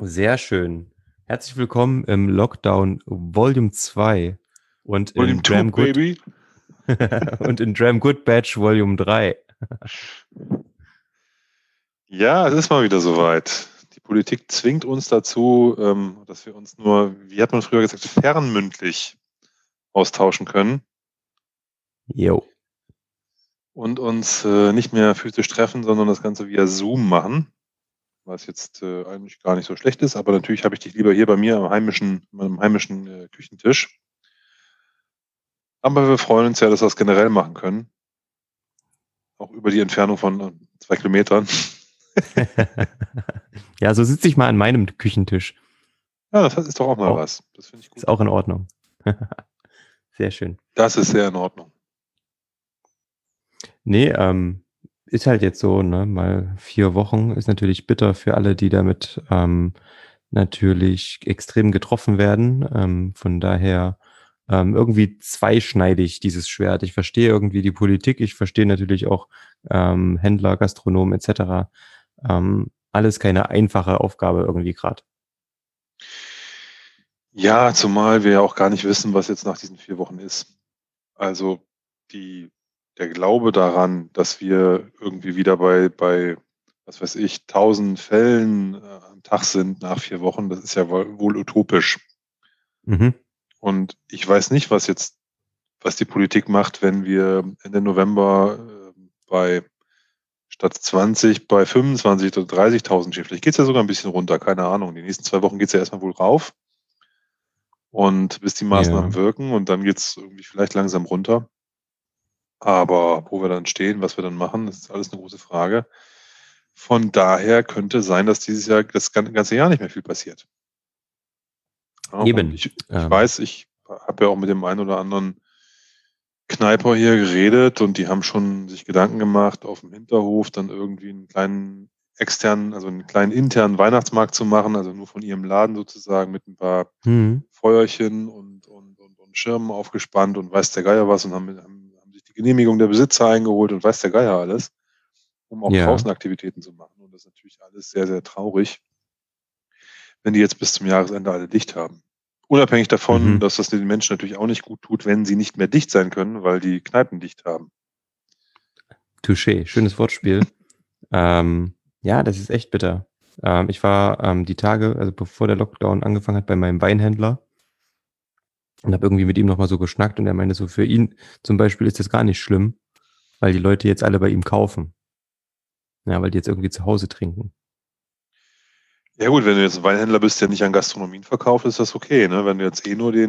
Sehr schön. Herzlich willkommen im Lockdown Volume 2 und Volume in 2, Dram Good Baby. und in Dram Good Batch Volume 3. Ja, es ist mal wieder soweit. Die Politik zwingt uns dazu, dass wir uns nur, wie hat man früher gesagt, fernmündlich austauschen können Jo. und uns nicht mehr physisch treffen, sondern das Ganze via Zoom machen, was jetzt eigentlich gar nicht so schlecht ist. Aber natürlich habe ich dich lieber hier bei mir am meinem heimischen Küchentisch. Aber wir freuen uns ja, dass wir das generell machen können, auch über die Entfernung von 2 Kilometern. Ja, so sitze ich mal an meinem Küchentisch. Ja, das ist doch auch mal Auch, was. Das finde ich ist gut. auch in Ordnung. Sehr schön. Das ist sehr in Ordnung. Nee, ist halt jetzt so, ne? Mal 4 Wochen ist natürlich bitter für alle, die damit natürlich extrem getroffen werden. Von daher irgendwie zweischneidig dieses Schwert. Ich verstehe irgendwie die Politik, ich verstehe natürlich auch Händler, Gastronomen etc. Alles keine einfache Aufgabe irgendwie gerade. Ja, zumal wir ja auch gar nicht wissen, was jetzt nach diesen 4 Wochen ist. Also der Glaube daran, dass wir irgendwie wieder bei was weiß ich, 1000 Fällen am Tag sind nach 4 Wochen, das ist ja wohl utopisch. Mhm. Und ich weiß nicht, was die Politik macht, wenn wir Ende November bei statt 20 bei 25 oder 30.000 stehen. Vielleicht geht es ja sogar ein bisschen runter, keine Ahnung. Die nächsten 2 Wochen geht es ja erstmal wohl rauf. Und bis die Ja. Maßnahmen wirken und dann geht es irgendwie vielleicht langsam runter. Aber wo wir dann stehen, was wir dann machen, das ist alles eine große Frage. Von daher könnte sein, dass dieses Jahr das ganze Jahr nicht mehr viel passiert. Ja, und Eben. ich weiß, ich habe ja auch mit dem einen oder anderen Kneiper hier geredet und die haben schon sich Gedanken gemacht, auf dem Hinterhof dann irgendwie einen kleinen externen, also einen kleinen internen Weihnachtsmarkt zu machen, also nur von ihrem Laden sozusagen mit ein paar Mhm. Feuerchen und Schirmen aufgespannt und weiß der Geier was und haben sich die Genehmigung der Besitzer eingeholt und weiß der Geier alles, um auch Ja. draußen Aktivitäten zu machen. Und das ist natürlich alles sehr, sehr traurig, wenn die jetzt bis zum Jahresende alle dicht haben. Unabhängig davon, Mhm. dass das den Menschen natürlich auch nicht gut tut, wenn sie nicht mehr dicht sein können, weil die Kneipen dicht haben. Touché. Schönes Wortspiel. Ja, das ist echt bitter. Ich war die Tage, also bevor der Lockdown angefangen hat, bei meinem Weinhändler und habe irgendwie mit ihm nochmal so geschnackt und er meinte so, für ihn zum Beispiel ist das gar nicht schlimm, weil die Leute jetzt alle bei ihm kaufen. Ja, weil die jetzt irgendwie zu Hause trinken. Ja gut, wenn du jetzt ein Weinhändler bist, der nicht an Gastronomien verkauft, ist das okay. Ne? Wenn du jetzt eh nur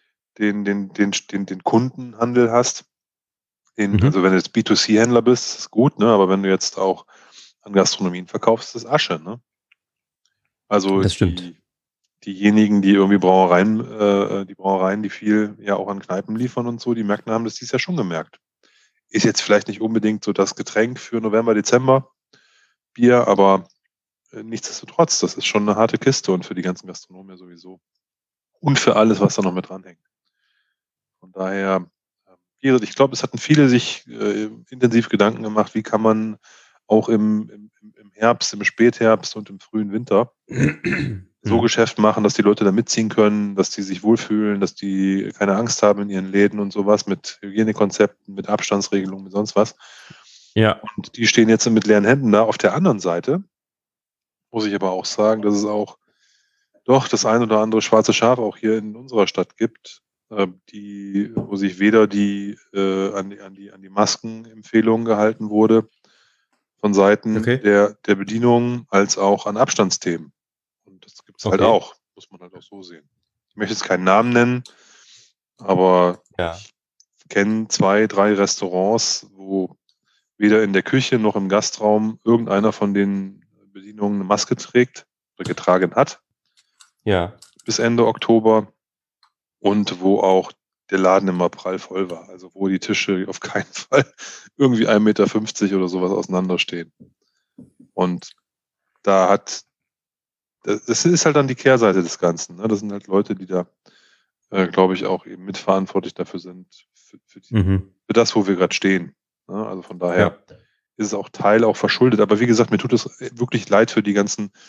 den Kundenhandel hast, Mhm. also wenn du jetzt B2C-Händler bist, ist das gut, ne? Aber wenn du jetzt auch an Gastronomien verkaufst, ist das Asche. Ne? Also Das stimmt. diejenigen, die irgendwie die Brauereien, die viel ja auch an Kneipen liefern und so, die Märkte haben das dieses Jahr schon gemerkt. Ist jetzt vielleicht nicht unbedingt so das Getränk für November, Dezember, Bier, aber nichtsdestotrotz, das ist schon eine harte Kiste und für die ganzen Gastronomen ja sowieso. Und für alles, was da noch mit dranhängt. Von daher, wie gesagt, ich glaube, es hatten viele sich intensiv Gedanken gemacht, wie kann man auch im Herbst, im Spätherbst und im frühen Winter so Mhm. Geschäft machen, dass die Leute da mitziehen können, dass die sich wohlfühlen, dass die keine Angst haben in ihren Läden und sowas mit Hygienekonzepten, mit Abstandsregelungen, mit sonst was. Ja. Und die stehen jetzt mit leeren Händen da. Auf der anderen Seite muss ich aber auch sagen, dass es auch doch das ein oder andere schwarze Schaf auch hier in unserer Stadt gibt, wo sich weder an die Maskenempfehlungen gehalten wurde von Seiten Okay. der Bedienung als auch an Abstandsthemen. Und das gibt es halt Okay. auch, muss man halt auch so sehen. Ich möchte jetzt keinen Namen nennen, aber Ja. ich kenne 2, 3 Restaurants, wo weder in der Küche noch im Gastraum irgendeiner von den Bedienungen eine Maske trägt oder getragen hat Ja. bis Ende Oktober und wo auch der Laden immer prallvoll war. Also wo die Tische auf keinen Fall irgendwie 1,50 Meter oder sowas auseinanderstehen. Und da das ist halt dann die Kehrseite des Ganzen. Ne? Das sind halt Leute, die da, glaube ich, auch eben mitverantwortlich dafür sind, Mhm. für das, wo wir gerade stehen. Ne? Also von daher Ja. ist es auch Teil auch verschuldet. Aber wie gesagt, mir tut es wirklich leid für die ganzen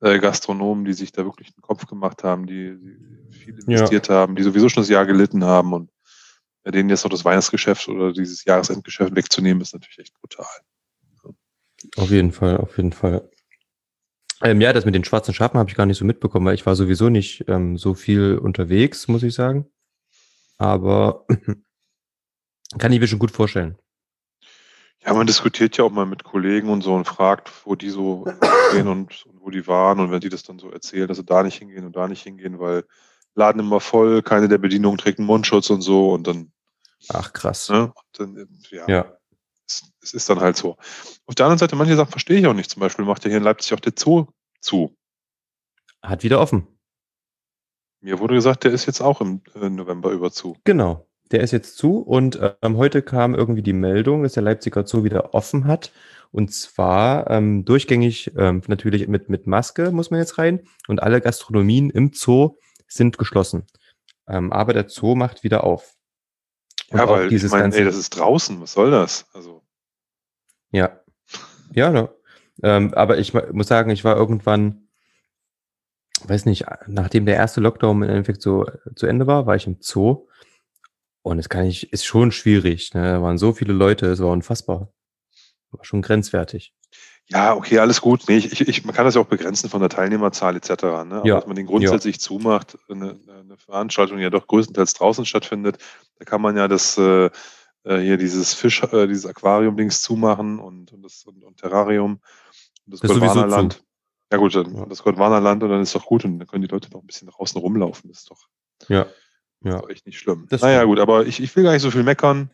Gastronomen, die sich da wirklich einen Kopf gemacht haben, die viel investiert haben, die sowieso schon das Jahr gelitten haben und bei denen jetzt noch das Weihnachtsgeschäft oder dieses Jahresendgeschäft wegzunehmen, ist natürlich echt brutal. Auf jeden Fall, auf jeden Fall. Ja, das mit den schwarzen Schafen habe ich gar nicht so mitbekommen, weil ich war sowieso nicht so viel unterwegs, muss ich sagen. Aber kann ich mir schon gut vorstellen. Ja, man diskutiert ja auch mal mit Kollegen und so und fragt, wo die so gehen und wo die waren. Und wenn die das dann so erzählen, dass sie da nicht hingehen und da nicht hingehen, weil Laden immer voll, keine der Bedienungen trägt einen Mundschutz und so. Und dann, Ach, krass. ne, dann, Ja. es ist dann halt so. Auf der anderen Seite, manche Sachen verstehe ich auch nicht. Zum Beispiel macht ja hier in Leipzig auch der Zoo zu. Hat wieder offen. Mir wurde gesagt, der ist jetzt auch im November über zu. Genau. Der ist jetzt zu und heute kam irgendwie die Meldung, dass der Leipziger Zoo wieder offen hat. Und zwar durchgängig natürlich mit Maske muss man jetzt rein. Und alle Gastronomien im Zoo sind geschlossen. Aber der Zoo macht wieder auf. Und Ja, auch weil dieses ich meine, ganze, das ist draußen, was soll das? Also, ja, ne? Aber ich muss sagen, ich war irgendwann, weiß nicht, nachdem der erste Lockdown im Endeffekt so zu Ende war ich im Zoo. Und ist schon schwierig. Ne? Da waren so viele Leute, es war unfassbar. War schon grenzwertig. ja, okay, alles gut. Nee, man kann das ja auch begrenzen von der Teilnehmerzahl etc. Ne? Aber Ja, dass man den grundsätzlich zumacht, eine Veranstaltung, die ja doch größtenteils draußen stattfindet, da kann man ja das hier dieses dieses Aquarium-Dings zumachen und Terrarium und das das ist sowieso Gondwanaland. zu. Ja gut, dann Ja. das Gondwanaland und dann ist doch gut und dann können die Leute noch ein bisschen draußen rumlaufen. Das ist Ja, doch echt nicht schlimm. das Naja stimmt. gut, aber ich will gar nicht so viel meckern.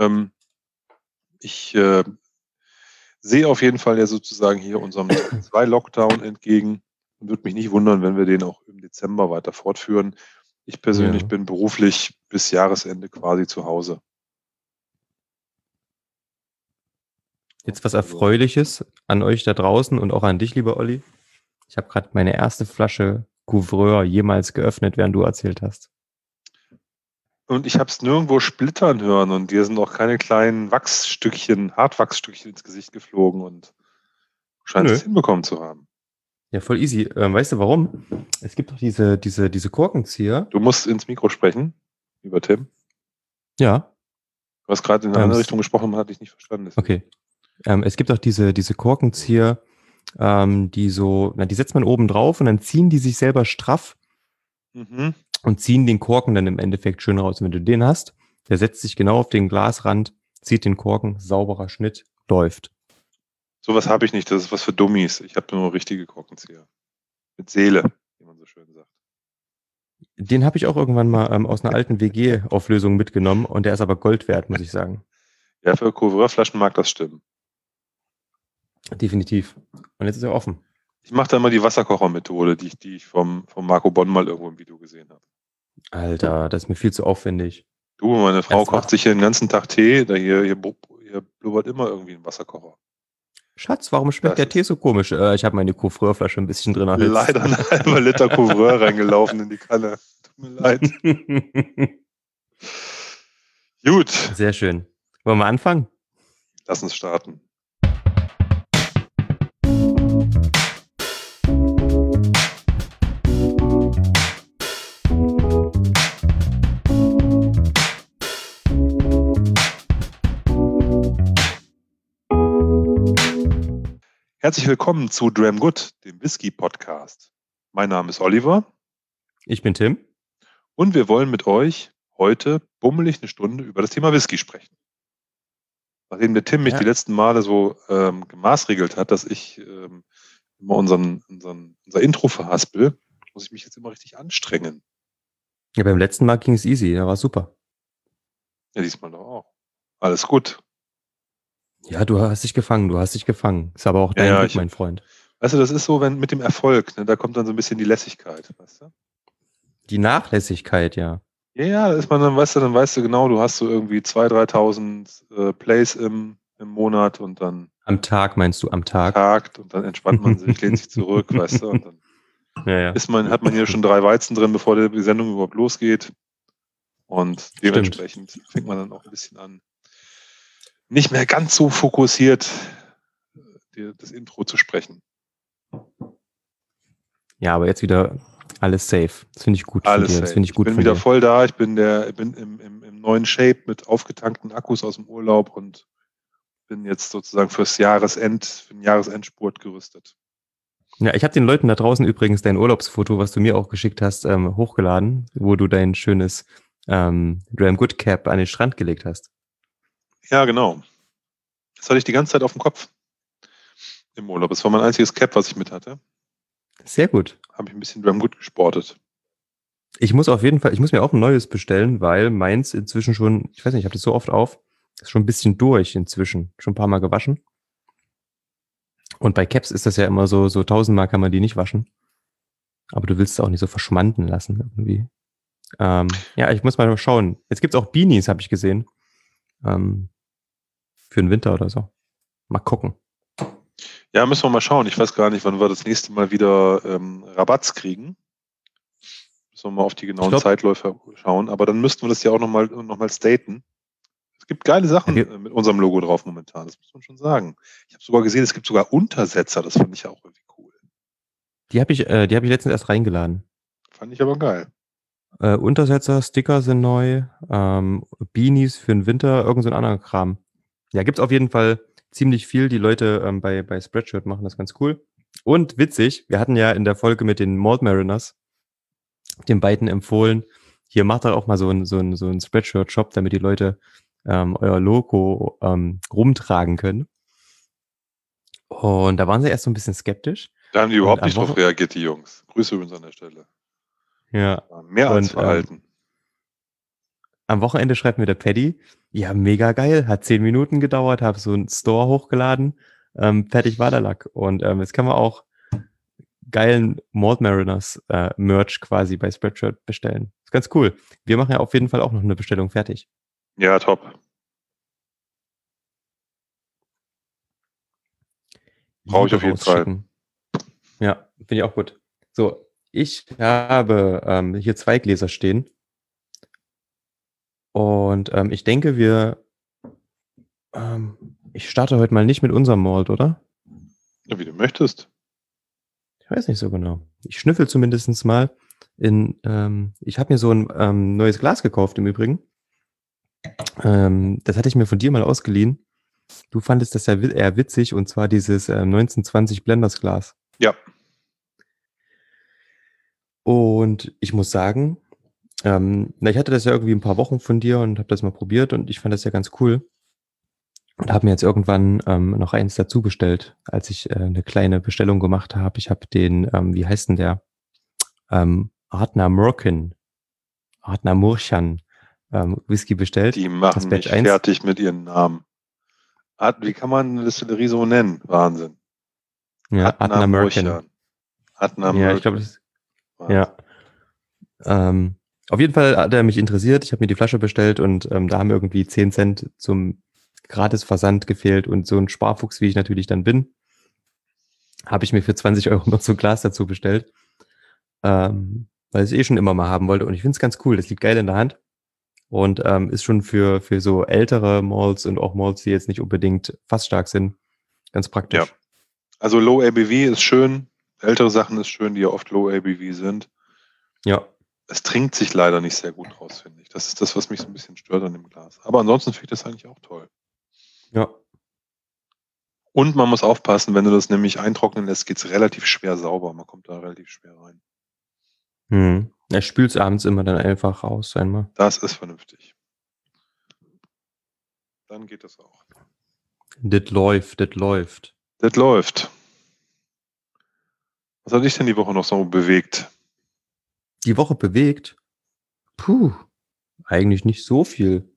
Ich sehe auf jeden Fall ja sozusagen hier unserem 2-Lockdown entgegen und würde mich nicht wundern, wenn wir den auch im Dezember weiter fortführen. Ich persönlich bin beruflich bis Jahresende quasi zu Hause. Jetzt was Erfreuliches an euch da draußen und auch an dich, lieber Olli. Ich habe gerade meine erste Flasche Couvreur jemals geöffnet, während du erzählt hast. Und ich habe es nirgendwo splittern hören und dir sind auch keine kleinen Hartwachsstückchen ins Gesicht geflogen und du scheinst es hinbekommen zu haben. Ja, voll easy. Weißt du warum? Es gibt doch diese Korkenzieher. Du musst ins Mikro sprechen, lieber Tim. Ja. Du hast gerade in eine andere Richtung gesprochen, man hat dich nicht verstanden. Deswegen. Okay. Es gibt auch diese Korkenzieher, die setzt man oben drauf und dann ziehen die sich selber straff und ziehen den Korken dann im Endeffekt schön raus. Und wenn du den hast, der setzt sich genau auf den Glasrand, zieht den Korken, sauberer Schnitt, läuft. Sowas habe ich nicht, das ist was für Dummies. Ich habe nur richtige Korkenzieher. Mit Seele, wie man so schön sagt. Den habe ich auch irgendwann mal aus einer alten WG-Auflösung mitgenommen und der ist aber Gold wert, muss ich sagen. Ja, für Couvreur-Flaschen mag das stimmen. Definitiv. Und jetzt ist er offen. Ich mache da immer die Wasserkocher-Methode, die ich vom Marco Bonn mal irgendwo im Video gesehen habe. Alter, das ist mir viel zu aufwendig. Du, meine Frau kocht sich hier den ganzen Tag Tee, da hier blubbert immer irgendwie ein Wasserkocher. Schatz, warum schmeckt der Tee so komisch? Ich habe meine Couvreur-Flasche ein bisschen drin erhitzt. Leider ein halber Liter Couvreur reingelaufen in die Kanne. Tut mir leid. Gut. Sehr schön. Wollen wir anfangen? Lass uns starten. Herzlich willkommen zu Dram Good, dem Whisky-Podcast. Mein Name ist Oliver. Ich bin Tim. Und wir wollen mit euch heute bummelig eine Stunde über das Thema Whisky sprechen. Nachdem der Tim mich die letzten Male so gemaßregelt hat, dass ich immer unser Intro verhaspel, muss ich mich jetzt immer richtig anstrengen. Ja, beim letzten Mal ging es easy, da war super. Ja, diesmal doch auch. Alles gut. Ja, du hast dich gefangen. Ist aber auch dein Glück, mein Freund. Weißt du, das ist so, wenn mit dem Erfolg, ne, da kommt dann so ein bisschen die Lässigkeit, weißt du? Die Nachlässigkeit, ja. Ja, da ist man dann, weißt du genau, du hast so irgendwie 2.000, 3.000 Plays im Monat und dann. Am Tag meinst du, am Tag? Und dann entspannt man sich, lehnt sich zurück, weißt du, und dann hat man hier schon 3 Weizen drin, bevor die Sendung überhaupt losgeht. Und dementsprechend fängt man dann auch ein bisschen an, nicht mehr ganz so fokussiert das Intro zu sprechen. Ja, aber jetzt wieder alles safe. Das finde ich gut von Alles dir. Das safe. finde ich Ich gut bin von wieder dir. voll da. Ich bin im neuen Shape mit aufgetankten Akkus aus dem Urlaub und bin jetzt sozusagen für den Jahresendspurt gerüstet. Ja, ich habe den Leuten da draußen übrigens dein Urlaubsfoto, was du mir auch geschickt hast, hochgeladen, wo du dein schönes Graham Good Cap an den Strand gelegt hast. Ja, genau. Das hatte ich die ganze Zeit auf dem Kopf im Urlaub. Das war mein einziges Cap, was ich mit hatte. Sehr gut. Habe ich ein bisschen Graham Good gesportet. Ich muss mir auch ein neues bestellen, weil meins inzwischen schon, ich weiß nicht, ich habe das so oft auf, ist schon ein bisschen durch inzwischen. Schon ein paar Mal gewaschen. Und bei Caps ist das ja immer so 1000-mal kann man die nicht waschen. Aber du willst es auch nicht so verschmanden lassen irgendwie. Ja, ich muss mal schauen. Jetzt gibt's auch Beanies, habe ich gesehen. Für den Winter oder so. Mal gucken. Ja, müssen wir mal schauen. Ich weiß gar nicht, wann wir das nächste Mal wieder Rabatts kriegen. Müssen wir mal auf die genauen Zeitläufe schauen. Aber dann müssten wir das ja auch noch mal staten. Es gibt geile Sachen mit unserem Logo drauf momentan. Das muss man schon sagen. Ich habe sogar gesehen, es gibt sogar Untersetzer. Das fand ich ja auch irgendwie cool. Die hab ich letztens erst reingeladen. Fand ich aber geil. Untersetzer, Sticker sind neu, Beanies für den Winter, irgend so ein anderer Kram. Ja, gibt's auf jeden Fall ziemlich viel. Die Leute bei Spreadshirt machen das ganz cool. Und witzig, wir hatten ja in der Folge mit den Malt Mariners den beiden empfohlen, hier macht doch auch mal so ein Spreadshirt-Shop, damit die Leute euer Logo rumtragen können. Und da waren sie erst so ein bisschen skeptisch. Da haben die überhaupt nicht drauf reagiert, die Jungs. Grüße übrigens an der Stelle. Ja. Mehr als verhalten. Am Wochenende schreibt mir der Paddy, ja, mega geil, hat 10 Minuten gedauert, habe so einen Store hochgeladen, fertig war der Lack. Und jetzt kann man auch geilen Malt Mariners Merch quasi bei Spreadshirt bestellen. Ist ganz cool. Wir machen ja auf jeden Fall auch noch eine Bestellung fertig. Ja, top. Brauche ich auf jeden Fall. Ja, finde ich auch gut. So, ich habe hier 2 Gläser stehen. Und ich denke, ich starte heute mal nicht mit unserem Malt, oder? Ja, wie du möchtest. Ich weiß nicht so genau. Ich schnüffel zumindest mal ich habe mir so ein neues Glas gekauft im Übrigen. Das hatte ich mir von dir mal ausgeliehen. Du fandest das ja eher witzig, und zwar dieses 1920 Blenders Glas. Ja. Und ich muss sagen, ich hatte das ja irgendwie ein paar Wochen von dir und habe das mal probiert und ich fand das ja ganz cool. Und habe mir jetzt irgendwann noch eins dazu bestellt, als ich eine kleine Bestellung gemacht habe. Ich habe den, wie heißt denn der? Ardnamurchan Whisky bestellt. Die machen mich fertig mit ihren Namen. Wie kann man eine Distillerie so nennen? Wahnsinn. Ja, Ardnamurchan. Ja, ich glaube, das ja. Auf jeden Fall hat er mich interessiert. Ich habe mir die Flasche bestellt und da haben irgendwie 10 Cent zum Gratis-Versand gefehlt und so ein Sparfuchs, wie ich natürlich dann bin, habe ich mir für 20 € noch so ein Glas dazu bestellt, weil ich es schon immer mal haben wollte und ich finde es ganz cool. Das liegt geil in der Hand und ist schon für so ältere Malts und auch Malts, die jetzt nicht unbedingt fassstark sind, ganz praktisch. Ja. Also Low ABV ist schön, ältere Sachen ist schön, die ja oft Low ABV sind. Ja. Es trinkt sich leider nicht sehr gut raus, finde ich. Das ist das, was mich so ein bisschen stört an dem Glas. Aber ansonsten finde ich das eigentlich auch toll. Ja. Und man muss aufpassen, wenn du das nämlich eintrocknen lässt, geht es relativ schwer sauber. Man kommt da relativ schwer rein. Er spült es abends immer dann einfach raus einmal. Das ist vernünftig. Dann geht das auch. Das läuft. Das läuft. Was hat dich denn die Woche noch so bewegt? Die Woche bewegt? Puh, eigentlich nicht so viel.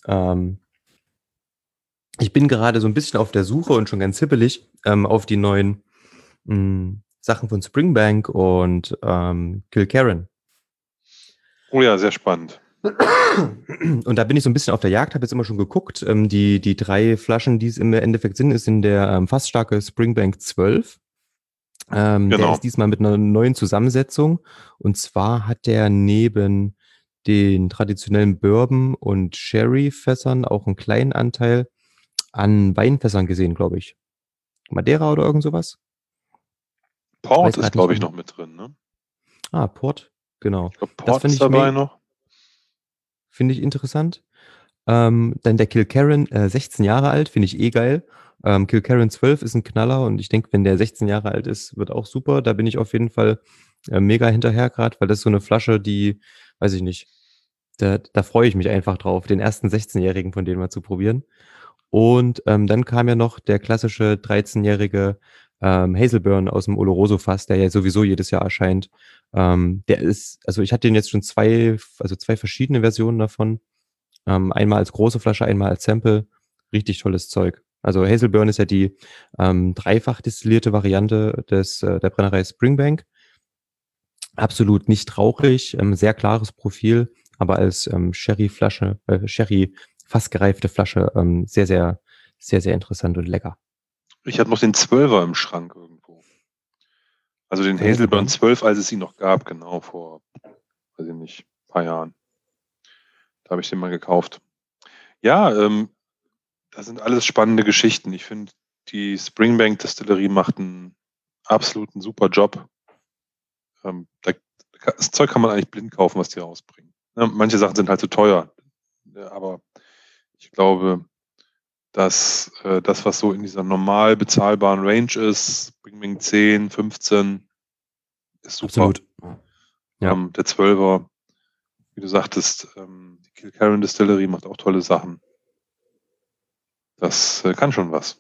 Ich bin gerade so ein bisschen auf der Suche und schon ganz hippelig auf die neuen Sachen von Springbank und Kilkerran. Oh ja, sehr spannend. Und da bin ich so ein bisschen auf der Jagd, habe jetzt immer schon geguckt. Die 3 Flaschen, die es im Endeffekt sind, ist in der fassstarke Springbank 12. Genau. Der ist diesmal mit einer neuen Zusammensetzung. Und zwar hat der neben den traditionellen Bourbon- und Sherry-Fässern auch einen kleinen Anteil an Weinfässern gesehen, glaube ich. Madeira oder irgend sowas? Port Weiß ist, gerade nicht glaube ich, mehr. noch mit drin, ne? Port, genau. Ich glaube, Das Port ist dabei noch. finde ich interessant. Dann der Kilkerran, 16 Jahre alt, finde ich eh geil. Kilkerran 12 ist ein Knaller und ich denke, wenn der 16 Jahre alt ist, wird auch super. Da bin ich auf jeden Fall mega hinterher gerade, weil das ist so eine Flasche, die, weiß ich nicht, da freue ich mich einfach drauf, den ersten 16-Jährigen von denen mal zu probieren. Und dann kam ja noch der klassische 13-jährige Hazelburn aus dem Oloroso-Fass, der ja sowieso jedes Jahr erscheint. Der ist, also ich hatte den jetzt schon zwei verschiedene Versionen davon. Einmal als große Flasche, einmal als Sample. Richtig tolles Zeug. Also Hazelburn ist ja die dreifach destillierte Variante der Brennerei Springbank. Absolut nicht rauchig, sehr klares Profil, aber als Sherry-Flasche, Sherry fassgereifte Flasche sehr, sehr, sehr, sehr interessant und lecker. Ich hatte noch den 12er im Schrank irgendwo. Also den Von Hazelburn Hazelburn? 12, als es ihn noch gab, genau, vor, weiß ich nicht, ein paar Jahren. Da habe ich den mal gekauft. Ja, das sind alles spannende Geschichten. Ich finde, die Springbank Distillerie macht einen absoluten super Job. Das Zeug kann man eigentlich blind kaufen, was die rausbringen. Ja, manche Sachen sind halt zu teuer. Ja, aber ich glaube, dass das, was so in dieser normal bezahlbaren Range ist, Springbank 10, 15, ist super. Absolut. Ja. Der 12er, wie du sagtest, die Kilkerran Distillery macht auch tolle Sachen. Das kann schon was.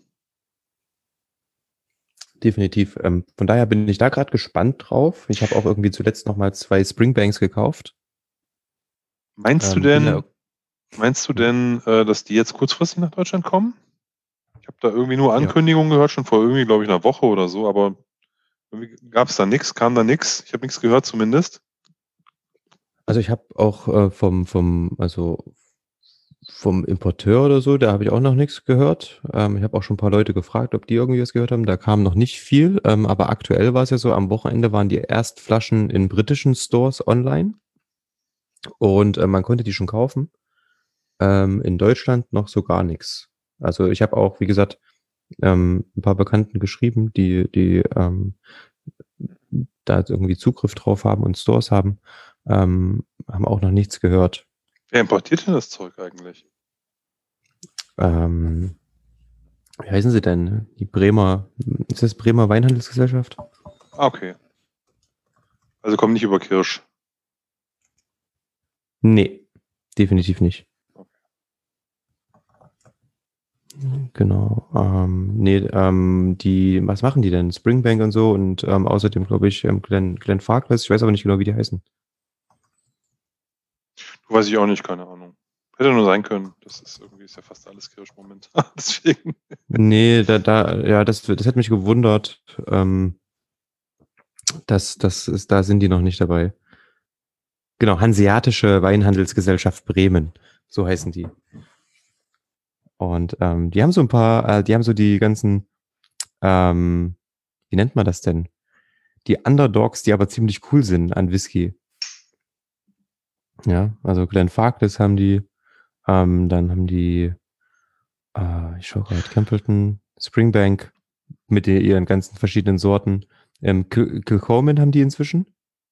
Definitiv. Von daher bin ich da gerade gespannt drauf. Ich habe auch irgendwie zuletzt noch mal 2 Springbanks gekauft. Meinst du Bin da, denn, dass die jetzt kurzfristig nach Deutschland kommen? Ich habe da irgendwie nur ja. Ankündigungen gehört, schon vor irgendwie, glaube ich, einer Woche oder so, aber irgendwie gab es da nichts, kam da nichts. Ich habe nichts gehört zumindest. Also ich habe auch vom Importeur oder so, da habe ich auch noch nichts gehört. Ich habe auch schon ein paar Leute gefragt, ob die irgendwie was gehört haben. Da kam noch nicht viel, aber aktuell war es ja so, am Wochenende waren die Erstflaschen in britischen Stores online und man konnte die schon kaufen. In Deutschland noch so gar nichts. Also ich habe auch, wie gesagt, ein paar Bekannten geschrieben, die da irgendwie Zugriff drauf haben und Stores haben, haben auch noch nichts gehört. Wer importiert denn das Zeug eigentlich? Wie heißen sie denn? Ist das Bremer Weinhandelsgesellschaft? Ah, okay. Also kommen nicht über Kirsch. Nee, definitiv nicht. Genau. Was machen die denn? Springbank und so und außerdem, glaube ich, Glenn Farkless. Ich weiß aber nicht genau, wie die heißen. Weiß ich auch nicht, keine Ahnung. Hätte nur sein können. Das ist irgendwie ist ja fast alles Kirsch momentan. Deswegen. Nee, das hat mich gewundert. Da sind die noch nicht dabei. Genau, Hanseatische Weinhandelsgesellschaft Bremen. So heißen die. Und die haben so ein paar, die haben so die ganzen, wie nennt man das denn? Die Underdogs, die aber ziemlich cool sind an Whisky. Ja, also Glenn Farkless haben die, dann haben die, ich schaue gerade, Campbellton, Springbank mit ihren ganzen verschiedenen Sorten. Kilchoman haben die inzwischen.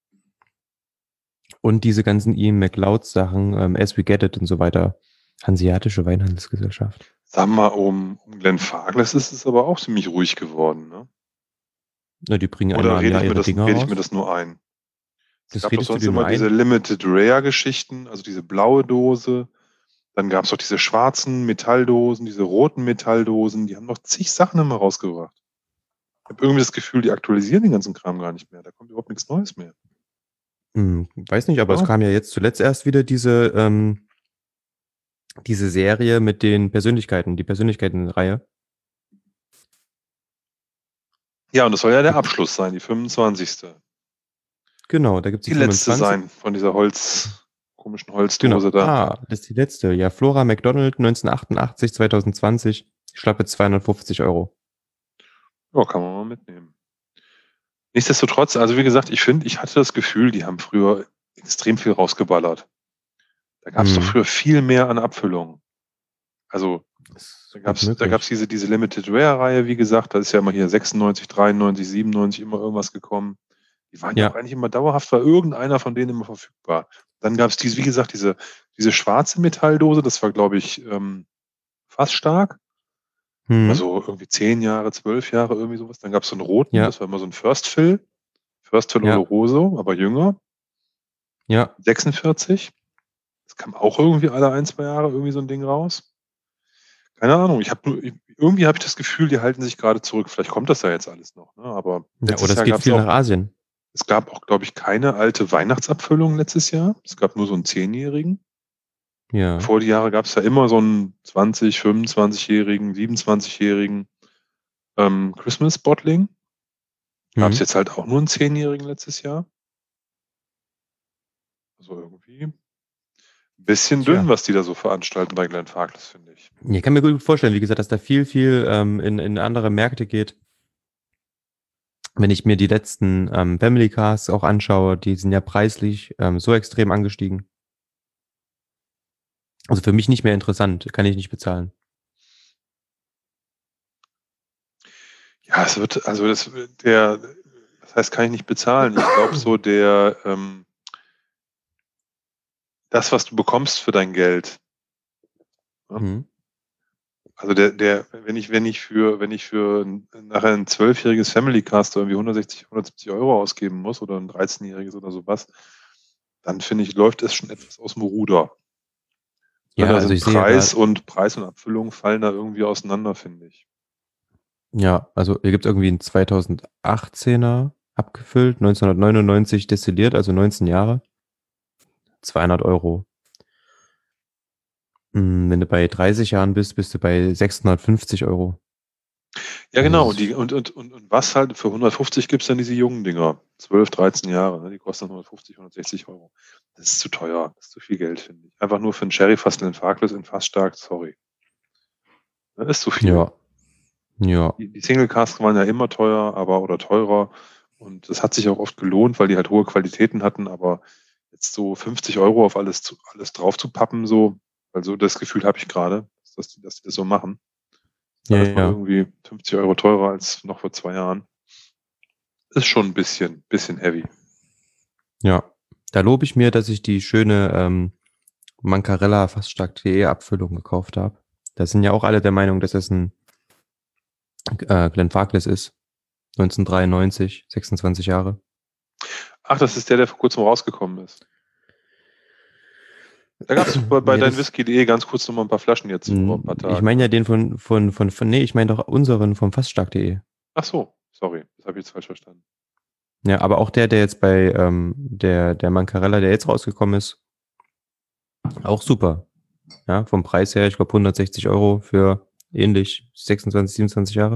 Und diese ganzen Ian McLeod Sachen, As We Get It und so weiter. Hanseatische Weinhandelsgesellschaft. Sag mal, um Glenn Farkless ist es aber auch ziemlich ruhig geworden, ne? Ja, die bringen Oder einmal im Jahr ihre Dinger rede ich raus. mir das nur ein? Es Das gab doch redest du sonst dir nur immer diese ein? Limited Rare Geschichten, also diese blaue Dose. Dann gab es doch diese schwarzen Metalldosen, diese roten Metalldosen. Die haben noch zig Sachen immer rausgebracht. Ich habe irgendwie das Gefühl, die aktualisieren den ganzen Kram gar nicht mehr. Da kommt überhaupt nichts Neues mehr. Weiß nicht, aber es Ja. kam ja jetzt zuletzt erst wieder diese Serie mit den Persönlichkeiten, die Persönlichkeitenreihe. Ja, und das soll ja der Abschluss sein, die 25. Genau, da gibt's Die die letzte 25. sein von dieser komischen Genau. Holzdose da. Das ist die letzte. Ja, Flora McDonald 1988, 2020. Schlappe 250 €. Ja, kann man mal mitnehmen. Nichtsdestotrotz, also wie gesagt, ich hatte das Gefühl, die haben früher extrem viel rausgeballert. Da gab es doch früher viel mehr an Abfüllungen. Also ist Da gut gab's möglich. diese Limited Rare Reihe, wie gesagt, da ist ja immer hier 96, 93, 97 immer irgendwas gekommen. Die waren ja auch Ja, eigentlich immer dauerhaft, war irgendeiner von denen immer verfügbar. Dann gab's diese, wie gesagt, diese schwarze Metalldose, das war, glaube ich, fast stark. War mhm. so irgendwie 10 Jahre, 12 Jahre, irgendwie sowas. Dann gab's so einen roten, Ja, das war immer so ein First Fill. First Fill ja, Oloroso, aber jünger. ja, 46. Das kam auch irgendwie alle 1, 2 Jahre irgendwie so ein Ding raus. Keine Ahnung, irgendwie habe ich das Gefühl, die halten sich gerade zurück. Vielleicht kommt das ja jetzt alles noch, ne? Aber ja. letztes Oder es Jahr geht gab es viel nach auch, Asien. es gab auch, glaube ich, keine alte Weihnachtsabfüllung letztes Jahr. Es gab nur so einen 10-Jährigen. Ja. Vor die Jahre gab es ja immer so einen 20, 25-Jährigen, 27-Jährigen Christmas Bottling. Gab es Mhm. jetzt halt auch nur einen 10-Jährigen letztes Jahr. Also irgendwie ein bisschen Tja. dünn, was die da so veranstalten bei Glenn Farkless, finde ich. Ich kann mir gut vorstellen, wie gesagt, dass da viel in andere Märkte geht. Wenn ich mir die letzten Family Cars auch anschaue, die sind ja preislich so extrem angestiegen. Also für mich nicht mehr interessant, kann ich nicht bezahlen. Ja, es wird, also das heißt, kann ich nicht bezahlen. Ich glaube so, das, was du bekommst für dein Geld, ne? Mhm. Also wenn ich für nachher ein 12-jähriges Family Cast irgendwie 160, 170 Euro ausgeben muss oder ein 13-jähriges oder sowas, dann finde ich, läuft es schon etwas aus dem Ruder. Ne, Ja, da also sind ich sehe gerade, Preis und Abfüllung fallen da irgendwie auseinander, finde ich. ja, also hier gibt es irgendwie einen 2018er abgefüllt, 1999 destilliert, also 19 Jahre, 200 Euro. Wenn du bei 30 Jahren bist, bist du bei 650 Euro. Ja, Also genau. es Und, die, ist, und was halt für 150 gibt es dann diese jungen Dinger. 12, 13 Jahre, ne? Die kosten 150, 160 Euro. Das ist zu teuer. Das ist zu viel Geld, finde ich. Einfach nur für einen Sherry-Fass in Farkless in Fass stark, sorry. Das ist zu viel. ja, ja, Die Single Casks waren ja immer teuer, oder teurer. Und das hat sich auch oft gelohnt, weil die halt hohe Qualitäten hatten. Aber jetzt so 50 Euro auf alles drauf zu pappen, so, also das Gefühl habe ich gerade, dass die das so machen. Ist ja, alles mal ja, irgendwie 50 Euro teurer als noch vor 2 Jahren. Ist schon ein bisschen heavy. ja. Da lobe ich mir, dass ich die schöne Mancarella fast stark.de Abfüllung gekauft habe. Da sind ja auch alle der Meinung, dass es ein Glenn Farkless ist. 1993, 26 Jahre. Ach, das ist der vor kurzem rausgekommen ist. Da gab es bei Nee, deinwhisky.de ganz kurz noch mal ein paar Flaschen jetzt vor ein paar ich Tagen, meine ja ne? den nee, ich meine doch unseren vom faststark.de. Ach so, sorry, das habe ich jetzt falsch verstanden. Ja, aber auch der jetzt bei der Mancarella, der jetzt rausgekommen ist, auch super. Ja, vom Preis her, ich glaube 160 Euro für ähnlich 26, 27 Jahre.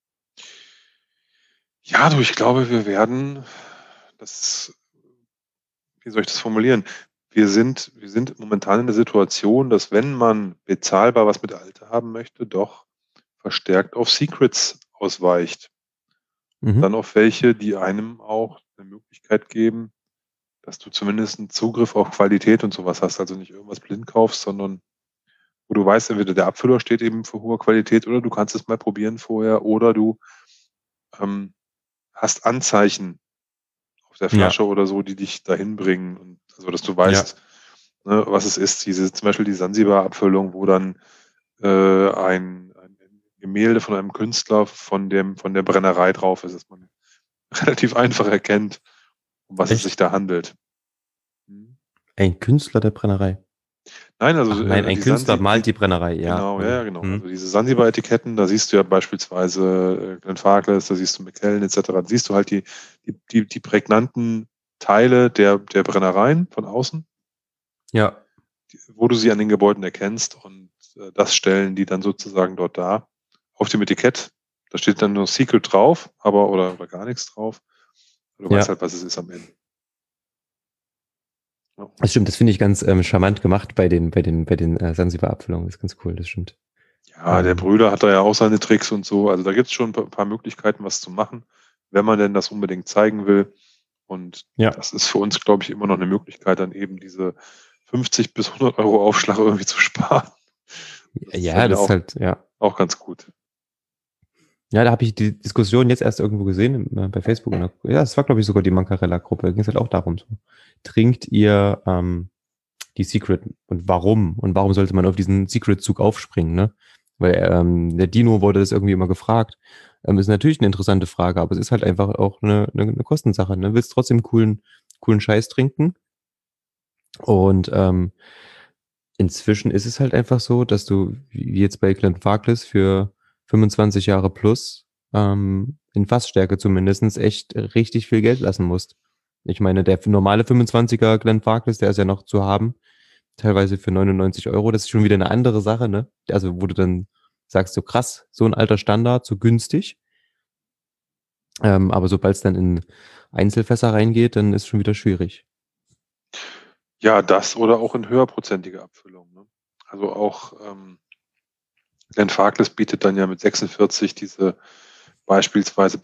Ja, du, ich glaube, wir werden das, wie soll ich das formulieren? Wir sind momentan in der Situation, dass wenn man bezahlbar was mit der Alte haben möchte, doch verstärkt auf Secrets ausweicht. Mhm. Dann auf welche, die einem auch eine Möglichkeit geben, dass du zumindest einen Zugriff auf Qualität und sowas hast. Also nicht irgendwas blind kaufst, sondern wo du weißt, entweder der Abfüller steht eben für hohe Qualität oder du kannst es mal probieren vorher oder du ähm, hast Anzeichen auf der Ja, Flasche oder so, die dich dahin bringen. Und also, dass du ja, weißt, ne, was es ist. Zum Beispiel die Sansibar-Abfüllung, wo dann ein Gemälde von einem Künstler von der Brennerei drauf ist, dass man relativ einfach erkennt, um was es sich echt? da handelt. Hm. Ein Künstler der Brennerei. Nein, Ach also nein, ein die Künstler malt Die, die Brennerei. Ja, genau, ja, ja, genau. hm. Also diese Sansibar-Etiketten, da siehst du ja beispielsweise Glenn Farkless, da siehst du McKellen etc. Da siehst du halt die prägnanten Teile der Brennereien von außen, Ja, wo du sie an den Gebäuden erkennst und das stellen die dann sozusagen dort dar. Auf dem Etikett, da steht dann nur Secret drauf, oder gar nichts drauf. Du weißt ja. halt, was es ist am Ende. Ja. Das stimmt, das finde ich ganz charmant gemacht bei den Sansibar-Abfüllungen. Das ist ganz cool, das stimmt. Ja, der Ähm, Brüder hat da ja auch seine Tricks und so. Also da gibt es schon ein paar Möglichkeiten, was zu machen, wenn man denn das unbedingt zeigen will. Und ja, das ist für uns, glaube ich, immer noch eine Möglichkeit, dann eben diese 50 bis 100 Euro Aufschlag irgendwie zu sparen Das ist Ja, dann ja das ist halt, ja. auch ganz gut. Ja, da habe ich die Diskussion jetzt erst irgendwo gesehen, bei Facebook. Ja, das war, glaube ich, sogar die Mancarella-Gruppe. Da ging es halt auch darum, so, trinkt ihr die Secret und warum? Und warum sollte man auf diesen Secret-Zug aufspringen, ne? Weil der Dino wurde das irgendwie immer gefragt. Ist natürlich eine interessante Frage, aber es ist halt einfach auch eine Kostensache, ne? Willst trotzdem coolen Scheiß trinken? Und inzwischen ist es halt einfach so, dass du, wie jetzt bei Glenfarclas, für 25 Jahre plus, in Fassstärke zumindestens echt richtig viel Geld lassen musst. Ich meine, der normale 25er Glenfarclas, der ist ja noch zu haben, teilweise für 99 €. Das ist schon wieder eine andere Sache, ne? Also, wo du dann sagst, so krass, so ein alter Standard, so günstig. Aber sobald es dann in Einzelfässer reingeht, dann ist schon wieder schwierig. Ja, das oder auch in höherprozentige Abfüllung, ne? Also auch, Glenfarclas bietet dann ja mit 46 diese beispielsweise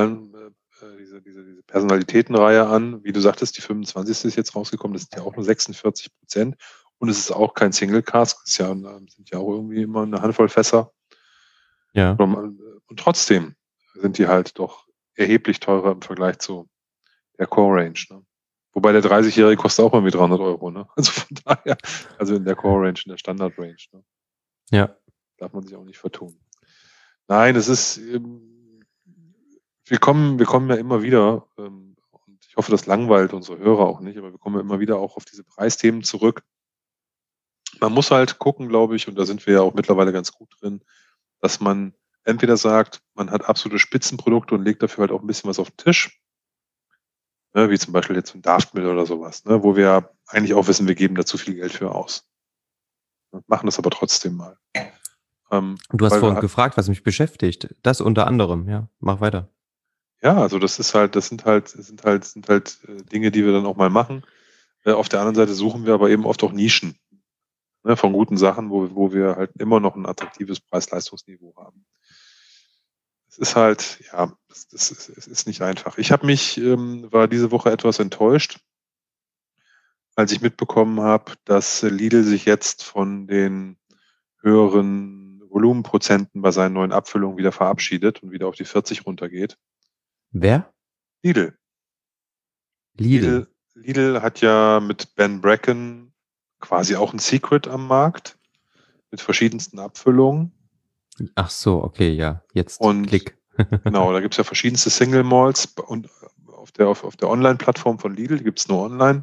diese Personalitätenreihe an. Wie du sagtest, die 25. ist jetzt rausgekommen, das sind ja auch nur 46%. Und es ist auch kein Single Cask, es ist ja, sind ja auch irgendwie immer eine Handvoll Fässer. Ja. Und trotzdem sind die halt doch erheblich teurer im Vergleich zu der Core Range. Ne? Wobei der 30-Jährige kostet auch irgendwie 300 €. Ne? Also von daher, also in der Core Range, in der Standard Range. Ne? Ja. Darf man sich auch nicht vertun. Nein, es ist, wir kommen ja immer wieder, und ich hoffe, das langweilt unsere Hörer auch nicht, aber wir kommen ja immer wieder auch auf diese Preisthemen zurück. Man muss halt gucken, glaube ich, und da sind wir ja auch mittlerweile ganz gut drin, dass man entweder sagt, man hat absolute Spitzenprodukte und legt dafür halt auch ein bisschen was auf den Tisch, ne, wie zum Beispiel jetzt ein Daftmill oder sowas, ne, wo wir eigentlich auch wissen, wir geben da zu viel Geld für aus. Machen das aber trotzdem mal. Du hast Weil vorhin gefragt, was mich beschäftigt. Das unter anderem, ja. Mach weiter. ja, also das sind halt Dinge, die wir dann auch mal machen. Auf der anderen Seite suchen wir aber eben oft auch Nischen, ne, von guten Sachen, wo wir halt immer noch ein attraktives Preis-Leistungsniveau haben. Es ist halt, ja, es ist nicht einfach. Ich war diese Woche etwas enttäuscht, als ich mitbekommen habe, dass Lidl sich jetzt von den höheren Volumenprozenten bei seinen neuen Abfüllungen wieder verabschiedet und wieder auf die 40 runtergeht. Wer? Lidl. Lidl. Lidl hat ja mit Ben Bracken quasi auch ein Secret am Markt mit verschiedensten Abfüllungen. Ach so, okay, ja. Jetzt Und Klick. genau, da gibt es ja verschiedenste Single Malts und auf der Online-Plattform von Lidl, die gibt es nur online.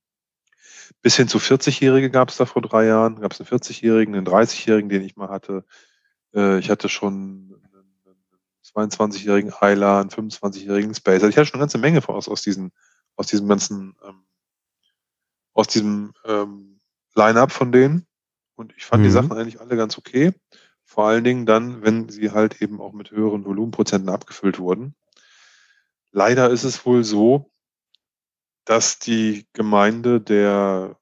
Bis hin zu 40-Jährige gab es da vor 3 Jahren. Gab es einen 40-Jährigen, einen 30-Jährigen, den ich mal hatte. Ich hatte schon einen 22-jährigen Ayla, einen 25-jährigen Spacer. Ich hatte schon eine ganze Menge aus diesem ganzen, aus diesem Line-Up von denen. Und ich fand die Sachen eigentlich alle ganz okay. Vor allen Dingen dann, wenn sie halt eben auch mit höheren Volumenprozenten abgefüllt wurden. Leider ist es wohl so, dass die Gemeinde der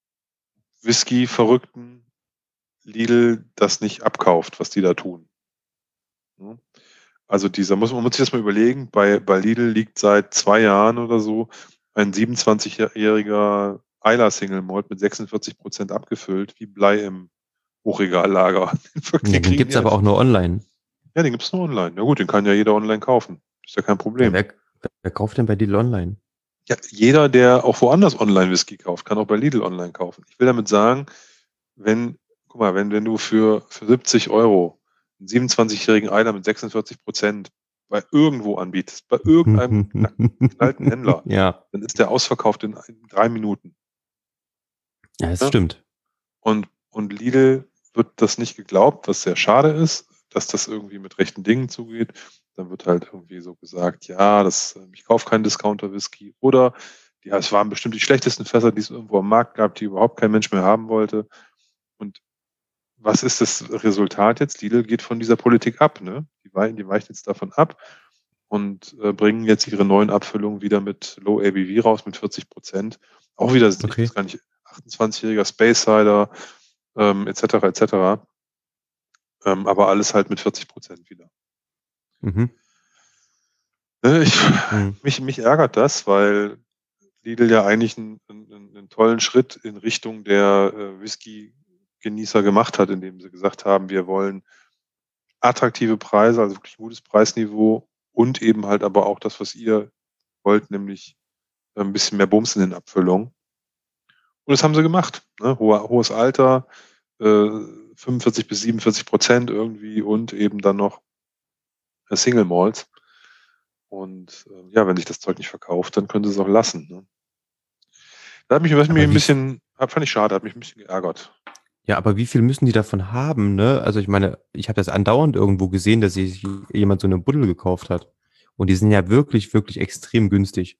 Whisky-Verrückten Lidl das nicht abkauft, was die da tun. Ne? Also man muss sich das mal überlegen, bei Lidl liegt seit 2 Jahren oder so ein 27-jähriger Islay Single Malt mit 46% abgefüllt, wie Blei im Hochregallager. Ja, den gibt's aber auch nur online. Ja, den gibt's nur online. Na gut, den kann ja jeder online kaufen. Ist ja kein Ja, Problem. wer kauft denn bei Lidl online? Ja, jeder, der auch woanders online Whisky kauft, kann auch bei Lidl online kaufen. Ich will damit sagen, guck mal, wenn du für 70 € einen 27-jährigen Eiler mit 46% bei irgendwo anbietest, bei irgendeinem geknallten Händler, Ja. dann ist der ausverkauft in 3 Minuten. Ja, das Ne? stimmt. Und Lidl wird das nicht geglaubt, was sehr schade ist, dass das irgendwie mit rechten Dingen zugeht. Dann wird halt irgendwie so gesagt, ja, ich kaufe keinen Discounter-Whisky. Oder ja, es waren bestimmt die schlechtesten Fässer, die es irgendwo am Markt gab, die überhaupt kein Mensch mehr haben wollte. Und was ist das Resultat jetzt? Lidl geht von dieser Politik ab. Ne? Die weichen jetzt davon ab und bringen jetzt ihre neuen Abfüllungen wieder mit Low ABV raus, mit 40%. Auch wieder, ich weiß gar nicht, 28-jähriger Space Cider, etc. Aber alles halt mit 40% wieder. Mhm. Mich ärgert das, weil Lidl ja eigentlich einen tollen Schritt in Richtung der Whisky Genießer gemacht hat, indem sie gesagt haben, wir wollen attraktive Preise, also wirklich gutes Preisniveau und eben halt aber auch das, was ihr wollt, nämlich ein bisschen mehr Bums in den Abfüllungen. Und das haben sie gemacht. Ne? Hohes Alter, 45-47% irgendwie und eben dann noch Single Malls. Und ja, wenn sich das Zeug nicht verkauft, dann können sie es auch lassen. Ne? Da hat mich Aber ein bisschen, fand ich schade, hat mich ein bisschen geärgert. ja, aber wie viel müssen die davon haben, ne? Also ich meine, ich habe das andauernd irgendwo gesehen, dass sich jemand so eine Buddel gekauft hat. Und die sind ja wirklich, wirklich extrem günstig.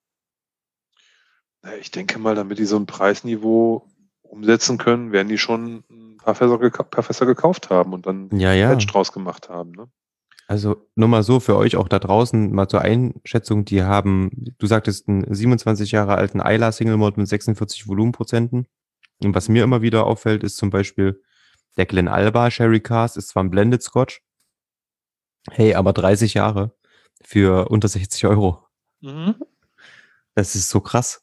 Na, ich denke mal, damit die so ein Preisniveau umsetzen können, werden die schon ein paar Fässer gekauft haben und dann Ja, ein Batch ja. draus gemacht haben. Ne? Also nur mal so für euch auch da draußen mal zur Einschätzung, die haben, du sagtest, einen 27 Jahre alten Islay Single Malt mit 46 Volumenprozenten. Und was mir immer wieder auffällt, ist zum Beispiel der Glenalba Sherry Cask ist zwar ein Blended Scotch, hey, aber 30 Jahre für unter 60 Euro. Mhm. Das ist so krass.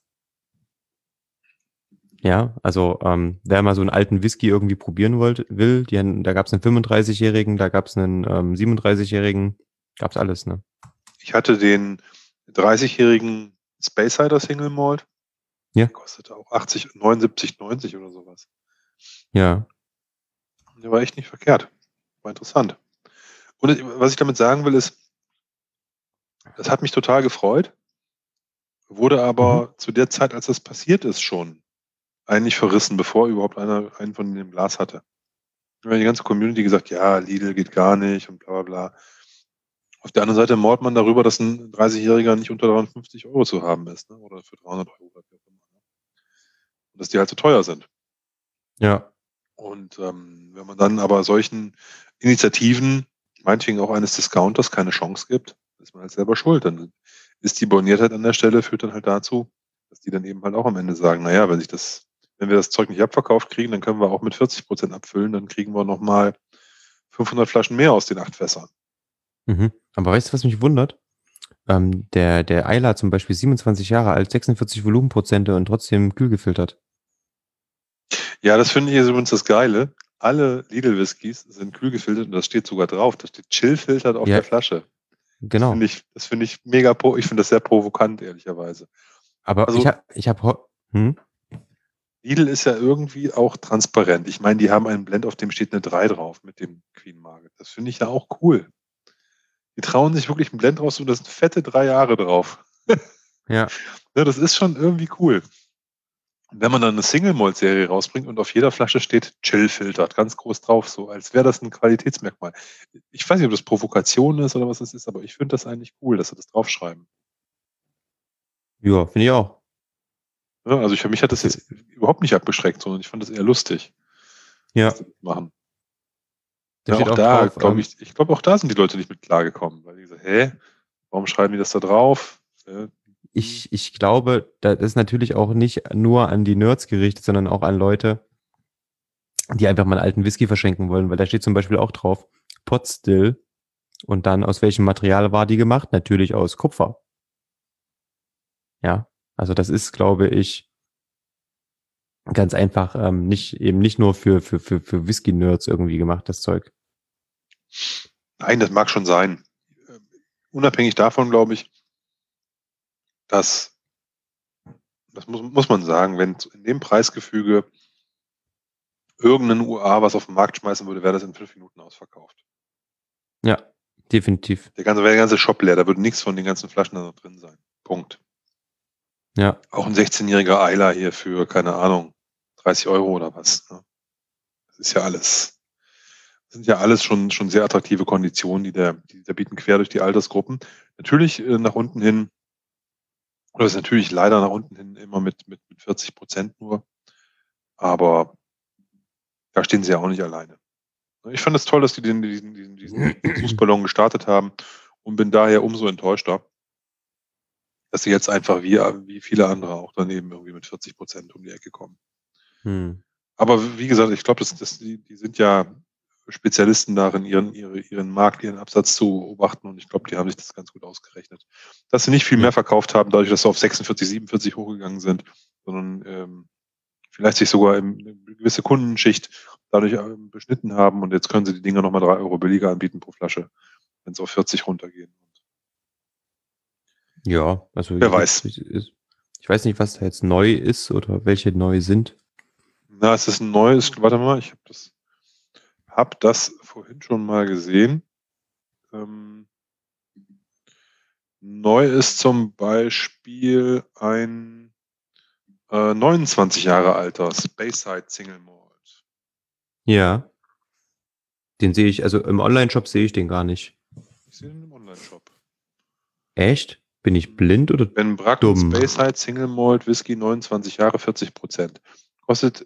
Ja, also wer mal so einen alten Whisky irgendwie probieren will, da gab es einen 35-Jährigen, da gab es einen 37-Jährigen, gab es alles, ne? Ich hatte den 30-jährigen Space Cider Single Malt. Ja, Der kostete auch 80, 79, 90 oder sowas. ja. Der war echt nicht verkehrt. War interessant. Und was ich damit sagen will, ist, das hat mich total gefreut, wurde Mhm. aber zu der Zeit, als das passiert ist, schon eigentlich verrissen, bevor überhaupt einer einen von dem Glas hatte. Da hat die ganze Community gesagt, ja, Lidl geht gar nicht und bla bla bla. Auf der anderen Seite mauert man darüber, dass ein 30-Jähriger nicht unter 350 Euro zu haben ist, ne? Oder für 300 Euro. Oder wie auch immer, ne? Und dass die halt zu teuer sind. Ja, Und wenn man dann aber solchen Initiativen, meinetwegen auch eines Discounters, keine Chance gibt, ist man halt selber schuld. Dann ist die Borniertheit an der Stelle, führt dann halt dazu, dass die dann eben halt auch am Ende sagen, naja, wenn wir das Zeug nicht abverkauft kriegen, dann können wir auch mit 40% abfüllen, dann kriegen wir nochmal 500 Flaschen mehr aus den 8 Fässern. mhm. Aber weißt du, was mich wundert? Der Islay zum Beispiel 27 Jahre alt, 46 Volumenprozente und trotzdem kühl gefiltert. Ja, das finde ich ist übrigens das Geile. Alle Lidl-Whiskys sind kühl gefiltert und das steht sogar drauf. Da steht chill-filtert auf Ja, der Flasche. genau. Das finde ich mega, ich finde das sehr provokant, ehrlicherweise. Aber Also hm? Lidl ist ja irgendwie auch transparent. Ich meine, die haben einen Blend, auf dem steht eine 3 drauf mit dem Queen Market. Das finde ich ja auch cool. Die trauen sich wirklich einen Blend raus und da sind fette 3 Jahre drauf. Ja, Ja, das ist schon irgendwie cool. Und wenn man dann eine Single Malt Serie rausbringt und auf jeder Flasche steht Chill filtert, ganz groß drauf, so als wäre das ein Qualitätsmerkmal. Ich weiß nicht, ob das Provokation ist oder was das ist, aber ich finde das eigentlich cool, dass sie das draufschreiben. ja, finde ich auch. Ja, also mich hat das Für, jetzt überhaupt nicht abgeschreckt, sondern ich fand das eher lustig, ja, dass die das machen. da Ja, steht auch auch da, drauf, glaube ich glaube, auch da sind die Leute nicht mit klargekommen, weil die gesagt, hä, warum schreiben die das da drauf? ich glaube, das ist natürlich auch nicht nur an die Nerds gerichtet, sondern auch an Leute, die einfach mal einen alten Whisky verschenken wollen, weil da steht zum Beispiel auch drauf, Pot Still und dann aus welchem Material war die gemacht? Natürlich aus Kupfer. Ja, also das ist, glaube ich, ganz einfach nicht nur für Whisky-Nerds irgendwie gemacht, das Zeug. Nein, das mag schon sein. Unabhängig davon glaube ich, dass, das muss man sagen, wenn in dem Preisgefüge irgendein UA was auf den Markt schmeißen würde, wäre das in 5 Minuten ausverkauft. Ja, definitiv. Wäre der ganze Shop leer, da würde nichts von den ganzen Flaschen da noch drin sein. Punkt. Ja. Auch ein 16-jähriger Eiler hier für, keine Ahnung, 30 Euro oder was. Ne? Das ist ja alles. Das sind ja alles schon sehr attraktive Konditionen, die da bieten quer durch die Altersgruppen. Natürlich nach unten hin, oder ist natürlich leider nach unten hin immer mit 40% nur. Aber da stehen sie ja auch nicht alleine. Ich fand es toll, dass die diesen Versuchsballon gestartet haben und bin daher umso enttäuschter, dass sie jetzt einfach wie viele andere auch daneben irgendwie mit 40% um die Ecke kommen. Hm. Aber wie gesagt, ich glaube, die sind ja Spezialisten darin, ihren Markt, ihren Absatz zu beobachten und ich glaube, die haben sich das ganz gut ausgerechnet. Dass sie nicht viel Ja. mehr verkauft haben, dadurch, dass sie auf 46, 47 hochgegangen sind, sondern vielleicht sich sogar eine gewisse Kundenschicht dadurch beschnitten haben und jetzt können sie die Dinger nochmal 3 Euro billiger anbieten pro Flasche, wenn es auf 40 runtergehen. Ja, also Wer jetzt, weiß. ich weiß nicht, was da jetzt neu ist oder welche neu sind. Na, es ist ein neues, warte mal, ich hab das vorhin schon mal gesehen. Neu ist zum Beispiel ein 29 Jahre alter Speyside Single Malt. Ja. Den sehe ich, also im Online-Shop sehe ich den gar nicht. Ich sehe den im Online-Shop. Echt? Bin ich blind oder Ben Bracken dumm? Speyside Single Malt Whisky 29 Jahre, 40%. Kostet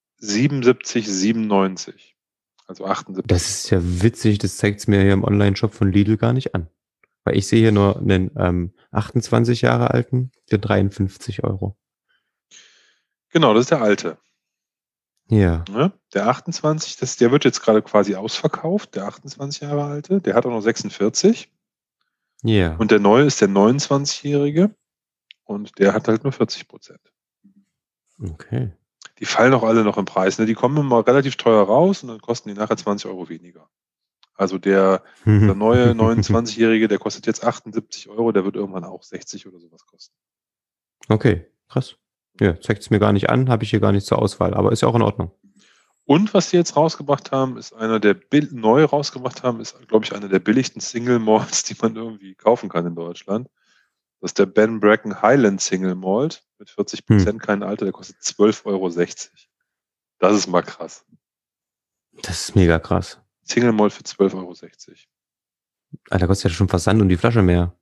77,97. Also 78. Das ist ja witzig, das zeigt es mir hier im Online-Shop von Lidl gar nicht an. Weil ich sehe hier nur einen 28 Jahre alten für 53 Euro. Genau, das ist der alte. Ja. Ne? Der 28, der wird jetzt gerade quasi ausverkauft, der 28 Jahre alte, der hat auch noch 46. Ja. Und der neue ist der 29-jährige und der hat halt nur 40%. Okay. Die fallen auch alle noch im Preis. Ne? Die kommen immer relativ teuer raus und dann kosten die nachher 20 Euro weniger. Also der neue 29-jährige, der kostet jetzt 78 Euro, der wird irgendwann auch 60 oder sowas kosten. Okay, krass. Ja, zeigt es mir gar nicht an, habe ich hier gar nicht zur Auswahl, aber ist ja auch in Ordnung. Und was die jetzt rausgebracht haben, ist neu rausgebracht haben, ist, glaube ich, einer der billigsten Single Malts, die man irgendwie kaufen kann in Deutschland. Das ist der Ben Bracken Highland Single Malt mit 40%, kein Alter, der kostet 12,60 Euro. Das ist mal krass. Das ist mega krass. Single Malt für 12,60 Euro. Alter, kostet ja schon Versand und die Flasche mehr.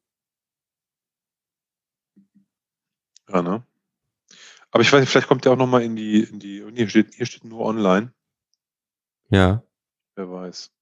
Ja, ne? Aber ich weiß nicht, vielleicht kommt der auch nochmal in die, hier steht nur online. Ja. Wer weiß.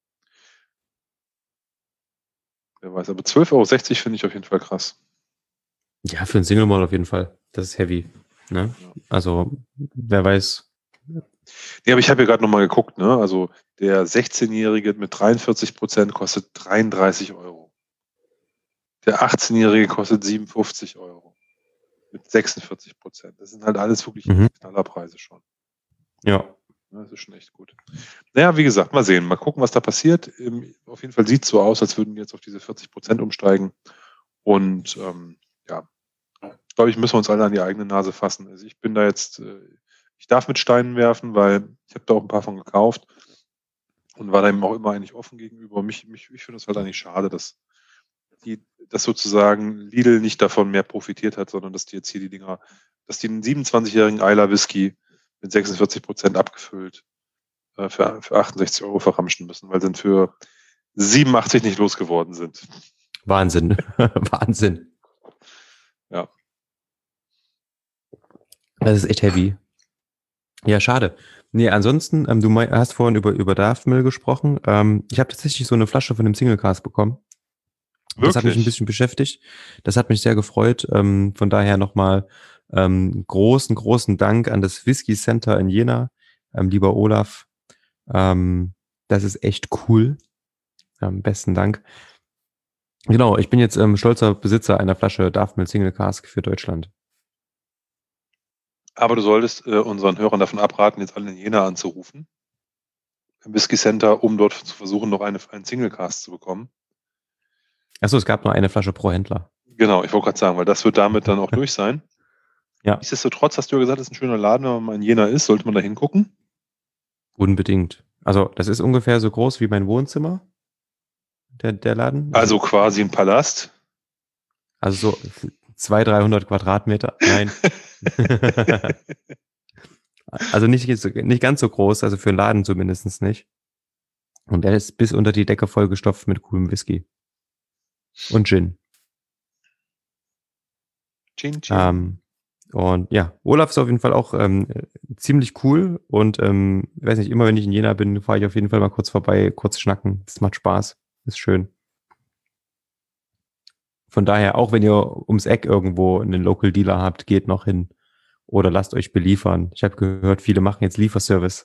Wer weiß. Aber 12,60 Euro finde ich auf jeden Fall krass. Ja, für einen Single Malt auf jeden Fall. Das ist heavy. Ne? Ja. Also, wer weiß. Nee, aber ich habe ja gerade nochmal geguckt, ne? Also der 16-Jährige mit 43% kostet 33 Euro. Der 18-Jährige kostet 57 Euro. Mit 46%. Das sind halt alles wirklich Knallerpreise schon. Ja. Das ist schon echt gut. Naja, wie gesagt, mal sehen. Mal gucken, was da passiert. Auf jeden Fall sieht es so aus, als würden wir jetzt auf diese 40% umsteigen. Und ja, glaube ich, müssen wir uns alle an die eigene Nase fassen. Also ich bin da jetzt, ich darf mit Steinen werfen, weil ich habe da auch ein paar von gekauft und war da eben auch immer eigentlich offen gegenüber. Ich finde es halt eigentlich schade, dass sozusagen Lidl nicht davon mehr profitiert hat, sondern dass die jetzt hier dass die einen 27-jährigen Islay Whisky mit 46% abgefüllt für 68 Euro verramschen müssen, weil sie für 87 nicht losgeworden sind. Wahnsinn. Wahnsinn. Ja. Das ist echt heavy. Ja, schade. Nee, ansonsten, du hast vorhin über Daphmil gesprochen. Ich habe tatsächlich so eine Flasche von dem Single Cask bekommen. Das hat mich ein bisschen beschäftigt. Das hat mich sehr gefreut. Von daher nochmal großen Dank an das Whisky Center in Jena, lieber Olaf. Das ist echt cool. Besten Dank. Genau, ich bin jetzt stolzer Besitzer einer Flasche Daphmil Single Cask für Deutschland. Aber du solltest unseren Hörern davon abraten, jetzt alle in Jena anzurufen. Im Whisky Center, um dort zu versuchen, noch einen Single Cask zu bekommen. Achso, es gab nur eine Flasche pro Händler. Genau, ich wollte gerade sagen, weil das wird damit dann auch durch sein. Ja. Nichtsdestotrotz hast du ja gesagt, es ist ein schöner Laden, wenn man mal in Jena ist, sollte man da hingucken. Unbedingt. Also, das ist ungefähr so groß wie mein Wohnzimmer, der Laden. Also quasi ein Palast. Also so 200-300 Quadratmeter. Nein. Also nicht ganz so groß, also für einen Laden zumindest nicht. Und er ist bis unter die Decke vollgestopft mit coolem Whisky. Und Gin. Gin. Und ja, Olaf ist auf jeden Fall auch ziemlich cool. Und ich weiß nicht, immer wenn ich in Jena bin, fahre ich auf jeden Fall mal kurz vorbei, kurz schnacken. Das macht Spaß. Ist schön. Von daher, auch wenn ihr ums Eck irgendwo einen Local Dealer habt, geht noch hin. Oder lasst euch beliefern. Ich habe gehört, viele machen jetzt Lieferservice.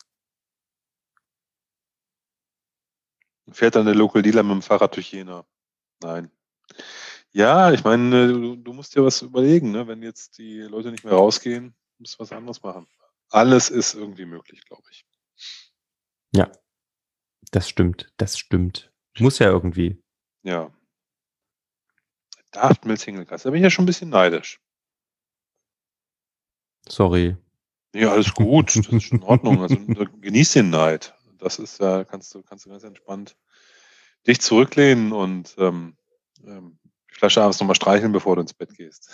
Fährt dann der Local Dealer mit dem Fahrrad durch Jena? Nein. Ja, ich meine, du musst dir was überlegen, ne? Wenn jetzt die Leute nicht mehr rausgehen, musst du was anderes machen. Alles ist irgendwie möglich, glaube ich. Ja, das stimmt. Das stimmt. Muss ja irgendwie. Ja. Daft Mills Single Cask. Da bin ich ja schon ein bisschen neidisch. Sorry. Ja, alles gut. Das ist schon in Ordnung. Also genieß den Neid. Das ist ja, kannst du ganz entspannt dich zurücklehnen und die Flasche abends nochmal streicheln, bevor du ins Bett gehst.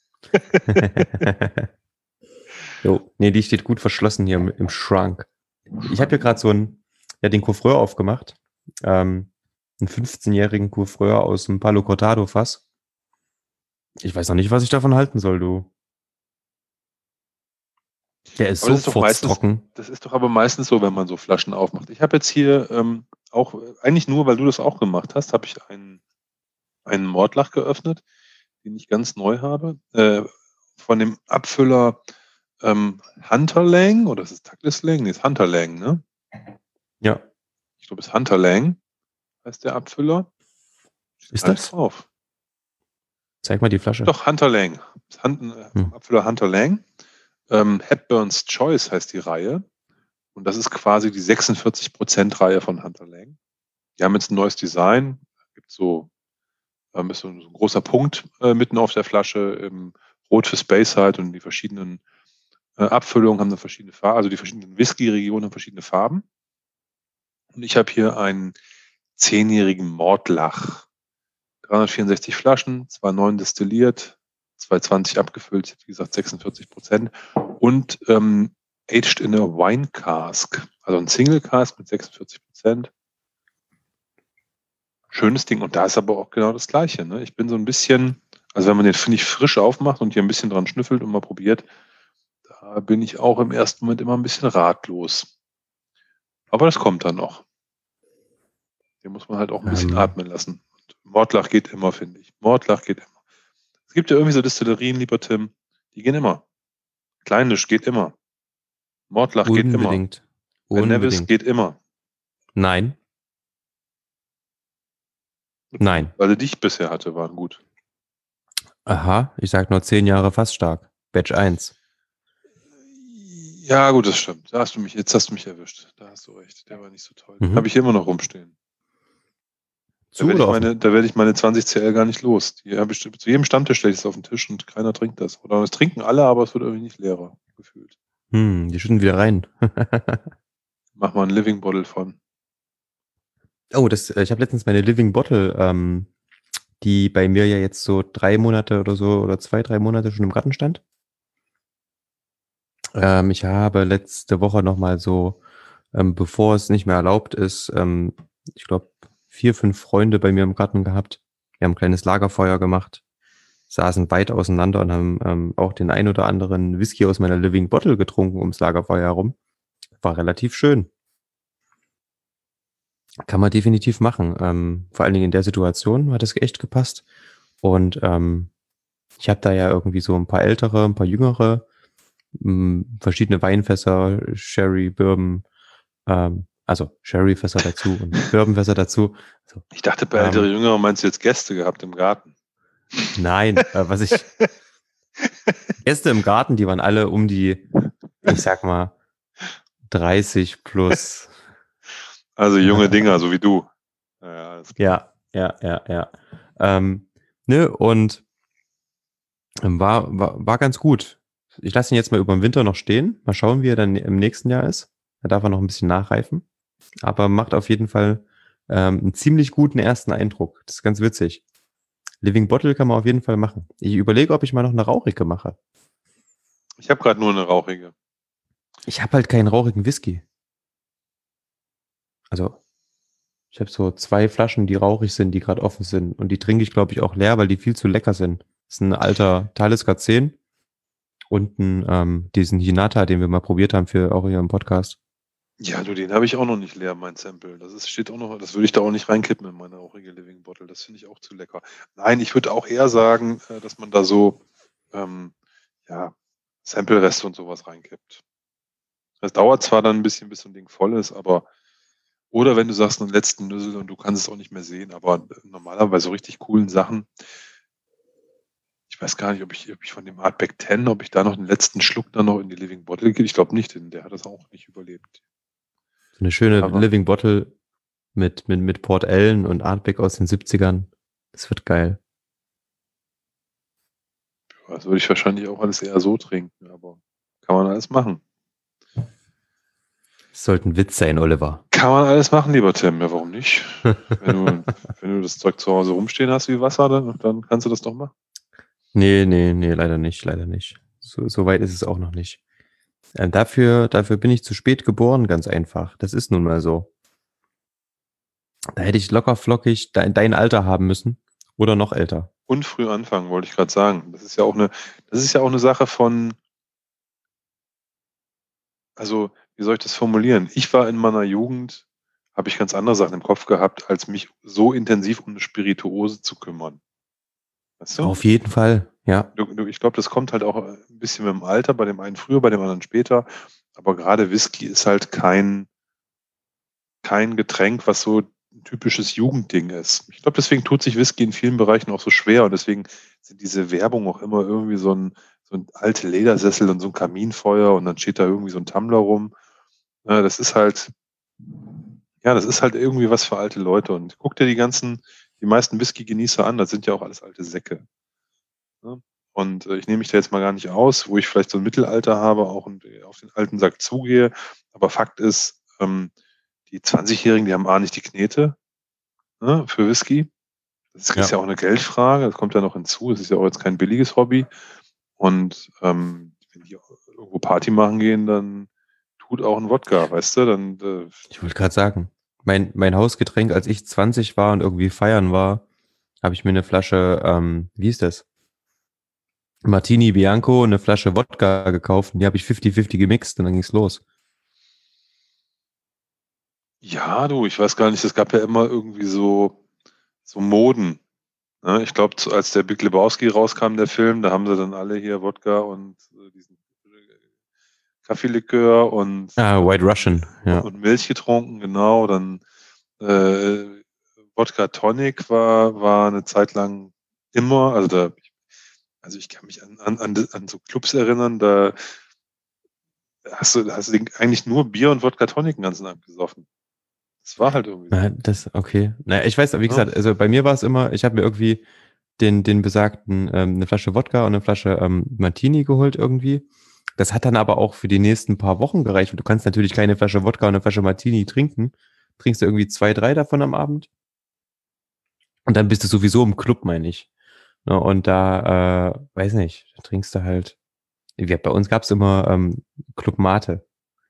Jo, nee, die steht gut verschlossen hier im Schrank. Ich habe hier gerade so den Coffreur aufgemacht. Einen 15-jährigen Coffreur aus dem Palo Cortado Fass. Ich weiß noch nicht, was ich davon halten soll, du. Der ist Aber so das ist doch meistens, furztrocken. das ist doch aber meistens so, wenn man so Flaschen aufmacht. Ich habe jetzt hier auch, eigentlich nur, weil du das auch gemacht hast, habe ich einen Mordlach geöffnet, den ich ganz neu habe, von dem Abfüller Hunter Lang, oder ist es Douglas Lang? Nee, ist Hunter Lang, ne? Ja. Ich glaube, es ist Hunter Lang, heißt der Abfüller. Steht Ist gar nicht das? drauf. Zeig mal die Flasche. Doch, Hunter Lang. Vom Abfüller Hunter Lang. Hepburn's Choice heißt die Reihe. Und das ist quasi die 46% Reihe von Hunter Lang. Die haben jetzt ein neues Design. Gibt so, ist so ein großer Punkt mitten auf der Flasche, rot für Space halt, und die verschiedenen Abfüllungen haben eine verschiedene Farbe, also die verschiedenen Whisky-Regionen haben verschiedene Farben. Und ich habe hier einen 10-jährigen Mordlach. 364 Flaschen, 2,9 destilliert, 2,20 abgefüllt, wie gesagt 46%. Und aged in a Wine Cask, also ein Single Cask mit 46%. Schönes Ding. Und da ist aber auch genau das Gleiche. Ne? Ich bin so ein bisschen, also wenn man den, finde ich, frisch aufmacht und hier ein bisschen dran schnüffelt und mal probiert, da bin ich auch im ersten Moment immer ein bisschen ratlos. Aber das kommt dann noch. Den muss man halt auch ein bisschen atmen lassen. Und Mordlach geht immer, finde ich. Mordlach geht immer. Es gibt ja irgendwie so Destillerien, lieber Tim, die gehen immer. Kleinisch geht immer. Mordlach geht immer. Unbedingt. Ben Nevis Unbedingt. geht immer. Nein. Nein. Weil die ich bisher hatte, waren gut. Aha, ich sag nur 10 Jahre fast stark. Batch 1. Ja, gut, das stimmt. Jetzt hast du mich erwischt. Da hast du recht. Der war nicht so toll. Den habe ich hier immer noch rumstehen. Da Zu oder offen? werde ich meine 20 CL gar nicht los. Die habe ich, zu jedem Stammtisch stelle ich es auf den Tisch und keiner trinkt das. Oder es trinken alle, aber es wird irgendwie nicht leerer gefühlt. Die schütten wieder rein. Mach mal ein Living Bottle von. Oh, ich habe letztens meine Living Bottle, die bei mir ja jetzt so 3 Monate oder so oder 2, 3 Monate schon im Garten stand. Ich habe letzte Woche nochmal so, bevor es nicht mehr erlaubt ist, ich glaube 4, 5 Freunde bei mir im Garten gehabt. Wir haben ein kleines Lagerfeuer gemacht, saßen weit auseinander und haben auch den ein oder anderen Whisky aus meiner Living Bottle getrunken ums Lagerfeuer herum. War relativ schön. Kann man definitiv machen. Vor allen Dingen in der Situation hat es echt gepasst. Und ich habe da ja irgendwie so ein paar ältere, ein paar jüngere, verschiedene Weinfässer, Sherry, Bourbon, also Sherryfässer dazu und Bourbonfässer dazu. So, Ich dachte, bei ältere Jüngere meinst du jetzt Gäste gehabt im Garten? Nein, Gäste im Garten, die waren alle um die, ich sag mal, 30 plus. Also junge Dinger, so wie du. Ja, alles klar. Ja. Ne, und war ganz gut. Ich lasse ihn jetzt mal über den Winter noch stehen. Mal schauen, wie er dann im nächsten Jahr ist. Da darf er noch ein bisschen nachreifen. Aber macht auf jeden Fall einen ziemlich guten ersten Eindruck. Das ist ganz witzig. Living Bottle kann man auf jeden Fall machen. Ich überlege, ob ich mal noch eine rauchige mache. Ich habe gerade nur eine rauchige. Ich habe halt keinen rauchigen Whisky. Also, ich habe so 2 Flaschen, die rauchig sind, die gerade offen sind. Und die trinke ich, glaube ich, auch leer, weil die viel zu lecker sind. Das ist ein alter Talisker 10 und diesen Hinata, den wir mal probiert haben für auch hier im Podcast. Ja, du, den habe ich auch noch nicht leer, mein Sample. Steht auch noch, das würde ich da auch nicht reinkippen in meine rauchige Living Bottle. Das finde ich auch zu lecker. Nein, ich würde auch eher sagen, dass man da so Sample-Reste und sowas reinkippt. Das dauert zwar dann ein bisschen, bis so ein Ding voll ist, aber oder wenn du sagst, einen letzten Nüssel und du kannst es auch nicht mehr sehen, aber normalerweise so richtig coolen Sachen. Ich weiß gar nicht, ob ich von dem Hardback 10, ob ich da noch den letzten Schluck dann noch in die Living Bottle gebe. Ich glaube nicht, denn der hat das auch nicht überlebt. So eine schöne Aber Living Bottle mit Port Ellen und Artback aus den 70ern. Das wird geil. das würde ich wahrscheinlich auch alles eher so trinken, aber kann man alles machen. Das sollte ein Witz sein, Oliver. Kann man alles machen, lieber Tim. Ja, warum nicht? Wenn du das Zeug zu Hause rumstehen hast wie Wasser, dann kannst du das doch machen. Nee, leider nicht, leider nicht. So weit ist es auch noch nicht. Dafür bin ich zu spät geboren, ganz einfach. Das ist nun mal so. Da hätte ich locker flockig dein Alter haben müssen oder noch älter. Und früh anfangen, wollte ich gerade sagen. Das ist ja auch eine Sache von, also, wie soll ich das formulieren? Ich war in meiner Jugend, habe ich ganz andere Sachen im Kopf gehabt, als mich so intensiv um eine Spirituose zu kümmern. Weißt du? Auf jeden Fall, ja. Ich glaube, das kommt halt auch ein bisschen mit dem Alter, bei dem einen früher, bei dem anderen später. Aber gerade Whisky ist halt kein Getränk, was so ein typisches Jugendding ist. Ich glaube, deswegen tut sich Whisky in vielen Bereichen auch so schwer und deswegen sind diese Werbung auch immer irgendwie so ein alte Ledersessel und so ein Kaminfeuer und dann steht da irgendwie so ein Tumbler rum. Ja, das ist halt irgendwie was für alte Leute. Und guck dir die meisten Whisky-Genießer an, das sind ja auch alles alte Säcke. Ne? Und ich nehme mich da jetzt mal gar nicht aus, wo ich vielleicht so ein Mittelalter habe, auch und auf den alten Sack zugehe. Aber Fakt ist, die 20-Jährigen, die haben A nicht die Knete, ne, für Whisky. Das ist ja auch eine Geldfrage, das kommt ja noch hinzu. Es ist ja auch jetzt kein billiges Hobby. Und wenn die irgendwo Party machen gehen, dann tut auch ein Wodka, weißt du? Dann, Ich wollte gerade sagen, mein Hausgetränk, als ich 20 war und irgendwie feiern war, habe ich mir eine Flasche, wie hieß das? Martini Bianco und eine Flasche Wodka gekauft und die habe ich 50-50 gemixt und dann ging's los. ja, du, ich weiß gar nicht, es gab ja immer irgendwie so Moden. Ne? Ich glaube, als der Big Lebowski rauskam, der Film, da haben sie dann alle hier Wodka und diesen Kaffeelikör White Russian, ja. und Milch getrunken, genau. Dann äh, Wodka Tonic war eine Zeit lang immer, also ich kann mich an so Clubs erinnern, da hast du eigentlich nur Bier und Wodka Tonic den ganzen Abend gesoffen. Das war halt irgendwie so. Okay. Naja, ich weiß, wie Ja. gesagt, also bei mir war es immer, ich habe mir irgendwie den besagten, eine Flasche Wodka und eine Flasche Martini geholt irgendwie. Das hat dann aber auch für die nächsten paar Wochen gereicht. Du kannst natürlich keine Flasche Wodka und eine Flasche Martini trinken. Trinkst du irgendwie 2, 3 davon am Abend. Und dann bist du sowieso im Club, meine ich. Ja, und da, weiß nicht, da trinkst du halt. Bei uns gab's immer Club Mate.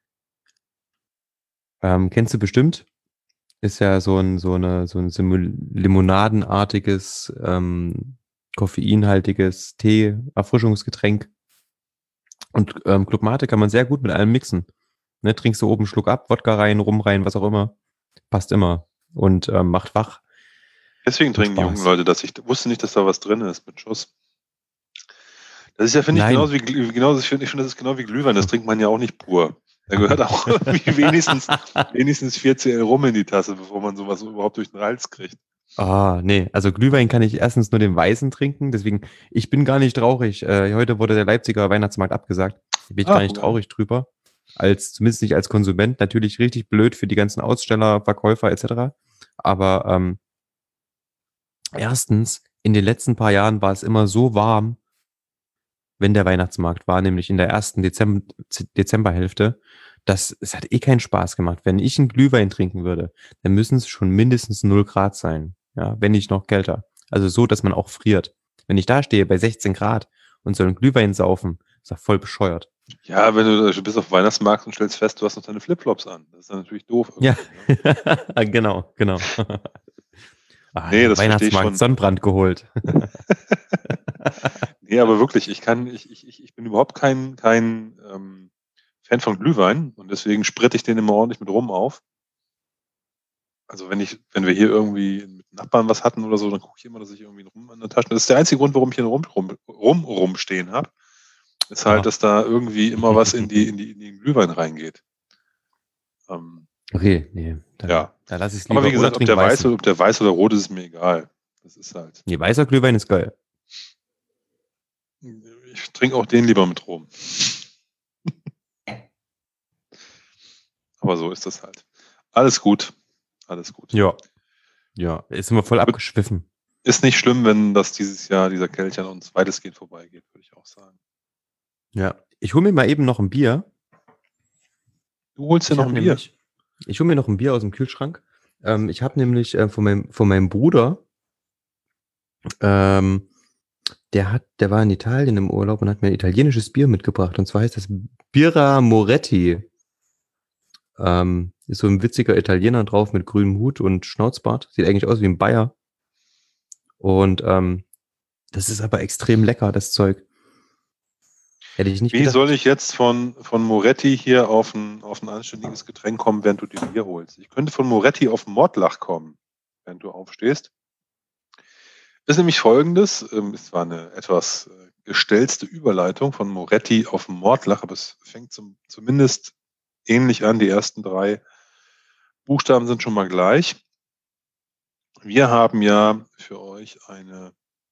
Kennst du bestimmt? Ist ja so ein limonadenartiges, koffeinhaltiges Tee-Erfrischungsgetränk. Und Club Mate kann man sehr gut mit allem mixen. Ne, trinkst du oben einen Schluck ab, Wodka rein, Rum rein, was auch immer. Passt immer. Und macht wach. Deswegen Macht trinken die jungen Spaß. Leute das. Ich wusste nicht, dass da was drin ist mit Schuss. Das ist ja, finde ich, Nein. ich finde, das ist genau wie Glühwein. Das trinkt man ja auch nicht pur. Da gehört auch irgendwie wenigstens 4 CL Rum in die Tasse, bevor man sowas überhaupt durch den Hals kriegt. Ah, nee. Also Glühwein kann ich erstens nur den Weißen trinken. Deswegen, ich bin gar nicht traurig. Heute wurde der Leipziger Weihnachtsmarkt abgesagt. Da bin ich gar nicht Ja. traurig drüber. Zumindest nicht als Konsument. Natürlich richtig blöd für die ganzen Aussteller, Verkäufer etc. Aber erstens, in den letzten paar Jahren war es immer so warm, wenn der Weihnachtsmarkt war, nämlich in der ersten Dezemberhälfte, dass es hat eh keinen Spaß gemacht. Wenn ich einen Glühwein trinken würde, dann müssen es schon mindestens 0 Grad sein, ja, wenn nicht noch kälter. Also so, dass man auch friert. Wenn ich da stehe bei 16 Grad und soll einen Glühwein saufen, ist doch voll bescheuert. Ja, wenn du bist auf Weihnachtsmarkt und stellst fest, du hast noch deine Flipflops an. Das ist dann natürlich doof. Ja, Ne? genau. Nee, das verstehe ich Weihnachtsmarkt schon. Sonnenbrand geholt. Nee, aber wirklich, ich bin überhaupt kein Fan von Glühwein und deswegen spritte ich den immer ordentlich mit Rum auf. Also wenn wir hier irgendwie mit Nachbarn was hatten oder so, dann gucke ich immer, dass ich irgendwie einen Rum an der Tasche. Das ist der einzige Grund, warum ich hier einen Rum rumstehen habe. Ist halt, dass da irgendwie immer was in den Glühwein reingeht. Okay, nee, Ja. da lasse ich es Aber lieber. wie gesagt, Oder trink Weißen. ob der weiß oder rot ist, ist mir egal. Das ist halt. Nee, weißer Glühwein ist geil. Ich trinke auch den lieber mit Rum. Aber so ist das halt. Alles gut. Alles gut. Ja. Ja, ist immer voll abgeschwiffen. Ist nicht schlimm, wenn das dieses Jahr, dieser Kelch an uns weitestgehend vorbeigeht, würde ich auch sagen. Ja. Ich hole mir mal eben noch ein Bier. Du holst dir noch ein Bier? Ich hole mir noch ein Bier aus dem Kühlschrank. Ich habe nämlich von meinem Bruder, der war in Italien im Urlaub und hat mir ein italienisches Bier mitgebracht. Und zwar heißt das Birra Moretti. Ist so ein witziger Italiener drauf mit grünem Hut und Schnauzbart. Sieht eigentlich aus wie ein Bayer. Und das ist aber extrem lecker, das Zeug. Hätte ich nicht Wie gedacht. soll ich jetzt von Moretti hier auf ein anständiges Getränk kommen, während du dir Bier holst? Ich könnte von Moretti auf Mordlach kommen, während du aufstehst. Ist nämlich folgendes, es war eine etwas gestelzte Überleitung von Moretti auf Mordlach, aber es fängt zumindest ähnlich an. Die ersten 3 Buchstaben sind schon mal gleich. Wir haben ja für euch ein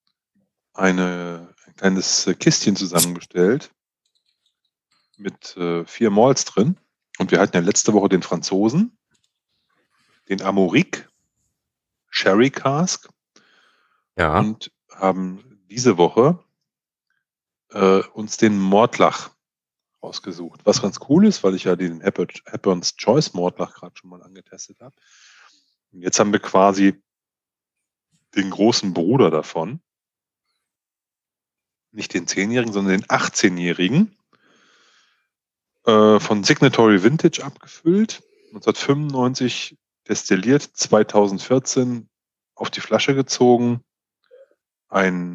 kleines Kistchen zusammengestellt mit 4 Malts drin. Und wir hatten ja letzte Woche den Franzosen, den Amaury Sherry Cask. Ja. Und haben diese Woche uns den Mordlach rausgesucht. Was ganz cool ist, weil ich ja den Hepburn's Choice Mordlach gerade schon mal angetestet habe. Und jetzt haben wir quasi den großen Bruder davon. Nicht den 10-Jährigen, sondern den 18-Jährigen. Von Signatory Vintage abgefüllt. 1995 destilliert, 2014 auf die Flasche gezogen. Ein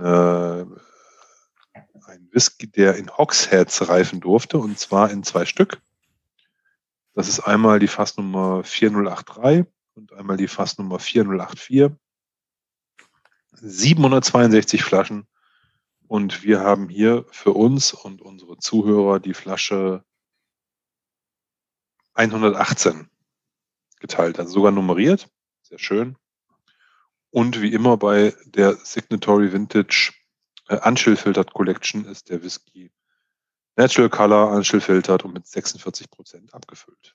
Whisky, der in Hogsheads reifen durfte, und zwar in 2 Stück. Das ist einmal die Fassnummer 4083 und einmal die Fassnummer 4084. 762 Flaschen. Und wir haben hier für uns und unsere Zuhörer die Flasche 118 geteilt, also sogar nummeriert. Sehr schön. Und wie immer bei der Signatory Vintage Unchill Filtered Collection ist der Whisky Natural Color, Unchill Filtered und mit 46% abgefüllt.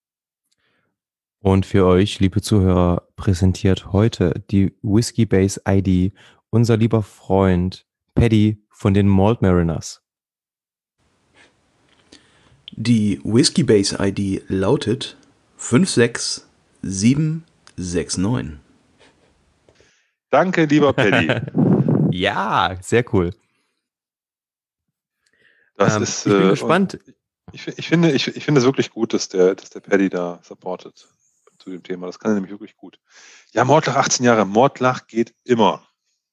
Und für euch, liebe Zuhörer, präsentiert heute die Whiskey Base ID unser lieber Freund Paddy von den Malt Mariners. Die Whiskey Base ID lautet 56769. Danke, lieber Paddy. Ja, sehr cool. Das ist, ich bin gespannt. Ich finde es wirklich gut, dass der Paddy da supportet zu dem Thema. Das kann er nämlich wirklich gut. Ja, Mordlach 18 Jahre. Mordlach geht immer.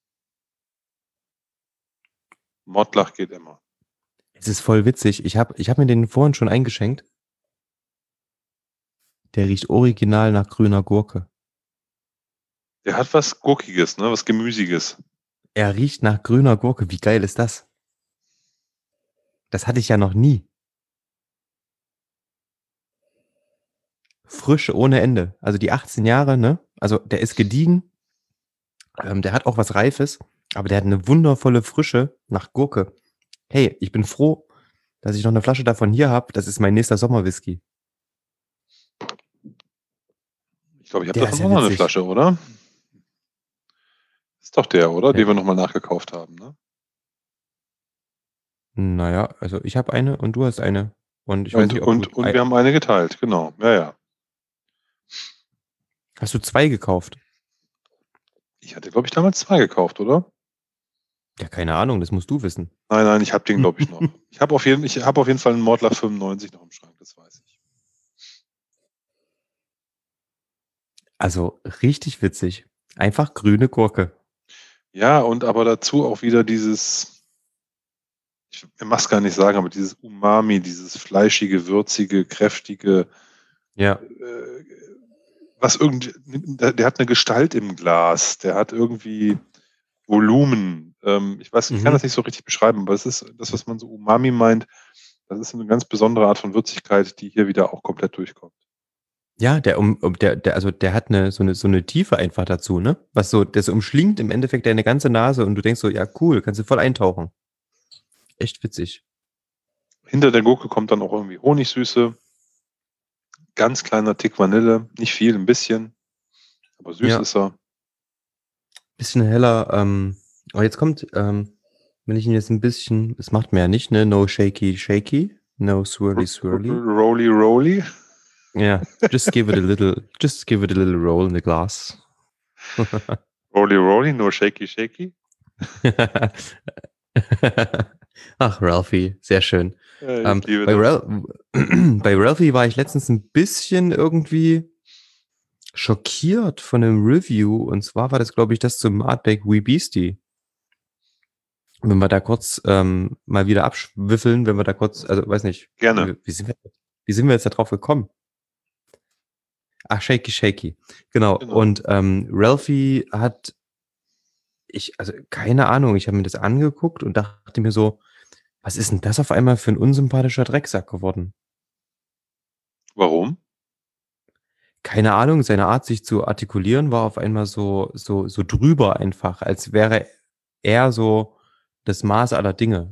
Mordlach geht immer. Es ist voll witzig. Ich hab mir den vorhin schon eingeschenkt. Der riecht original nach grüner Gurke. Der hat was Gurkiges, ne? Was Gemüsiges. Er riecht nach grüner Gurke. Wie geil ist das? Das hatte ich ja noch nie. Frisch ohne Ende. Also die 18 Jahre, ne? Also der ist gediegen. Der hat auch was Reifes. Aber der hat eine wundervolle Frische nach Gurke. Hey, ich bin froh, dass ich noch eine Flasche davon hier habe. Das ist mein nächster Sommerwhisky. Ich glaube, ich habe davon auch noch eine Flasche, oder? Ist doch der, oder? Den wir nochmal nachgekauft haben, ne? Naja, also ich habe eine und du hast eine. Und ich weiß nicht, und wir haben eine geteilt, genau. Ja. Hast du 2 gekauft? Ich hatte, glaube ich, damals 2 gekauft, oder? Ja, keine Ahnung, das musst du wissen. Nein, ich habe den, glaube ich, noch. Ich habe auf jeden Fall einen Mordlach 95 noch im Schrank, das weiß ich. Also richtig witzig. Einfach grüne Gurke. Ja, und aber dazu auch wieder dieses, ich mag es gar nicht sagen, aber dieses Umami, dieses fleischige, würzige, kräftige. Ja. Der hat eine Gestalt im Glas, der hat irgendwie Volumen. Ich kann das nicht so richtig beschreiben, aber es ist das, was man so Umami meint. Das ist eine ganz besondere Art von Würzigkeit, die hier wieder auch komplett durchkommt. Ja, der hat so eine Tiefe einfach dazu, ne? Das umschlingt im Endeffekt deine ganze Nase und du denkst so, ja cool, kannst du voll eintauchen. echt witzig. Hinter der Gurke kommt dann auch irgendwie Honigsüße. Ganz kleiner Tick Vanille. Nicht viel, ein bisschen. Aber süß Ja, ist er. bisschen heller. Aber jetzt kommt, wenn ich ihn jetzt ein bisschen, das macht mir ja nicht, ne? No shaky shaky, no swirly swirly. Roly, roly. Ja, just give it a little roll in the glass. Roly, roly, no shaky, shaky. Ach, Ralphie, sehr schön. Ich liebe Bei, das. bei Ralphie war ich letztens ein bisschen irgendwie schockiert von einem Review. Und zwar war das, glaube ich, das zum Artback Wee Beastie. Wenn wir da kurz mal wieder abschwiffeln, wenn wir da kurz, also weiß nicht, Gerne. wie sind wir jetzt da drauf gekommen? Ach, Shaky Shaky. Genau. Und Ralphie hat, also keine Ahnung, ich habe mir das angeguckt und dachte mir so, was ist denn das auf einmal für ein unsympathischer Drecksack geworden? Warum? Keine Ahnung, seine Art, sich zu artikulieren, war auf einmal so drüber einfach, als wäre er so das Maß aller Dinge.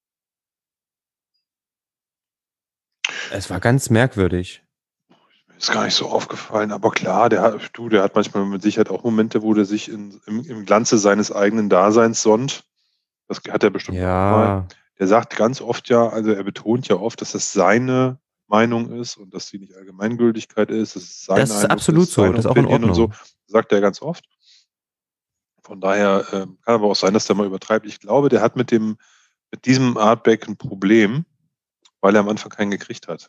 Es war ganz merkwürdig. Ist gar nicht so aufgefallen, aber klar, der hat manchmal mit Sicherheit auch Momente, wo der sich im Glanze seines eigenen Daseins sonnt. Das hat er bestimmt auch mal. Ja, Der sagt ganz oft ja, also er betont ja oft, dass das seine Meinung ist und dass sie nicht Allgemeingültigkeit ist, dass es sein das ist Eindruck absolut ist, so, sein das ist auch in Opinion und so. Ordnung. Sagt er ganz oft. Von daher kann aber auch sein, dass der mal übertreibt. Ich glaube, der hat mit diesem Artback ein Problem, weil er am Anfang keinen gekriegt hat.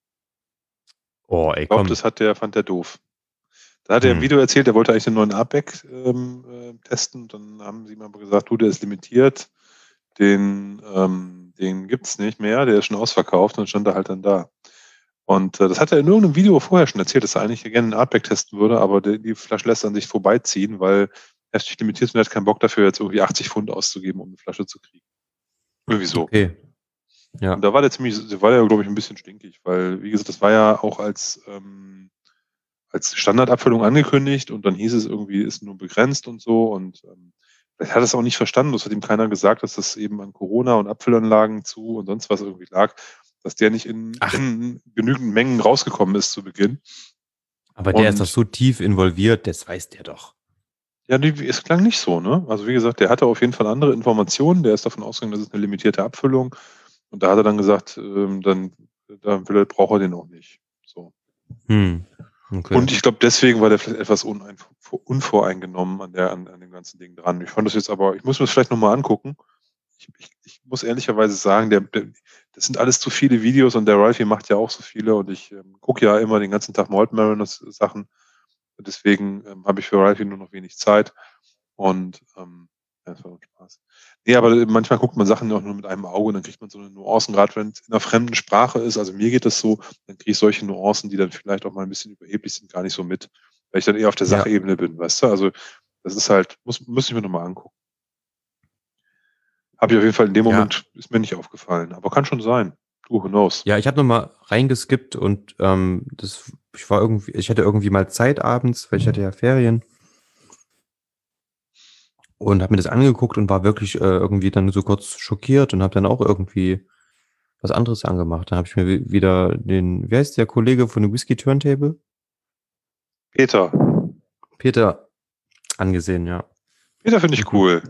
Oh, ey, Ich glaube, komm. das fand der doof. Da hat er im Video erzählt, er wollte eigentlich den neuen Artback testen. Dann haben sie ihm aber gesagt, der ist limitiert. Den gibt es nicht mehr, der ist schon ausverkauft und stand er halt dann da. Und das hat er in irgendeinem Video vorher schon erzählt, dass er eigentlich gerne einen Artback testen würde, aber die Flasche lässt an sich vorbeiziehen, weil heftig limitiert ist und er hat keinen Bock dafür, jetzt irgendwie 80 Pfund auszugeben, um eine Flasche zu kriegen. Irgendwie so. Okay. Ja. Und da war der glaube ich, ein bisschen stinkig, weil, wie gesagt, das war ja auch als Standardabfüllung angekündigt und dann hieß es irgendwie, ist nur begrenzt und so und vielleicht hat er es auch nicht verstanden, das hat ihm keiner gesagt, dass das eben an Corona und Abfüllanlagen zu und sonst was irgendwie lag, dass der nicht in genügend Mengen rausgekommen ist zu Beginn. Aber der ist doch so tief involviert, das weiß der doch. Ja, es klang nicht so, ne? Also wie gesagt, der hatte auf jeden Fall andere Informationen, der ist davon ausgegangen, das ist eine limitierte Abfüllung und da hat er dann gesagt, dann braucht er den auch nicht. So. Okay. Und ich glaube, deswegen war der vielleicht etwas unvoreingenommen an dem ganzen Ding dran. Ich fand das jetzt aber, ich muss mir das vielleicht nochmal angucken. Ich muss ehrlicherweise sagen, das sind alles zu viele Videos und der Ralphie macht ja auch so viele und ich gucke ja immer den ganzen Tag Malt Mariners Sachen. Deswegen habe ich für Ralphie nur noch wenig Zeit und das war Spaß. Nee, aber manchmal guckt man Sachen auch nur mit einem Auge und dann kriegt man so eine Nuancen, gerade wenn es in einer fremden Sprache ist, also mir geht das so, dann kriege ich solche Nuancen, die dann vielleicht auch mal ein bisschen überheblich sind, gar nicht so mit, weil ich dann eher auf der Sachebene bin, weißt du? Also das ist halt, muss ich mir nochmal angucken. Habe ich auf jeden Fall in dem Moment, ist mir nicht aufgefallen, aber kann schon sein. Who knows? Ja, ich habe nochmal reingeskippt und ich hatte irgendwie mal Zeit abends, weil ich hatte ja Ferien. Und habe mir das angeguckt und war wirklich irgendwie dann so kurz schockiert und habe dann auch irgendwie was anderes angemacht. Dann habe ich mir wieder wie heißt der Kollege von dem Whisky Turntable? Peter angesehen, ja. Peter finde ich cool.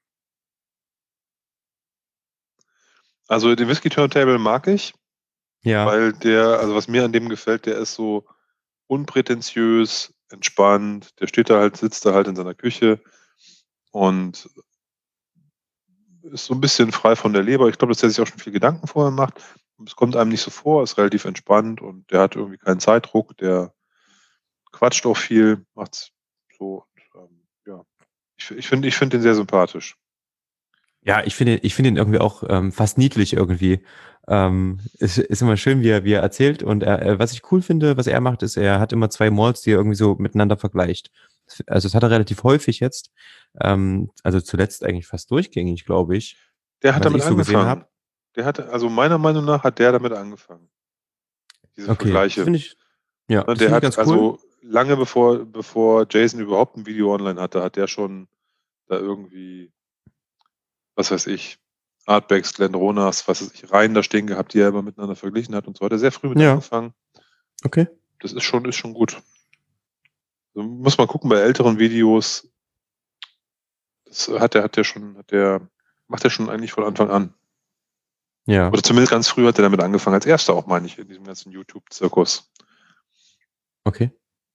Also den Whisky Turntable mag ich. Ja. Weil also was mir an dem gefällt, der ist so unprätentiös, entspannt, sitzt da halt in seiner Küche und ist so ein bisschen frei von der Leber. Ich glaube, dass der sich auch schon viel Gedanken vorher macht. Es kommt einem nicht so vor, ist relativ entspannt und der hat irgendwie keinen Zeitdruck, der quatscht auch viel, macht's so. Ja, ich finde den sehr sympathisch. Ja, ich finde ihn irgendwie auch fast niedlich irgendwie. Ist immer schön, wie er erzählt. Und was ich cool finde, was er macht, ist, er hat immer zwei Malls, die er irgendwie so miteinander vergleicht. Also das hat er relativ häufig jetzt. Also zuletzt eigentlich fast durchgängig, glaube ich. Der hat damit angefangen. Also meiner Meinung nach hat der damit angefangen. Diese Vergleiche. Das finde ich, ja, das der hat ganz cool. Also lange bevor Jason überhaupt ein Video online hatte, hat der schon da irgendwie, was weiß ich, Artbacks, Glenn Ronas, was weiß ich, Reihen da stehen gehabt, die er immer miteinander verglichen hat und so. Hat er sehr früh mit Ja. angefangen. Okay. Das ist schon gut. Also muss man gucken bei älteren Videos. Das macht er schon eigentlich von Anfang an. Ja. Oder zumindest ganz früh hat er damit angefangen, als erster auch, meine ich, in diesem ganzen YouTube-Zirkus. Okay.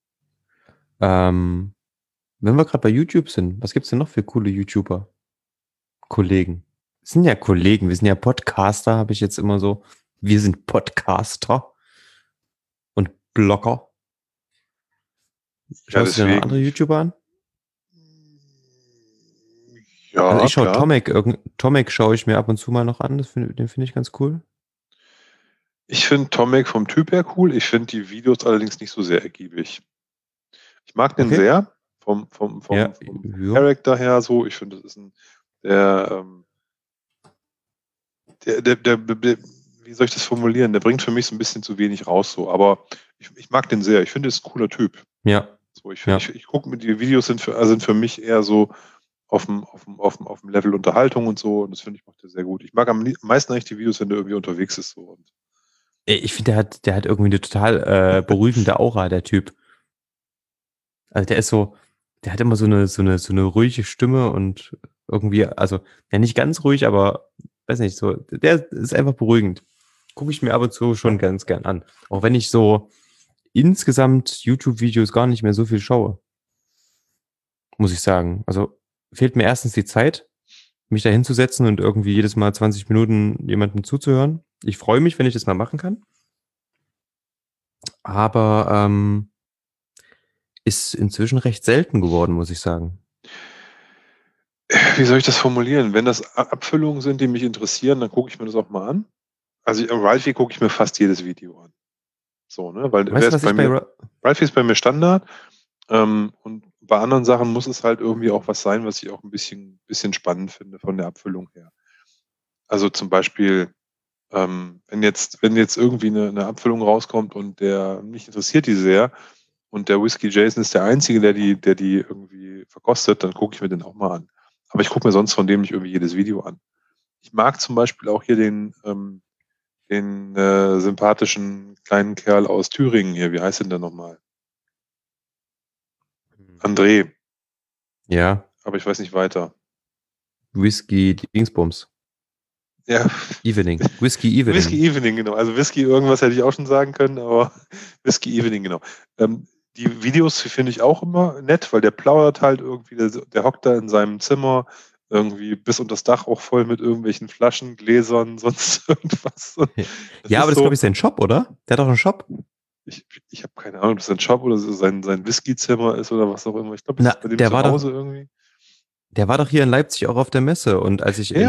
Wenn wir gerade bei YouTube sind, was gibt's denn noch für coole YouTuber? Kollegen. Wir sind ja Kollegen, wir sind ja Podcaster, habe ich jetzt immer so. Wir sind Podcaster und Blogger. Ja, Schaust du dir noch deswegen. andere YouTuber an? Ja, Also ich schaue klar. Tomek schaue ich mir ab und zu mal noch an, den finde ich ganz cool. Ich finde Tomek vom Typ her cool. Ich finde die Videos allerdings nicht so sehr ergiebig. Ich mag den Okay. sehr, vom Ja, Charakter her so. Ich finde, das ist wie soll ich das formulieren? Der bringt für mich so ein bisschen zu wenig raus so. Aber ich mag den sehr. Ich finde, er ist ein cooler Typ. Ja. So, ich Ja. gucke mir die Videos sind für mich eher so auf dem Level Unterhaltung und so. Und das finde ich macht er sehr gut. Ich mag am meisten eigentlich die Videos, wenn der irgendwie unterwegs ist so. Und Ich finde, der hat irgendwie eine total beruhigende Aura, der Typ. Also der hat immer so eine ruhige Stimme und irgendwie, also ja nicht ganz ruhig, aber weiß nicht, so, der ist einfach beruhigend. Gucke ich mir ab und zu schon ganz gern an. Auch wenn ich so insgesamt YouTube-Videos gar nicht mehr so viel schaue. Muss ich sagen. Also fehlt mir erstens die Zeit, mich da hinzusetzen und irgendwie jedes Mal 20 Minuten jemandem zuzuhören. Ich freue mich, wenn ich das mal machen kann. Aber ist inzwischen recht selten geworden, muss ich sagen. wie soll ich das formulieren? Wenn das Abfüllungen sind, die mich interessieren, dann gucke ich mir das auch mal an. Also Ralphie gucke ich mir fast jedes Video an. So, ne? Weil Weißt du, was ich bei Ralphie ist bei mir Standard. Und bei anderen Sachen muss es halt irgendwie auch was sein, was ich auch ein bisschen spannend finde von der Abfüllung her. Also zum Beispiel, wenn jetzt irgendwie eine Abfüllung rauskommt und mich interessiert die sehr und der Whiskey Jason ist der Einzige, der die irgendwie verkostet, dann gucke ich mir den auch mal an. Aber ich gucke mir sonst von dem nicht irgendwie jedes Video an. Ich mag zum Beispiel auch hier den sympathischen kleinen Kerl aus Thüringen hier. Wie heißt denn der nochmal? André. Ja. Aber ich weiß nicht weiter. Whisky Dingsbums. Ja. Evening. Whisky Evening. Whisky Evening, genau. Also Whisky irgendwas hätte ich auch schon sagen können, aber Whisky Evening, genau. Die Videos finde ich auch immer nett, weil der plaudert halt irgendwie, der hockt da in seinem Zimmer irgendwie bis unter das Dach auch voll mit irgendwelchen Flaschen, Gläsern, sonst irgendwas. Ja, aber das ist, glaube ich, sein Shop, oder? Der hat doch einen Shop. Ich habe keine Ahnung, ob das sein Shop oder sein Whisky-Zimmer ist oder was auch immer. Ich glaube, das ist bei dem zu Hause irgendwie. Der war doch hier in Leipzig auch auf der Messe und als ich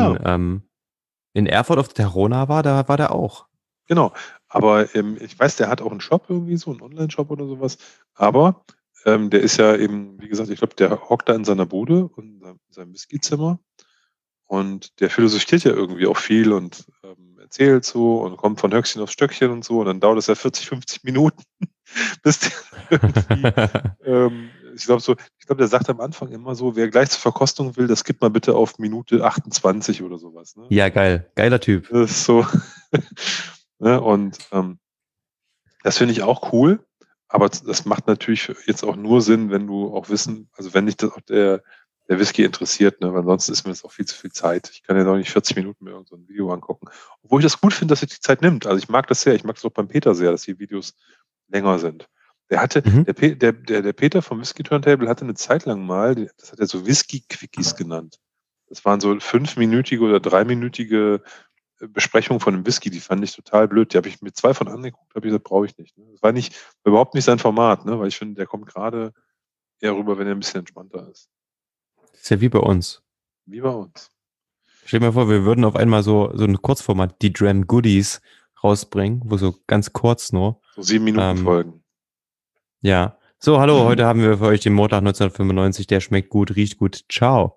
in Erfurt auf der Terrona war, da war der auch. Genau, aber ich weiß, der hat auch einen Shop irgendwie, so einen Online-Shop oder sowas, aber der ist ja eben, wie gesagt, ich glaube, der hockt da in seiner Bude und in seinem Whisky-Zimmer und der philosophiert ja irgendwie auch viel und erzählt so und kommt von Höchstchen aufs Stöckchen und so und dann dauert es ja 40, 50 Minuten, bis der irgendwie, ich glaube, der sagt am Anfang immer so, wer gleich zur Verkostung will, das gibt mal bitte auf Minute 28 oder sowas. Ne? Ja, geil. Geiler Typ. Das ist so. Ne? Und das finde ich auch cool, aber das macht natürlich jetzt auch nur Sinn, wenn du auch wenn dich das auch der Whisky interessiert, ne? Weil ansonsten ist mir das auch viel zu viel Zeit. Ich kann ja doch nicht 40 Minuten mir irgend so ein Video angucken. Obwohl ich das gut finde, dass sich die Zeit nimmt. Also ich mag das sehr. Ich mag es auch beim Peter sehr, dass die Videos länger sind. Der Peter vom Whisky Turntable hatte eine Zeit lang mal, das hat er so Whisky-Quickies genannt. Das waren so 5-minütige oder 3-minütige Besprechungen von einem Whisky, die fand ich total blöd. Die habe ich mir 2 von angeguckt, habe ich gesagt, brauche ich nicht. Ne? Das war überhaupt nicht sein Format, ne? Weil ich finde, der kommt gerade eher rüber, wenn er ein bisschen entspannter ist. Das ist ja wie bei uns. Wie bei uns. Stell dir mal vor, wir würden auf einmal so ein Kurzformat, die Dram Goodies rausbringen, wo so ganz kurz nur. So 7 Minuten Folgen. Ja. So, hallo, heute haben wir für euch den Montag 1995, der schmeckt gut, riecht gut. Ciao.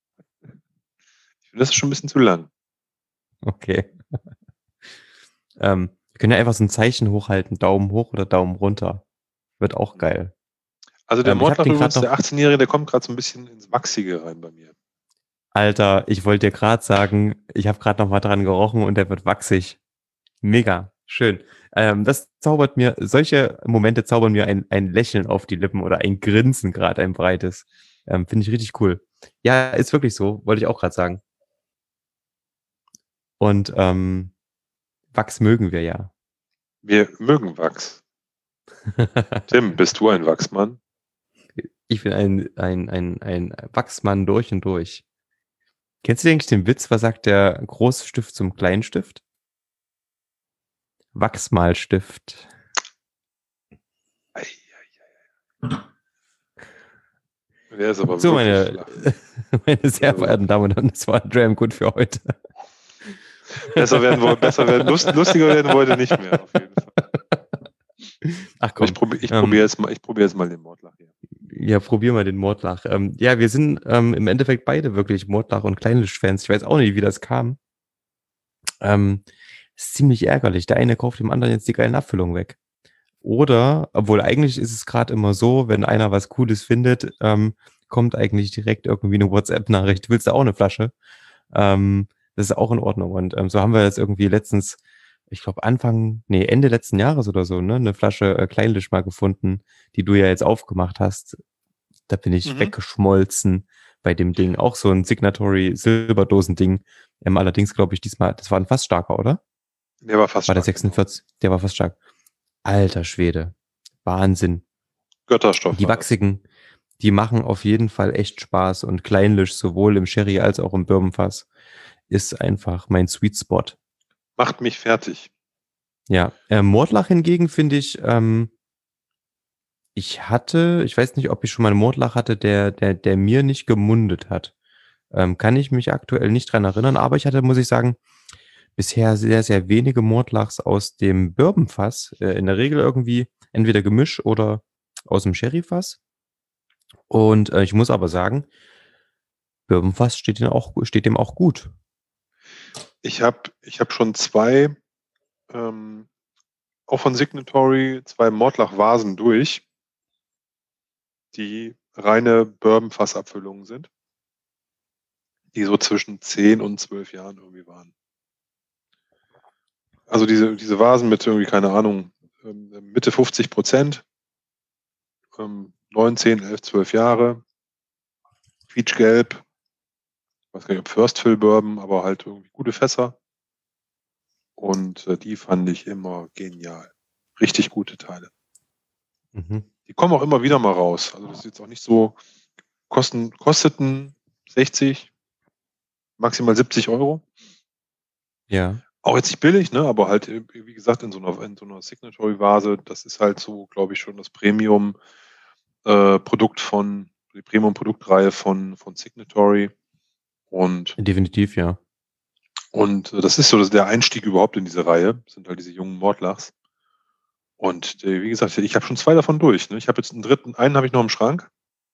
Ich finde, das ist schon ein bisschen zu lang. Okay. Wir können ja einfach so ein Zeichen hochhalten, Daumen hoch oder Daumen runter. Wird auch geil. Also der Mordlach übrigens, der 18-Jährige, der kommt gerade so ein bisschen ins Maxige rein bei mir. Alter, ich wollte dir gerade sagen, ich habe gerade noch mal dran gerochen und der wird wachsig. Mega, schön. Solche Momente zaubern mir ein Lächeln auf die Lippen oder ein Grinsen gerade, ein breites. Finde ich richtig cool. Ja, ist wirklich so, wollte ich auch gerade sagen. Und Wachs mögen wir ja. Wir mögen Wachs. Tim, bist du ein Wachsmann? Ich bin ein Wachsmann durch und durch. Kennst du eigentlich den Witz, was sagt der Großstift zum Kleinstift? Wachsmalstift. Ei, der ist aber So, wirklich flach. meine sehr verehrten Damen und Herren, das war Dram Good für heute. Lustiger werden wollte nicht mehr, auf jeden Fall. Ach komm. Ich probiere jetzt mal den Mordlach hier. Ja, probier mal den Mordlach. Ja, wir sind im Endeffekt beide wirklich Mordlach- und Kleinlisch-Fans. Ich weiß auch nicht, wie das kam. Ist ziemlich ärgerlich. Der eine kauft dem anderen jetzt die geilen Abfüllungen weg. Oder, obwohl eigentlich ist es gerade immer so, wenn einer was Cooles findet, kommt eigentlich direkt irgendwie eine WhatsApp-Nachricht. Willst du auch eine Flasche? Das ist auch in Ordnung. Und so haben wir jetzt irgendwie letztens, ich glaube Ende letzten Jahres oder so, ne, eine Flasche Kleinlisch mal gefunden, die du ja jetzt aufgemacht hast. Da bin ich weggeschmolzen bei dem Ding. Auch so ein Signatory Silberdosen-Ding. Allerdings glaube ich diesmal, das war ein fast starker, oder? Der war fast War der stark. 46? Genau. Der war fast stark. Alter Schwede. Wahnsinn. Götterstoff. Die wachsigen, die machen auf jeden Fall echt Spaß und Kleinlisch, sowohl im Sherry als auch im Bourbonfass, ist einfach mein Sweet Spot. Macht mich fertig. Ja, Mordlach hingegen finde ich, ich weiß nicht, ob ich schon mal einen Mordlach hatte, der mir nicht gemundet hat. Kann ich mich aktuell nicht dran erinnern, aber ich hatte, muss ich sagen, bisher sehr, sehr wenige Mordlachs aus dem Bourbonfass. In der Regel irgendwie entweder Gemisch oder aus dem Sherryfass. Und ich muss aber sagen, Bourbonfass steht dem auch gut. Ich hab schon zwei, auch von Signatory, zwei Mordlach-Vasen durch, die reine Bourbon-Fassabfüllungen sind, die so zwischen 10 und 12 Jahren irgendwie waren. Also diese Vasen mit irgendwie, keine Ahnung, Mitte 50%, 9, 10, 11, 12 Jahre, quietschgelb, ich weiß gar nicht, ob First Fill Bourbon, aber halt irgendwie gute Fässer. Und die fand ich immer genial. Richtig gute Teile. Mhm. Die kommen auch immer wieder mal raus. Also das ist jetzt auch nicht so, kosteten 60, maximal 70 Euro. Ja. Auch jetzt nicht billig, ne? Aber halt, wie gesagt, in so einer Signatory-Vase, das ist halt so, glaube ich, schon das Premium-Produkt die Premium-Produktreihe von Signatory. Und Definitiv, ja. das ist so der Einstieg überhaupt in diese Reihe, das sind halt diese jungen Mordlachs. Und wie gesagt, ich habe schon zwei davon durch. Ne? Ich habe jetzt einen habe ich noch im Schrank,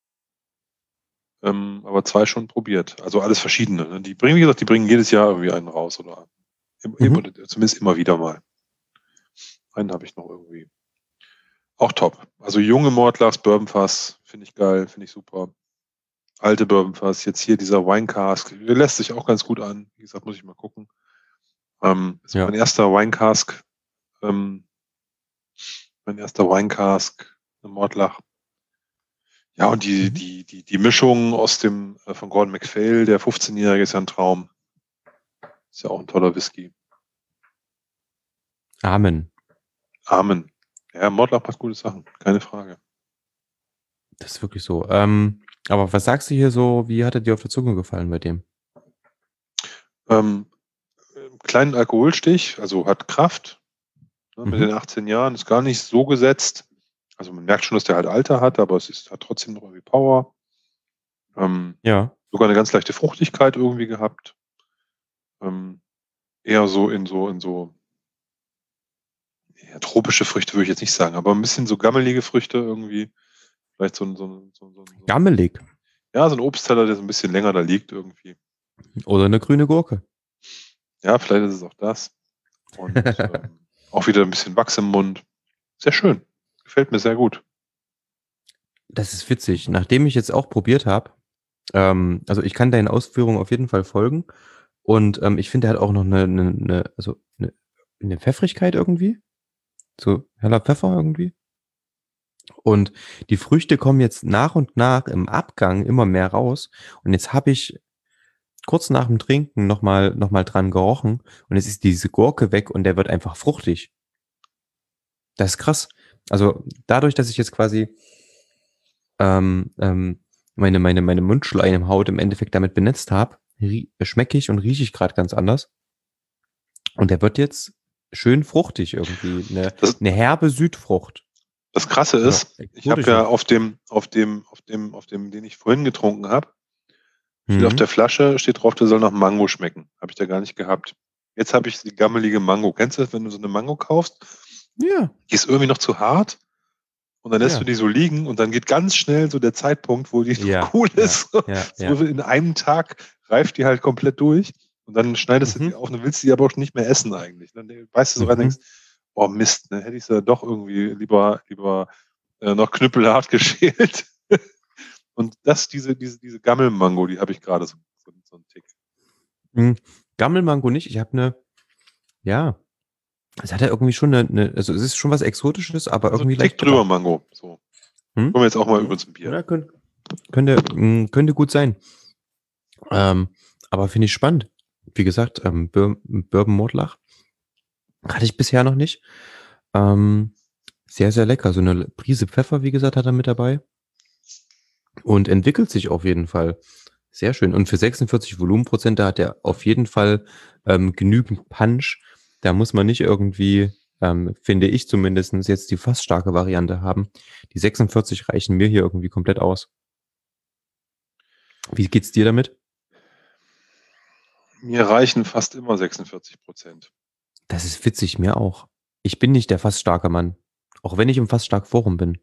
aber zwei schon probiert. Also alles verschiedene. Ne? Die bringen jedes Jahr irgendwie einen raus oder zumindest immer wieder mal. Einen habe ich noch irgendwie. Auch top. Also junge Mordlachs, Bourbonfass, finde ich geil, finde ich super. Alte Bourbonfass, jetzt hier dieser Wine Cask, der lässt sich auch ganz gut an. Wie gesagt, muss ich mal gucken. Ist mein erster Wine Cask, ein Mordlach. Ja, und die Mischung von Gordon MacPhail, der 15-Jährige, ist ja ein Traum. Ist ja auch ein toller Whisky. Amen. Amen. Ja, Mordlach macht gute Sachen, keine Frage. Das ist wirklich so. Aber was sagst du hier so, wie hat er dir auf der Zunge gefallen bei dem? Kleinen Alkoholstich, also hat Kraft. Ne, mit den 18 Jahren ist gar nicht so gesetzt. Also man merkt schon, dass der halt Alter hat, aber hat trotzdem noch irgendwie Power. Ja. Sogar eine ganz leichte Fruchtigkeit irgendwie gehabt. Eher so in so ja, tropische Früchte würde ich jetzt nicht sagen, aber ein bisschen so gammelige Früchte irgendwie. Vielleicht so Gammelig. Ja, so ein Obstteller, der so ein bisschen länger da liegt irgendwie. Oder eine grüne Gurke. Ja, vielleicht ist es auch das. Und auch wieder ein bisschen Wachs im Mund. Sehr schön. Gefällt mir sehr gut. Das ist witzig. Nachdem ich jetzt auch probiert habe, Also ich kann deinen Ausführungen auf jeden Fall folgen. Und ich finde, der hat auch noch eine Pfeffrigkeit irgendwie. So heller Pfeffer irgendwie. Und die Früchte kommen jetzt nach und nach im Abgang immer mehr raus. Und jetzt habe ich kurz nach dem Trinken noch mal dran gerochen. Und jetzt ist diese Gurke weg und der wird einfach fruchtig. Das ist krass. Also dadurch, dass ich jetzt quasi ähm, ähm, meine Mundschleimhaut im Endeffekt damit benetzt habe, schmecke ich und rieche ich gerade ganz anders. Und der wird jetzt schön fruchtig irgendwie. Das, Eine herbe Südfrucht. das Krasse Oder ist, ich habe ja exotische. den ich vorhin getrunken habe, steht auf Mhm. der Flasche, steht drauf, der soll nach Mango schmecken. Habe ich da gar nicht gehabt. Jetzt habe ich die gammelige Mango. Kennst du das, wenn du so eine Mango kaufst? Ja, Die ist irgendwie noch zu hart und dann lässt du ja. die so liegen und dann geht ganz schnell so der Zeitpunkt, wo die noch Ja, cool ja, ist. ja, So ja. in einem Tag reift die halt komplett durch und dann schneidest du die Mhm. auf und dann willst du die aber auch nicht mehr essen eigentlich. Dann beißt du so rein und Mhm. denkst, oh Mist, ne, hätte ich sie doch irgendwie lieber noch knüppelhart geschält. Und diese Gammelmango, die habe ich gerade so einen Tick. Mhm. Gammelmango nicht. Ich habe ja, es hat ja irgendwie schon also es ist schon was Exotisches, aber Also irgendwie einen Tick leicht drüber bitter. Mango. So. Hm? Kommen wir jetzt auch mal Hm? über zum Bier. Ja, könnte gut sein. Ähm, aber finde ich spannend. Wie gesagt, Bourbon Mortlach hatte ich bisher noch nicht. Ähm, sehr, sehr lecker. So eine Prise Pfeffer, wie gesagt, hat er mit dabei. Und entwickelt sich auf jeden Fall. Sehr schön. Und für 46 Volumenprozent, da hat er auf jeden Fall genügend Punch. Da muss man nicht irgendwie, finde ich zumindest, jetzt die fast starke Variante haben. Die 46 reichen mir hier irgendwie komplett aus. Wie geht's dir damit? Mir reichen fast immer 46%. Das ist witzig, mir auch. Ich bin nicht der fast starke Mann. Auch wenn ich im fast stark Forum bin.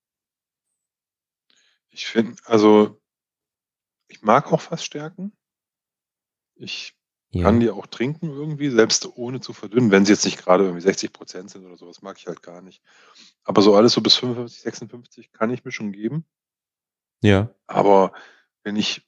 Ich finde, also ich mag auch Fassstärken. Ich kann Ja. die auch trinken irgendwie, selbst ohne zu verdünnen, wenn sie jetzt nicht gerade irgendwie 60% sind oder sowas, mag ich halt gar nicht. Aber so alles so bis 55, 56 kann ich mir schon geben. Ja. Aber wenn ich,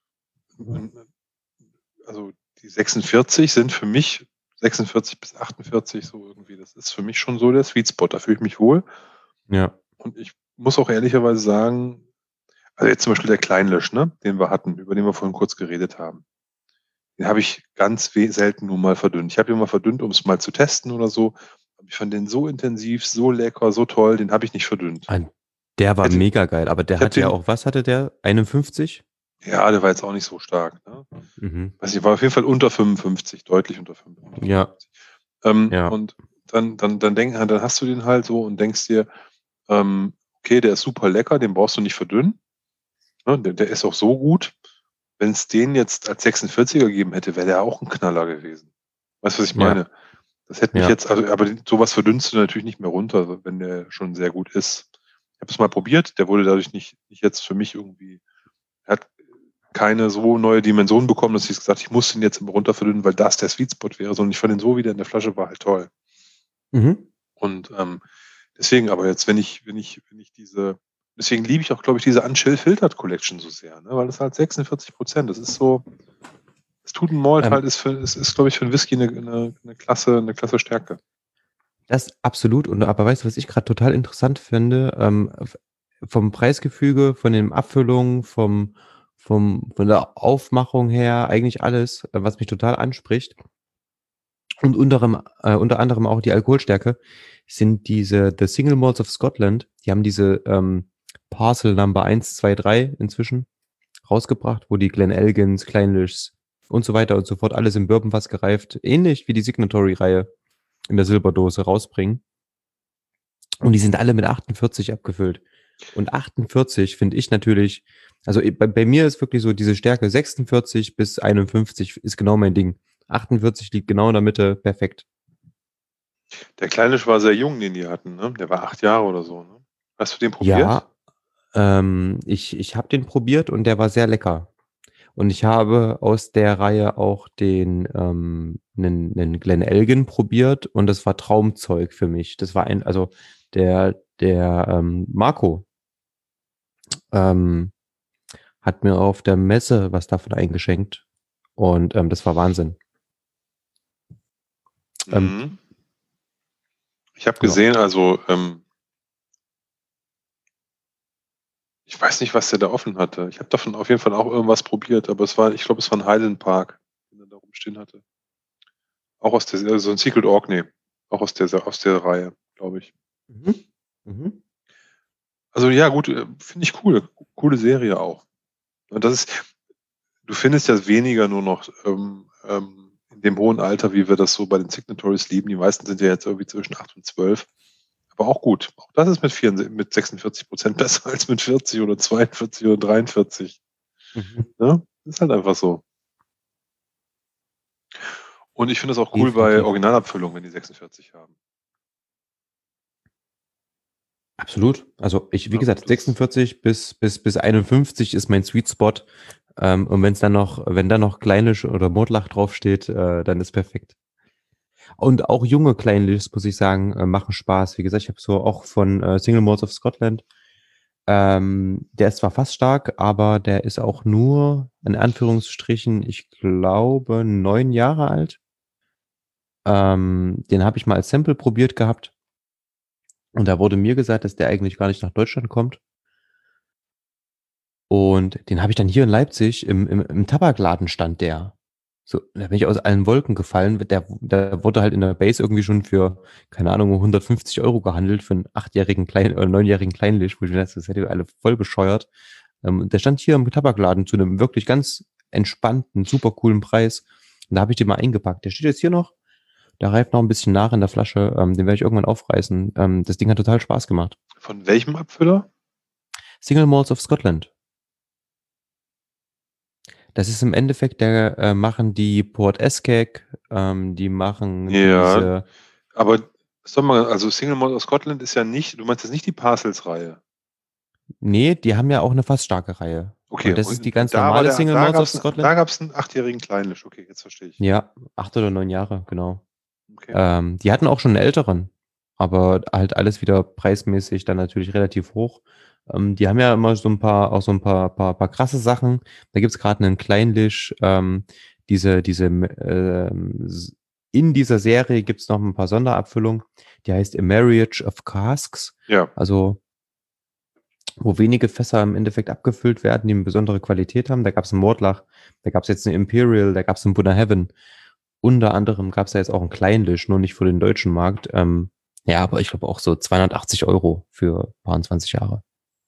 also die 46 sind für mich 46 bis 48 so irgendwie, das ist für mich schon so der Sweet Spot, da fühle ich mich wohl. Ja. Und ich muss auch ehrlicherweise sagen, also jetzt zum Beispiel der Kleinlösch, ne, den wir hatten, über den wir vorhin kurz geredet haben. Den habe ich ganz selten nur mal verdünnt. Ich habe ihn mal verdünnt, um es mal zu testen oder so. Aber ich fand den so intensiv, so lecker, so toll, den habe ich nicht verdünnt. Ah, der war Hätte, mega geil, aber der ich hätte hatte ja den, auch, was hatte der? 51? ja, der war jetzt auch nicht so stark. Ne? Mhm. Weiß nicht, war auf jeden Fall unter 55, deutlich unter Ja, 55. ja. Und dann hast du den halt so und denkst dir, okay, der ist super lecker, den brauchst du nicht verdünnen. Ne? Der ist auch so gut. Wenn es den jetzt als 46er gegeben hätte, wäre der auch ein Knaller gewesen. Weißt du, was ich Ja, meine? Das hätte mich ja. jetzt, also, aber sowas verdünnst du natürlich nicht mehr runter, wenn der schon sehr gut ist. Ich habe es mal probiert, der wurde dadurch nicht jetzt für mich irgendwie, er hat keine so neue Dimension bekommen, dass ich gesagt, ich muss ihn jetzt immer runter verdünnen, weil das der Sweet Spot wäre, sondern ich fand ihn so, wie der in der Flasche war, halt toll. Mhm. Und deswegen, aber jetzt, wenn ich deswegen liebe ich auch, glaube ich, diese Unchill Filtered Collection so sehr, ne? Weil das halt 46%, das ist so, das tut ein Malt Ähm, halt, ist, glaube ich, für einen Whisky eine Klasse Stärke. Das absolut. Und aber weißt du, was ich gerade total interessant finde? Vom Preisgefüge, von den Abfüllungen, von der Aufmachung her, eigentlich alles, was mich total anspricht. Und unter anderem auch die Alkoholstärke sind diese The Single Malts of Scotland. Die haben diese Parcel Number 1, 2, 3 inzwischen rausgebracht, wo die Glenelgans, Clynelish und so weiter und so fort alles im Bourbonfass gereift, ähnlich wie die Signatory-Reihe in der Silberdose rausbringen. Und die sind alle mit 48 abgefüllt. Und 48 finde ich natürlich, also bei mir ist wirklich so diese Stärke 46 bis 51 ist genau mein Ding. 48 liegt genau in der Mitte, perfekt. Der Kleine war sehr jung, den die hatten, ne? Der war 8 Jahre oder so, ne? Hast du den probiert? Ja, ich habe den probiert und der war sehr lecker. Und ich habe aus der Reihe auch einen Glenelgan probiert und das war Traumzeug für mich. Das war also der Marco, ähm, hat mir auf der Messe was davon eingeschenkt. Und das war Wahnsinn. Mhm. Ich habe ja. gesehen, also ich weiß nicht, was der da offen hatte. Ich habe davon auf jeden Fall auch irgendwas probiert, aber ich glaube, es war ein Highland Park, den er da rumstehen hatte. Auch aus der, so ein Secret Orkney. Auch aus der Reihe, glaube ich. Mhm. Mhm. Also ja, gut, finde ich cool. Coole Serie auch. Und du findest ja weniger nur noch in dem hohen Alter, wie wir das so bei den Signatories lieben. Die meisten sind ja jetzt irgendwie zwischen 8 und 12. Aber auch gut. Auch das ist mit 46% besser als mit 40 oder 42 oder 43. Mhm. Ja? Ist halt einfach so. Und ich finde es auch cool bei Definitiv. Originalabfüllung, wenn die 46 haben. Absolut. Also wie Ja, gesagt, das- 46 bis 51 ist mein Sweet Spot. Und wenn da noch Kleinisch oder Mordlach draufsteht, dann ist perfekt. Und auch junge Kleinlichs, muss ich sagen, machen Spaß. Wie gesagt, ich habe so auch von Single Malts of Scotland. Der ist zwar fast stark, aber der ist auch nur, in Anführungsstrichen, ich glaube, 9 Jahre alt. Den habe ich mal als Sample probiert gehabt. Und da wurde mir gesagt, dass der eigentlich gar nicht nach Deutschland kommt. Und den habe ich dann hier in Leipzig im Tabakladen stand der. So, da bin ich aus allen Wolken gefallen. Der wurde halt in der Base irgendwie schon für, keine Ahnung, 150 Euro gehandelt für einen 8-jährigen oder 9-jährigen Kleinlich, wo ich mir dachte, das seid ihr alle voll bescheuert. Der stand hier im Tabakladen zu einem wirklich ganz entspannten, super coolen Preis. Und da habe ich den mal eingepackt. Der steht jetzt hier noch. Der reift noch ein bisschen nach in der Flasche. Den werde ich irgendwann aufreißen. Das Ding hat total Spaß gemacht. Von welchem Abfüller? Single Malts of Scotland. Das ist im Endeffekt, machen die Port Eskek, die machen Ja, diese, aber sag mal, also Single Malt of Scotland ist ja nicht, du meinst jetzt nicht die Parcels-Reihe. nee, die haben ja auch eine fast starke Reihe. Okay, Und das ist die und ganz normale Single da Malts of gab's Scotland. einen 8-jährigen Kleinlisch. Okay, jetzt verstehe ich. Ja, 8 oder 9 Jahre, genau. Okay. Die hatten auch schon einen älteren, aber halt alles wieder preismäßig dann natürlich relativ hoch. Die haben ja immer paar krasse Sachen. Da gibt's gerade einen Kleinlish, in dieser Serie gibt's noch ein paar Sonderabfüllungen. Die heißt A Marriage of Casks. Ja. Also, wo wenige Fässer im Endeffekt abgefüllt werden, die eine besondere Qualität haben. Da gab's einen Mordlach, da gab's jetzt eine Imperial, da gab's einen Buddha Heaven. Unter anderem gab es da jetzt auch einen Kleinlish, nur nicht für den deutschen Markt. Ja, aber ich glaube auch so 280 Euro für paar 20 Jahre.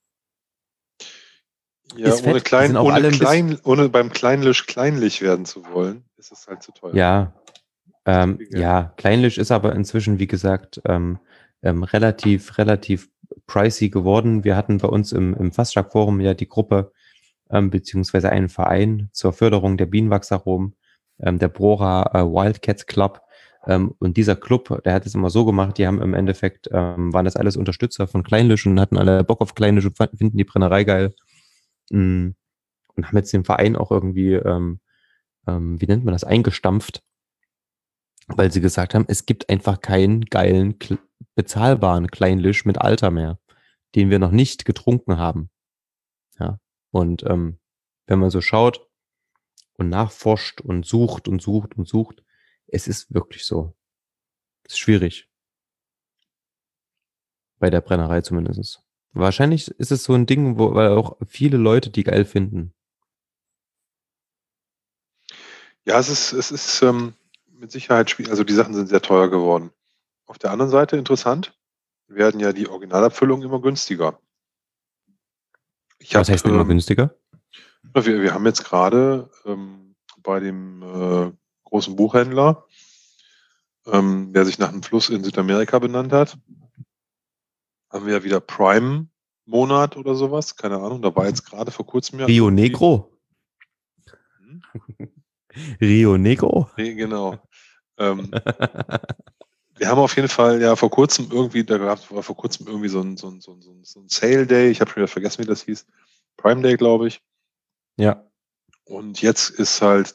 Ja, Ist fett. Die sind auch alle ein bisschen. ohne beim Kleinlisch kleinlich werden zu wollen, ist es halt zu teuer. Ja, Zu viel Geld. ja, Kleinlish ist aber inzwischen, wie gesagt, relativ pricey geworden. Wir hatten bei uns im Faststark-Forum ja die Gruppe, beziehungsweise einen Verein zur Förderung der Bienenwachsaromen, der Brora Wildcats Club. Und dieser Club, der hat es immer so gemacht, die haben im Endeffekt, waren das alles Unterstützer von Kleinlish und hatten alle Bock auf Kleinlish und finden die Brennerei geil. Und haben jetzt den Verein auch irgendwie, wie nennt man das, eingestampft, weil sie gesagt haben, es gibt einfach keinen geilen, bezahlbaren Kleinlish mit Alter mehr, den wir noch nicht getrunken haben. Ja. Und wenn man so schaut und nachforscht und sucht und sucht und sucht, es ist wirklich so. Es ist schwierig. Bei der Brennerei zumindest. Wahrscheinlich ist es so ein Ding, weil auch viele Leute die geil finden. Ja, es ist mit Sicherheit schwierig. Also die Sachen sind sehr teuer geworden. Auf der anderen Seite interessant, werden ja die Originalabfüllungen immer günstiger. Was heißt denn immer günstiger? Wir haben jetzt gerade bei dem großen Buchhändler, der sich nach einem Fluss in Südamerika benannt hat, haben wir ja wieder Prime-Monat oder sowas. Keine Ahnung, da war jetzt gerade vor kurzem ja Rio irgendwie. Negro? Rio Negro? Genau. Wir haben auf jeden Fall ja vor kurzem irgendwie, war vor kurzem irgendwie so ein Sale Day. Ich habe schon wieder vergessen, wie das hieß. Prime Day, glaube ich. Ja. Und jetzt ist halt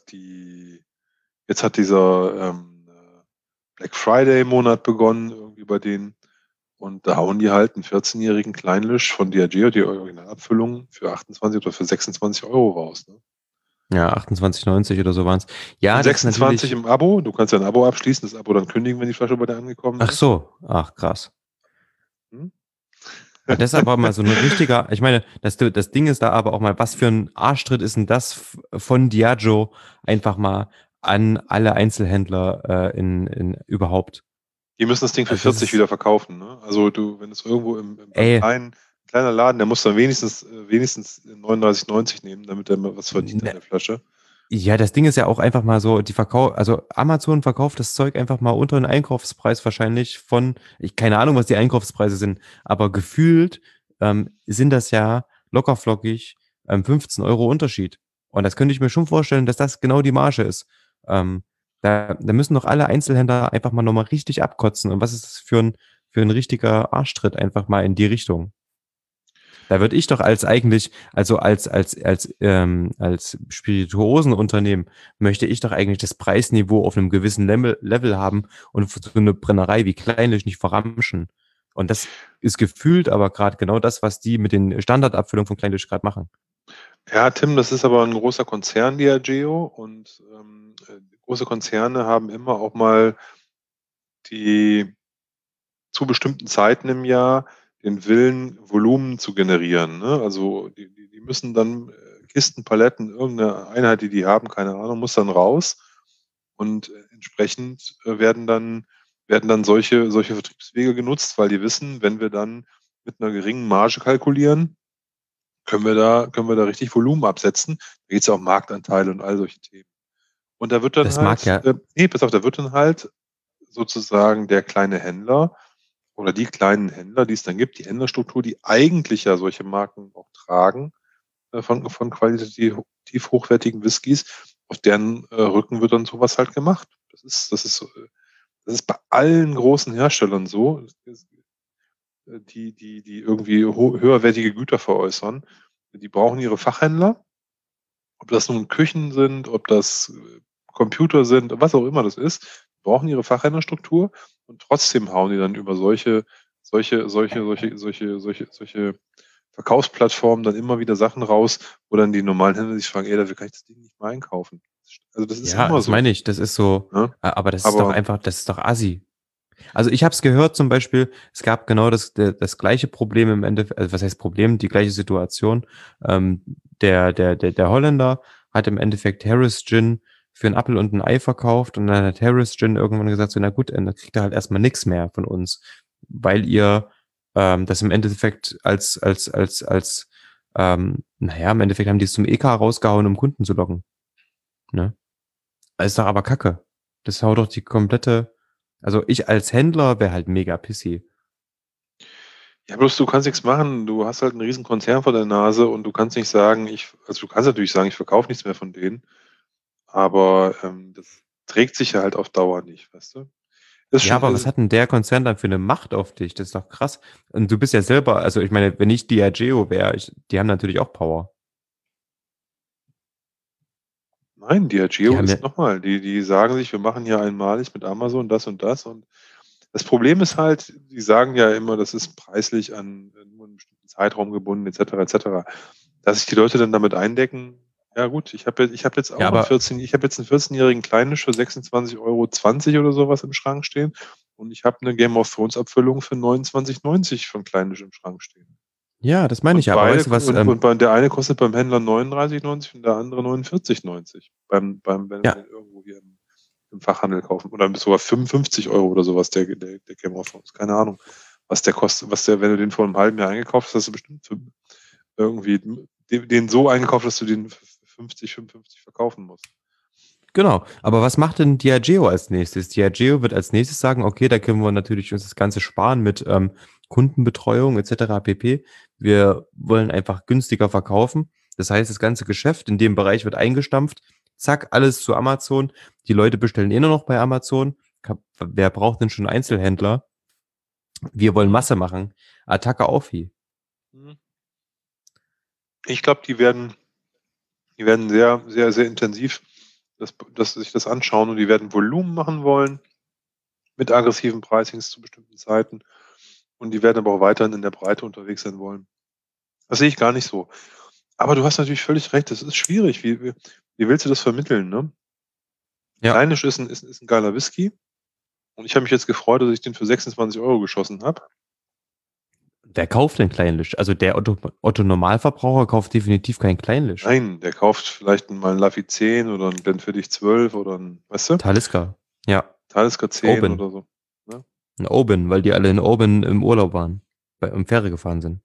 jetzt hat dieser Black Friday Monat begonnen, irgendwie bei denen. Und da hauen die halt einen 14-jährigen Kleinlisch von Diageo, die Originalabfüllung, für 28 oder für 26 Euro raus. Ne? Ja, 28,90 oder so waren es. Ja, Und das ist 26 natürlich. im Abo. Du kannst ja ein Abo abschließen, das Abo dann kündigen, wenn die Flasche bei dir angekommen Ach ist. so, ach krass. Hm? Ja, das ist aber mal so ein richtiger, ich meine, das Ding ist da aber auch mal, was für ein Arschtritt ist denn das von Diageo einfach mal an alle Einzelhändler in überhaupt? Die müssen das Ding für Also das 40 ist, wieder verkaufen. Ne? Also wenn es irgendwo beim ey, kleiner Laden, der muss dann wenigstens 39,90 nehmen, damit er mal was verdient an ne, der Flasche. ja, das Ding ist ja auch einfach mal so, also Amazon verkauft das Zeug einfach mal unter den Einkaufspreis wahrscheinlich keine Ahnung, was die Einkaufspreise sind, aber gefühlt sind das ja lockerflockig 15 Euro Unterschied. Und das könnte ich mir schon vorstellen, dass das genau die Marge ist. Da müssen doch alle Einzelhändler einfach mal nochmal richtig abkotzen. Und was ist das für ein richtiger Arschtritt einfach mal in die Richtung? Da würde ich doch als Spirituosenunternehmen möchte ich doch eigentlich das Preisniveau auf einem gewissen Level haben und für so eine Brennerei wie Kleinlich nicht verramschen. Und das ist gefühlt aber gerade genau das, was die mit den Standardabfüllungen von Kleinlich gerade machen. Ja, Tim, das ist aber ein großer Konzern, Diageo, und große Konzerne haben immer auch mal die zu bestimmten Zeiten im Jahr den Willen, Volumen zu generieren. Ne? Also die müssen dann Kisten, Paletten, irgendeine Einheit, die haben, keine Ahnung, muss dann raus. Und entsprechend werden dann solche Vertriebswege genutzt, weil die wissen, wenn wir dann mit einer geringen Marge kalkulieren, können wir da richtig Volumen absetzen. Da geht es ja um Marktanteile und all solche Themen. Und da wird dann Das mag halt, ja, pass auf, da wird dann halt sozusagen der kleine Händler oder die kleinen Händler, die es dann gibt, die Händlerstruktur, die eigentlich ja solche Marken auch tragen, von qualitativ hochwertigen Whiskys, auf deren Rücken wird dann sowas halt gemacht. Das ist bei allen großen Herstellern so, die irgendwie höherwertige Güter veräußern. Die brauchen ihre Fachhändler, ob das nun Küchen sind, ob das Computer sind, was auch immer das ist, brauchen ihre Fachhändlerstruktur und trotzdem hauen die dann über solche Verkaufsplattformen dann immer wieder Sachen raus, wo dann die normalen Händler sich fragen, dafür kann ich das Ding nicht mal einkaufen. Also das ist ja, immer das so. meine ich, das ist so, Ne? aber Aber das ist doch assi. Also ich habe es gehört zum Beispiel, es gab genau das gleiche Problem im Endeffekt, also was heißt Problem, die gleiche Situation. Ähm, der Holländer hat im Endeffekt Harris Gin für einen Apfel und ein Ei verkauft und dann hat Harris Gin irgendwann gesagt, so na gut, dann kriegt er halt erstmal nichts mehr von uns, weil ihr das im Endeffekt naja, im Endeffekt haben die es zum EK rausgehauen, um Kunden zu locken. Ne? Das ist doch aber Kacke. Das haut doch die komplette. Also ich als Händler wäre halt mega pissy. ja, bloß du kannst nichts machen. Du hast halt einen riesen Konzern vor der Nase und du kannst nicht sagen, also du kannst natürlich sagen, ich verkaufe nichts mehr von denen, aber das trägt sich ja halt auf Dauer nicht, weißt du? Ist Ja, schon, aber was hat denn der Konzern dann für eine Macht auf dich? Das ist doch krass. Und du bist ja selber, also ich meine, wenn ich Diageo wäre, die haben natürlich auch Power. nein, Die Diageo haben ja, ist nochmal, die sagen sich, wir machen hier einmalig mit Amazon das und das. Und das Problem ist halt, die sagen ja immer, das ist preislich an nur einen bestimmten Zeitraum gebunden, etc., etc. Dass sich die Leute dann damit eindecken, ja gut, ich hab jetzt ja, auch aber ich habe jetzt einen 14-jährigen Kleinisch für 26,20 € oder sowas im Schrank stehen und ich habe eine Game of Thrones Abfüllung für 29,90 von Kleinisch im Schrank stehen. ja, das meine ich Und ja. Aber beide, weißt du was? der eine kostet beim Händler 39,90 und der andere 49,90. Wenn wir Ja, den irgendwo hier im Fachhandel kaufen. Oder bis sogar 55 € oder sowas, der Game of Thrones. Keine Ahnung, was der kostet, wenn du den vor einem halben Jahr eingekauft hast, hast du bestimmt für irgendwie den so eingekauft, dass du den für 50, 55 verkaufen musst. genau. Aber was macht denn Diageo als nächstes? Diageo wird als nächstes sagen, okay, da können wir natürlich uns das Ganze sparen mit Kundenbetreuung etc. pp. Wir wollen einfach günstiger verkaufen. Das heißt, das ganze Geschäft in dem Bereich wird eingestampft. Zack, alles zu Amazon. Die Leute bestellen nur noch bei Amazon. Wer braucht denn schon Einzelhändler? Wir wollen Mhm. Masse machen. Attacke auf hier. Mhm. Ich glaube, die werden sehr, sehr, sehr intensiv sich das anschauen und die werden Volumen machen wollen mit aggressiven Pricings zu bestimmten Zeiten. und die werden aber auch weiterhin in der Breite unterwegs sein wollen. Das sehe ich gar nicht so. Aber du hast natürlich völlig recht, das ist schwierig. Wie willst du das vermitteln, ne? Ja, Kleinisch ist ein geiler Whisky und ich habe mich jetzt gefreut, dass ich den für 26 € geschossen habe. wer kauft denn Kleinlisch? Also der Otto-Normalverbraucher kauft definitiv kein Kleinlisch. Nein, der kauft vielleicht mal einen Lafite 10 oder einen Glenfiddich 12 oder ein, weißt du, Talisker. Ja, Talisker 10 Oban. oder so. Ne? Ein Oban, weil die alle in Oban im Urlaub waren. Im Fähre gefahren sind.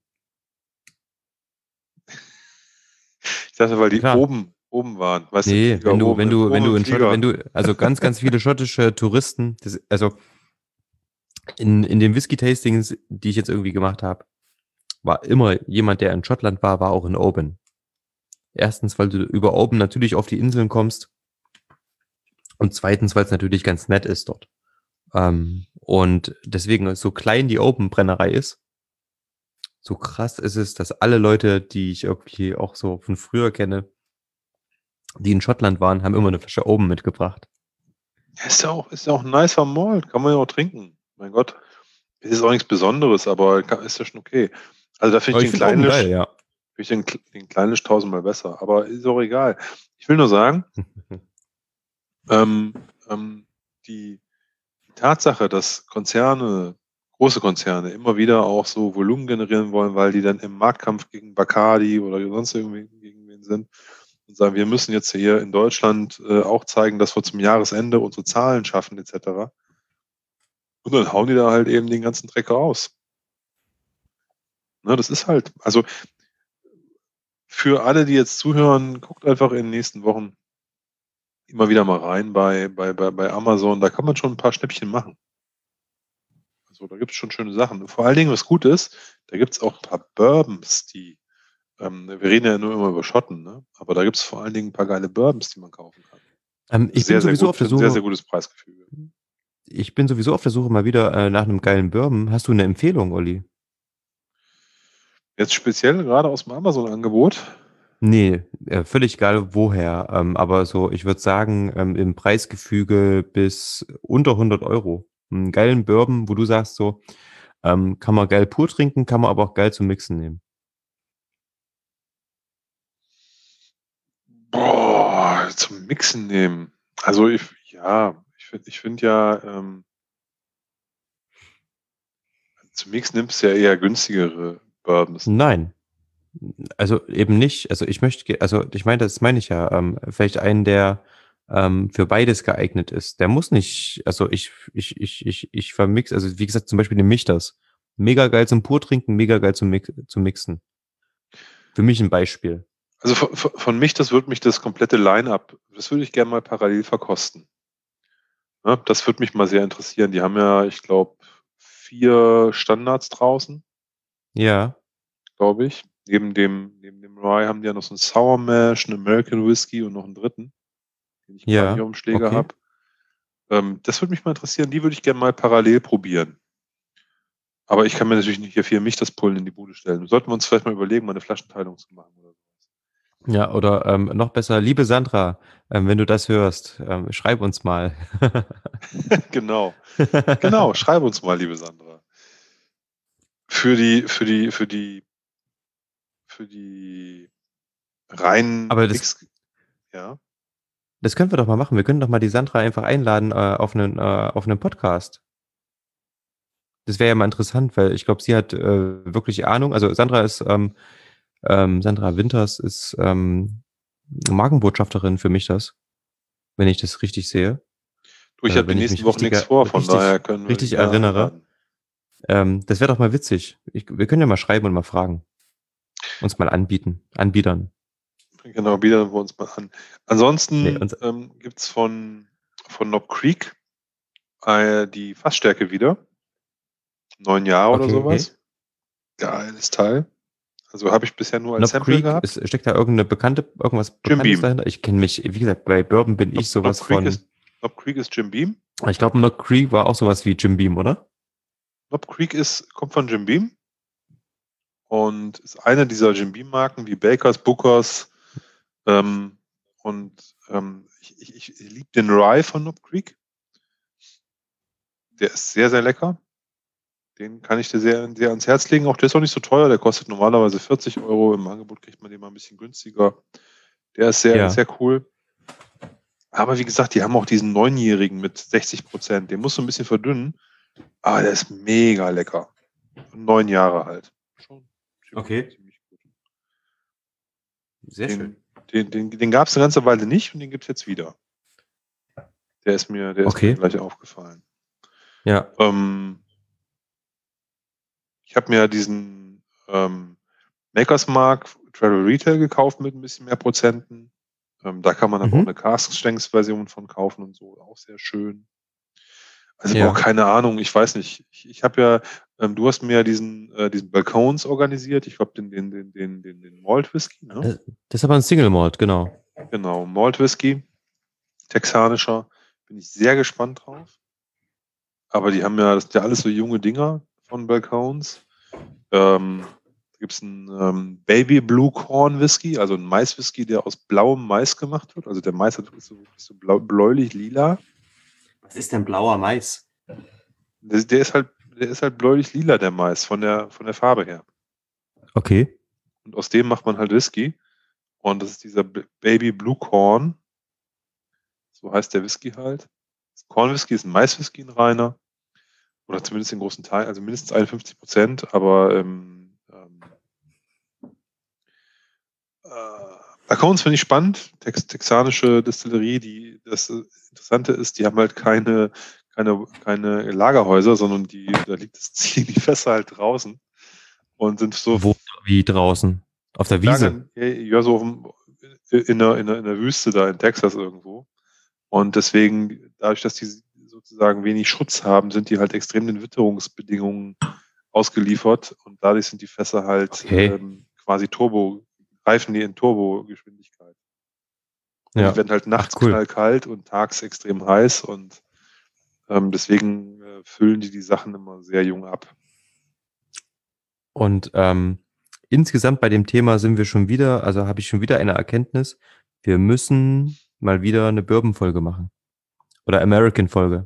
Ich dachte, weil Ja, die klar. oben waren, weißt du, im Nee, Flieger, wenn oben im in Flieger. also ganz viele schottische Touristen, also in den Whisky-Tastings, die ich jetzt irgendwie gemacht habe, war immer jemand, der in Schottland war auch in Oban. Erstens, weil du über Oban natürlich auf die Inseln kommst und zweitens, weil es natürlich ganz nett ist dort. Und deswegen, so klein die Oban-Brennerei ist, so krass ist es, dass alle Leute, die ich irgendwie auch so von früher kenne, die in Schottland waren, haben immer eine Flasche Oban mitgebracht. Ja, ist ja auch ein nicer Malt, kann man ja auch trinken. Mein Gott, es ist auch nichts Besonderes, aber ist ja schon okay. Also da finde Aber ich ich den finde Oban geil, ja. den Kleinlisch tausendmal besser, aber ist auch egal. Ich will nur sagen, ähm, die Tatsache, dass große Konzerne immer wieder auch so Volumen generieren wollen, weil die dann im Marktkampf gegen Bacardi oder sonst irgendwie gegen wen sind und sagen, wir müssen jetzt hier in Deutschland auch zeigen, dass wir zum Jahresende unsere Zahlen schaffen etc. Und dann hauen die da halt eben den ganzen Dreck raus. Ne, das ist halt, also für alle, die jetzt zuhören, guckt einfach in den nächsten Wochen immer wieder mal rein bei Amazon. Da kann man schon ein paar Schnäppchen machen. Also da gibt es schon schöne Sachen. Vor allen Dingen, was gut ist, da gibt es auch ein paar Bourbons, wir reden ja nur immer über Schotten, ne? Aber da gibt es vor allen Dingen ein paar geile Bourbons, die man kaufen kann. Ich bin Sehr, sehr sowieso gut, auf der für ein sehr, Suche, sehr gutes Preisgefüge. mal wieder nach einem geilen Bourbon. Hast du eine Empfehlung, Olli? Jetzt speziell gerade aus dem Amazon-Angebot. Nee, völlig egal woher. Aber so, ich würde sagen, im Preisgefüge bis unter 100 Euro. Einen geilen Bourbon, wo du sagst so, kann man geil pur trinken, kann man aber auch geil zum Mixen nehmen. Boah, zum Mixen nehmen. Also ich finde ja, zum Mixen nimmst du ja eher günstigere Bourbons, ne? Nein, also eben nicht. Also ich meine, das meine ich ja. Vielleicht einen, der für beides geeignet ist. Der muss nicht, also ich vermix, also wie gesagt, zum Beispiel den Michters. Mega geil zum Purtrinken, mega geil zum Mixen. Für mich ein Beispiel. Also von mich, das würde mich das komplette Line-up, das würde ich gerne mal parallel verkosten. Ja, das würde mich mal sehr interessieren. Die haben ja, ich glaube, 4 Standards draußen, Ja, glaube ich. Neben dem Rye haben die ja noch so einen Sour Mash, einen American Whiskey und noch einen dritten, den ich gerade hier ja, auf dem Schläger okay. habe. Das würde mich mal interessieren. Die würde ich gerne mal parallel probieren. Aber ich kann mir natürlich nicht hier für mich das Pullen in die Bude stellen. Sollten wir uns vielleicht mal überlegen, mal eine Flaschenteilung zu machen oder so. Ja, oder noch besser, liebe Sandra, wenn du das hörst, schreib uns mal. Genau. Genau, schreib uns mal, liebe Sandra. Für die reinen Aber Mix, ja. das können wir doch mal machen. Wir können doch mal die Sandra einfach einladen auf einen Podcast. Das wäre ja mal interessant, weil ich glaube, sie hat wirklich Ahnung. Also Sandra Winters ist Markenbotschafterin für mich wenn ich das richtig sehe. Du, ich habe die Wenn ich nächsten mich Wochen nichts vor, von daher können wir die richtig gerne erinnere. einladen. Das wäre doch mal witzig. Wir können ja mal schreiben und mal fragen. Uns mal anbiedern. Genau, bieten wir uns mal an. Nee, Ansonsten gibt es von Knob Creek die Fassstärke wieder. 9 Jahre oder okay. sowas. Geiles Teil. Also habe ich bisher nur als Knob Sample Creek, gehabt. steckt da irgendwas Jim Bekanntes Beam. dahinter? Ich kenne mich, wie gesagt, bei Bourbon bin ich sowas von. Knob Creek ist Jim Beam. Ich glaube, Knob Creek war auch sowas wie Jim Beam, oder? Knob Creek kommt von Jim Beam und ist eine dieser Jim Beam Marken wie Bakers, Bookers. Ich liebe den Rye von Knob Creek. Der ist sehr, sehr lecker. Den kann ich dir sehr, sehr ans Herz legen. Auch der ist auch nicht so teuer. Der kostet normalerweise 40 Euro. Im Angebot kriegt man den mal ein bisschen günstiger. Der ist sehr, Ja. sehr cool. Aber wie gesagt, die haben auch diesen 9-jährigen mit 60%. Den musst du ein bisschen verdünnen. Aber der ist mega lecker. 9 Jahre alt. Schon Okay. ziemlich gut. Sehr schön. Den gab es eine ganze Weile nicht und den gibt es jetzt wieder. Der ist mir Okay. gleich aufgefallen. Ja. Ich habe mir diesen Makers Mark Travel Retail gekauft mit ein bisschen mehr Prozenten. Da kann man aber auch eine Cask-Strengths-Version von kaufen und so. Auch sehr schön. Also ich habe auch keine Ahnung, ich weiß nicht. Ich habe ja, du hast mir ja diesen Balcones organisiert. Ich glaube, den Malt Whisky, ne? Das ist aber ein Single Malt, genau. Genau, Malt Whisky, texanischer. Bin ich sehr gespannt drauf. Aber die haben ja, das sind ja alles so junge Dinger von Balcones. Da gibt es einen Baby Blue Corn Whisky, also ein Maiswhisky, der aus blauem Mais gemacht wird. Also der Mais ist so bläulich-lila. Was ist denn blauer Mais? Der ist halt bläulich-lila, der Mais, von der Farbe her. Okay. Und aus dem macht man halt Whisky. Und das ist dieser Baby Blue Corn. So heißt der Whisky halt. Corn Whisky ist ein Maiswhisky, ein reiner. Oder zumindest in großen Teilen, also mindestens 51%. Aber Balcones finde ich spannend. Texanische Destillerie, das Interessante ist, die haben halt keine Lagerhäuser, sondern da liegen die Fässer halt draußen und sind so. Wo, wie draußen? Auf der Wiese? Ja, so in der Wüste da in Texas irgendwo. Und deswegen, dadurch, dass die sozusagen wenig Schutz haben, sind die halt extrem den Witterungsbedingungen ausgeliefert und dadurch sind die Fässer halt quasi reifen die in Turbogeschwindigkeit. Ja. Die werden halt nachts knallkalt und tags extrem heiß und deswegen füllen die Sachen immer sehr jung ab. Und insgesamt bei dem Thema sind wir schon wieder, also habe ich schon wieder eine Erkenntnis, wir müssen mal wieder eine Bourbon-Folge machen. Oder American-Folge.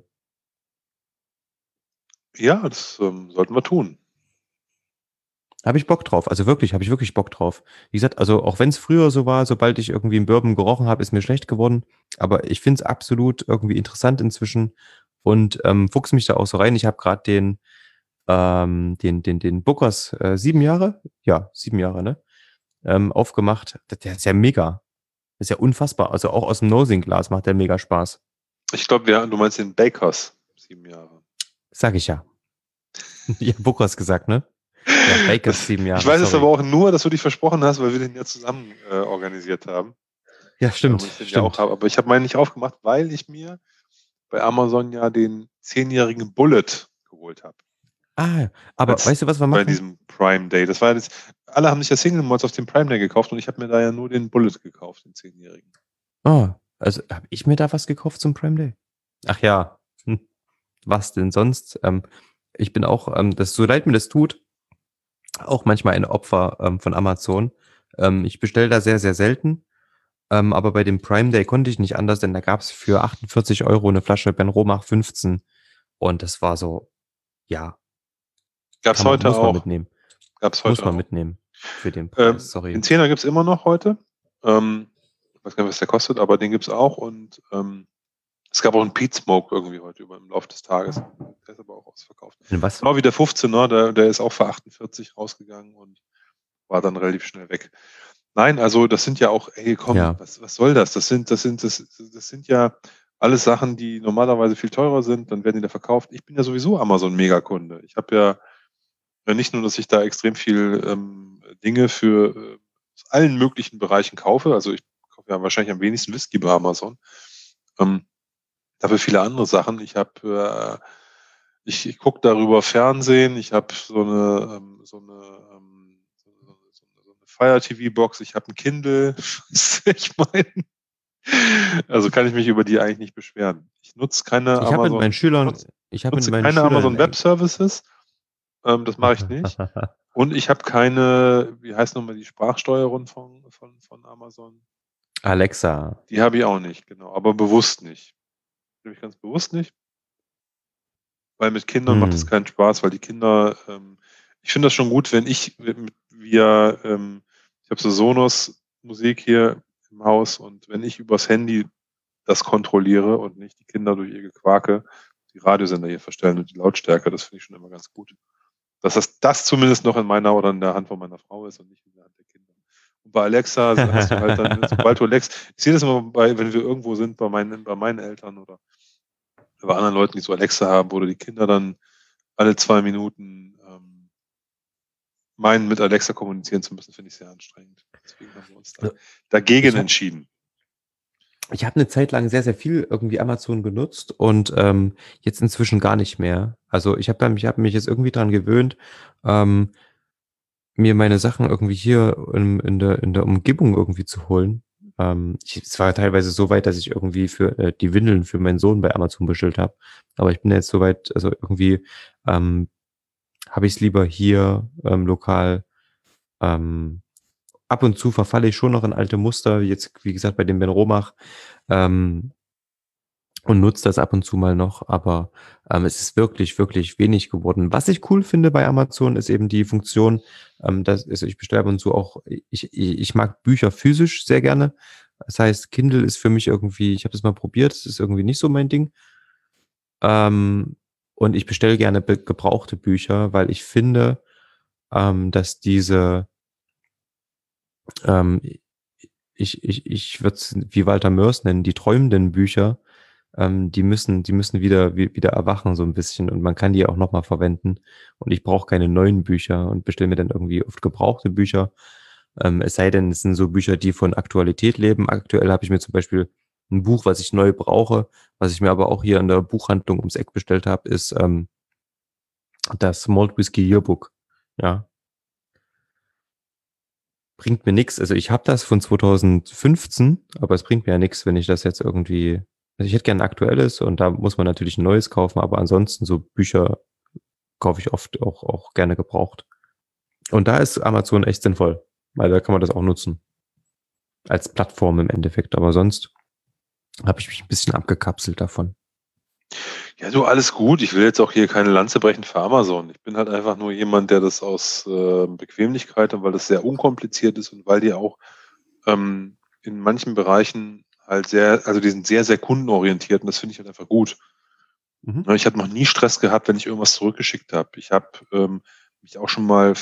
Ja, das sollten wir tun. Habe ich Bock drauf. Also wirklich, habe ich wirklich Bock drauf. Wie gesagt, also auch wenn es früher so war, sobald ich irgendwie einen Bourbon gerochen habe, ist mir schlecht geworden. Aber ich finde es absolut irgendwie interessant inzwischen und fuchs mich da auch so rein. Ich habe gerade den Bookers 7 Jahre, ja, 7 Jahre, ne? Aufgemacht. Der ist ja mega. Das ist ja unfassbar. Also auch aus dem Nosing-Glas macht der mega Spaß. Ich glaube, du meinst den Bakers 7 Jahre. Sag ich ja. Ja, Bookers gesagt, ne? Ja, Bakers 7 Jahre. Ich weiß es aber auch nur, dass du dich versprochen hast, weil wir den ja zusammen organisiert haben. Ja, stimmt. Ja auch habe. Aber ich habe meinen nicht aufgemacht, weil ich mir bei Amazon ja den 10-jährigen Bullet geholt habe. Ah, aber weißt du, was wir machen? Bei diesem Prime Day. Das war jetzt, alle haben sich ja Single Malts auf dem Prime Day gekauft und ich habe mir da ja nur den Bullet gekauft, den 10-jährigen. Oh, also habe ich mir da was gekauft zum Prime Day? Ach ja, was denn sonst? Ich bin auch, so leid mir das tut, auch manchmal ein Opfer von Amazon. Ich bestelle da sehr, sehr selten. Aber bei dem Prime Day konnte ich nicht anders, denn da gab es für 48 Euro eine Flasche Benromach 15. Und das war so, ja. Gab's heute muss auch. Man mitnehmen. Gab's heute muss man auch. mitnehmen für den Preis, sorry. Den 10er gibt's immer noch heute. Ich weiß gar nicht, was der kostet, aber den gibt's auch. Und es gab auch einen Pete Smoke irgendwie heute im Laufe des Tages. Der ist aber auch ausverkauft. Was? Genau wie der 15er, der ist auch für 48 rausgegangen und war dann relativ schnell weg. Nein, also das sind ja auch, komm, ja. Was soll das? Das sind ja alles Sachen, die normalerweise viel teurer sind, dann werden die da verkauft. Ich bin ja sowieso Amazon-Megakunde. Ich habe ja nicht nur, dass ich da extrem viel Dinge für aus allen möglichen Bereichen kaufe, also ich kaufe ja wahrscheinlich am wenigsten Whisky bei Amazon, dafür viele andere Sachen. Ich habe ich gucke darüber Fernsehen, ich habe so eine Fire TV Box, ich habe ein Kindle. Ich meine, also kann ich mich über die eigentlich nicht beschweren. Ich nutze keine ich habe mit meinen Schülern Amazon Web Services. Das mache ich nicht. Und ich habe keine, wie heißt nochmal die Sprachsteuerung von Amazon? Alexa. Die habe ich auch nicht, genau, aber bewusst nicht. Nämlich ganz bewusst nicht. Weil mit Kindern macht es keinen Spaß, weil die Kinder, ich finde das schon gut, wenn ich ich habe so Sonos-Musik hier im Haus und wenn ich übers Handy das kontrolliere und nicht die Kinder durch ihr Gequake die Radiosender hier verstellen und die Lautstärke, das finde ich schon immer ganz gut. Dass das zumindest noch in meiner oder in der Hand von meiner Frau ist und nicht in der Hand der Kinder. Und bei Alexa hast du halt dann, sobald du Alexa, ich sehe das immer wenn wir irgendwo sind, bei meinen Eltern oder bei anderen Leuten, die so Alexa haben, wo die Kinder dann alle 2 Minuten meinen, mit Alexa kommunizieren zu müssen, finde ich sehr anstrengend. Deswegen haben wir uns dagegen entschieden. Ich habe eine Zeit lang sehr, sehr viel irgendwie Amazon genutzt und jetzt inzwischen gar nicht mehr. Also ich habe mich jetzt irgendwie dran gewöhnt, mir meine Sachen irgendwie hier in der Umgebung irgendwie zu holen. Es war teilweise so weit, dass ich irgendwie für die Windeln für meinen Sohn bei Amazon bestellt habe. Aber ich bin jetzt so weit, also irgendwie habe ich es lieber hier lokal. Ab und zu verfalle ich schon noch in alte Muster, jetzt wie gesagt bei dem Ben Romach, und nutze das ab und zu mal noch, aber es ist wirklich, wirklich wenig geworden. Was ich cool finde bei Amazon ist eben die Funktion, also ich bestelle ab und zu auch, ich mag Bücher physisch sehr gerne. Das heißt, Kindle ist für mich irgendwie, ich habe das mal probiert, es ist irgendwie nicht so mein Ding. Und ich bestelle gerne gebrauchte Bücher, weil ich finde, dass diese ich würde es wie Walter Mörs nennen, die träumenden Bücher, die müssen wieder erwachen so ein bisschen und man kann die auch nochmal verwenden. Und ich brauche keine neuen Bücher und bestelle mir dann irgendwie oft gebrauchte Bücher. Es sei denn, es sind so Bücher, die von Aktualität leben. Aktuell habe ich mir zum Beispiel ein Buch, was ich neu brauche, was ich mir aber auch hier in der Buchhandlung ums Eck bestellt habe, ist das Malt Whisky Yearbook. Ja, bringt mir nichts. Also ich habe das von 2015, aber es bringt mir ja nichts, wenn ich das jetzt irgendwie. Also ich hätte gerne ein aktuelles und da muss man natürlich ein neues kaufen, aber ansonsten so Bücher kaufe ich oft auch gerne gebraucht. Und da ist Amazon echt sinnvoll, weil da kann man das auch nutzen. Als Plattform im Endeffekt. Aber sonst habe ich mich ein bisschen abgekapselt davon. Ja, du, alles gut. Ich will jetzt auch hier keine Lanze brechen für Amazon. Ich bin halt einfach nur jemand, der das aus Bequemlichkeit und weil das sehr unkompliziert ist und weil die auch in manchen Bereichen halt die sind sehr, sehr kundenorientiert und das finde ich halt einfach gut. Ich habe noch nie Stress gehabt, wenn ich irgendwas zurückgeschickt habe. Ich habe mich auch schon mal,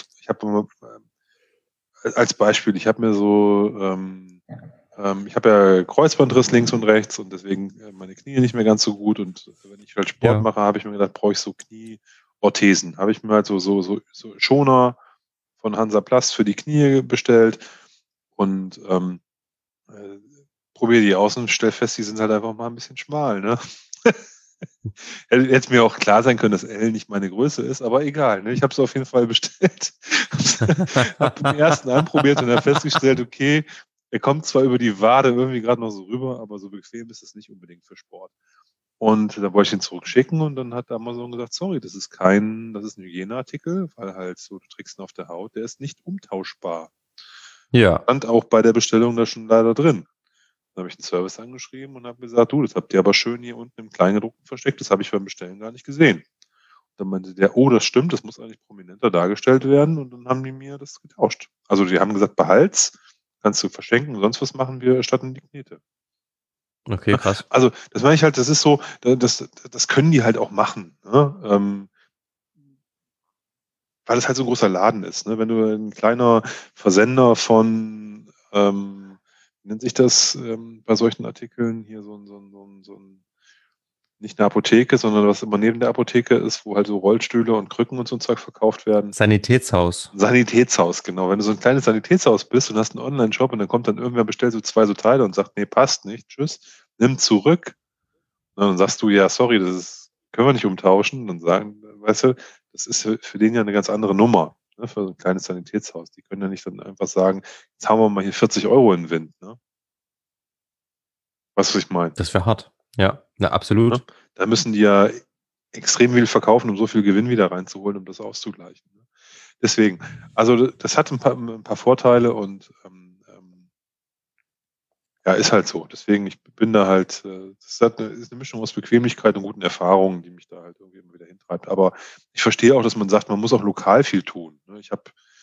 als Beispiel, ich habe mir so, ich habe ja Kreuzbandriss links und rechts und deswegen meine Knie nicht mehr ganz so gut und wenn ich halt Sport mache, habe ich mir gedacht, brauche ich so Knieorthesen. Habe ich mir halt so Schoner von Hansaplast für die Knie bestellt und probiere die aus und stelle fest, die sind halt einfach mal ein bisschen schmal, ne? Hätte mir auch klar sein können, dass L nicht meine Größe ist, aber egal. Ne? Ich habe es auf jeden Fall bestellt. Habe den ersten anprobiert und habe festgestellt, okay, er kommt zwar über die Wade irgendwie gerade noch so rüber, aber so bequem ist es nicht unbedingt für Sport. Und da wollte ich ihn zurückschicken und dann hat Amazon gesagt, sorry, das ist ein Hygieneartikel, weil halt so, du trägst ihn auf der Haut, der ist nicht umtauschbar. Ja. Stand auch bei der Bestellung da schon leider drin. Dann habe ich den Service angeschrieben und habe gesagt, du, das habt ihr aber schön hier unten im Kleingedruckten versteckt, das habe ich beim Bestellen gar nicht gesehen. Und dann meinte der, oh, das stimmt, das muss eigentlich prominenter dargestellt werden und dann haben die mir das getauscht. Also die haben gesagt, behalt's, kannst du verschenken und sonst was machen, wir erstatten die Knete. Okay, krass. Also das meine ich halt, das ist so, das können die halt auch machen, ne? Weil es halt so ein großer Laden ist. Ne? Wenn du ein kleiner Versender von wie nennt sich das bei solchen Artikeln? Hier so ein, nicht eine Apotheke, sondern was immer neben der Apotheke ist, wo halt so Rollstühle und Krücken und so ein Zeug verkauft werden. Sanitätshaus. Ein Sanitätshaus, genau. Wenn du so ein kleines Sanitätshaus bist und hast einen Online-Shop und dann kommt dann irgendwer, bestellt so 2 so Teile und sagt, nee, passt nicht, tschüss, nimm zurück. Und dann sagst du, ja, sorry, können wir nicht umtauschen. Dann sagen, weißt du, das ist für den ja eine ganz andere Nummer. Ne, für so ein kleines Sanitätshaus. Die können ja nicht dann einfach sagen, jetzt haben wir mal hier 40 Euro in den Wind. Ne? Weißt du, was ich meine? Das wäre hart. Ja, absolut. Ne? Da müssen die ja extrem viel verkaufen, um so viel Gewinn wieder reinzuholen, um das auszugleichen. Ne? Deswegen, also das hat ein paar Vorteile und Ja, ist halt so. Deswegen, ich bin da halt, das ist eine Mischung aus Bequemlichkeit und guten Erfahrungen, die mich da halt irgendwie immer wieder hintreibt. Aber ich verstehe auch, dass man sagt, man muss auch lokal viel tun. Ne? Ich habe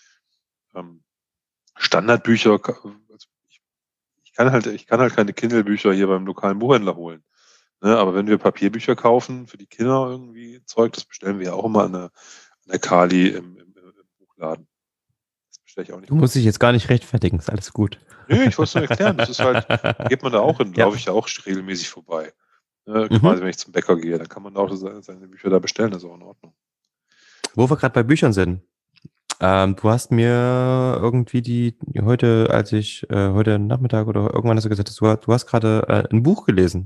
Standardbücher, also ich kann halt keine Kindle-Bücher hier beim lokalen Buchhändler holen. Ne? Aber wenn wir Papierbücher kaufen für die Kinder irgendwie Zeug, das bestellen wir ja auch immer an der Kali im Buchladen. Das bestelle ich auch nicht Du bei musst dich uns. jetzt gar nicht rechtfertigen, ist alles gut. Nee, ich wollte es nur erklären. Das ist halt, geht man da auch hin, Ja. laufe ich ja auch regelmäßig vorbei. Mhm. Quasi, wenn ich zum Bäcker gehe, dann kann man da auch seine Bücher da bestellen, das ist auch in Ordnung. Wo wir gerade bei Büchern sind. Du hast mir irgendwie heute Nachmittag oder irgendwann hast du gesagt, du hast gerade ein Buch gelesen.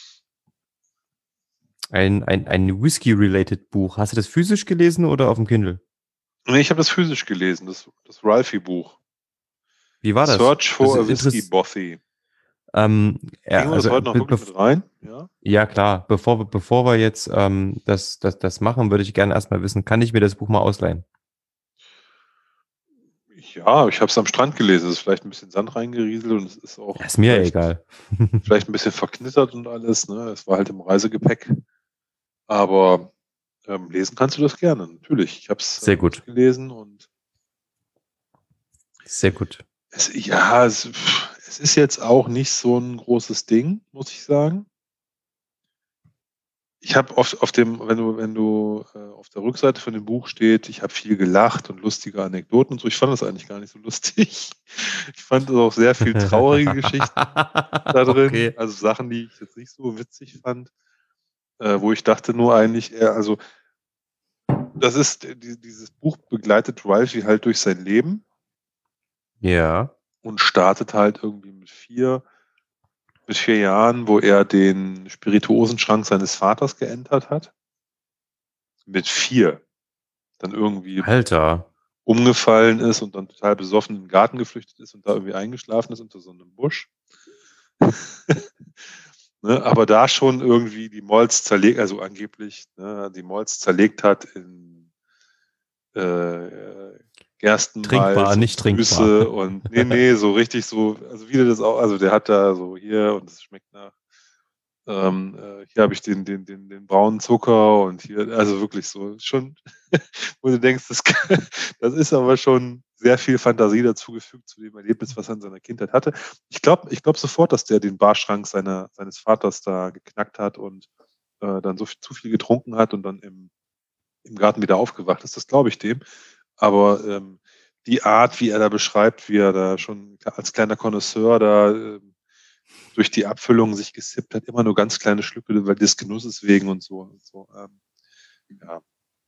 Ein Whisky-related Buch. Hast du das physisch gelesen oder auf dem Kindle? Nee, ich habe das physisch gelesen, das Ralphie-Buch. Wie war das? Search for a Whiskey Bothy. Ja, Kriegen wir das heute noch wirklich mit rein? Ja. Ja, klar. Bevor wir jetzt das machen, würde ich gerne erstmal wissen, kann ich mir das Buch mal ausleihen? Ja, ich habe es am Strand gelesen. Es ist vielleicht ein bisschen Sand reingerieselt und es ist auch Ist mir egal. vielleicht ein bisschen verknittert und alles. Ne? Es war halt im Reisegepäck. Aber lesen kannst du das gerne, natürlich. Ich habe es Sehr gut. gelesen und Sehr gut. es ist jetzt auch nicht so ein großes Ding, muss ich sagen. Ich habe oft wenn du auf der Rückseite von dem Buch steht, ich habe viel gelacht und lustige Anekdoten und so. Ich fand das eigentlich gar nicht so lustig. Ich fand auch sehr viel traurige Geschichten da drin. Okay. Also Sachen, die ich jetzt nicht so witzig fand, wo ich dachte nur eigentlich eher, also dieses Buch begleitet Ralphie halt durch sein Leben Ja. und startet halt irgendwie mit 4 Jahren, wo er den Spirituosenschrank seines Vaters geentert hat. Mit 4. Dann irgendwie Alter. umgefallen ist und dann total besoffen in den Garten geflüchtet ist und da irgendwie eingeschlafen ist unter so einem Busch. Ne, aber da schon irgendwie die Molz zerlegt, also angeblich die Molz zerlegt hat in Gerstenmalz Trinkbar, und nicht Süße trinkbar. und nee, so richtig so, also wie der das auch, also der hat da so hier und es schmeckt nach, hier habe ich den braunen Zucker und hier, also wirklich so schon, wo du denkst, das ist aber schon sehr viel Fantasie dazugefügt zu dem Erlebnis, was er in seiner Kindheit hatte. Ich glaub sofort, dass der den Barschrank seines Vaters da geknackt hat und dann zu viel getrunken hat und dann im Garten wieder aufgewacht ist. Das glaube ich dem. Aber die Art, wie er da beschreibt, wie er da schon als kleiner Connoisseur da durch die Abfüllung sich gesippt hat, immer nur ganz kleine Schlücke, weil des Genusses wegen und so. Ja,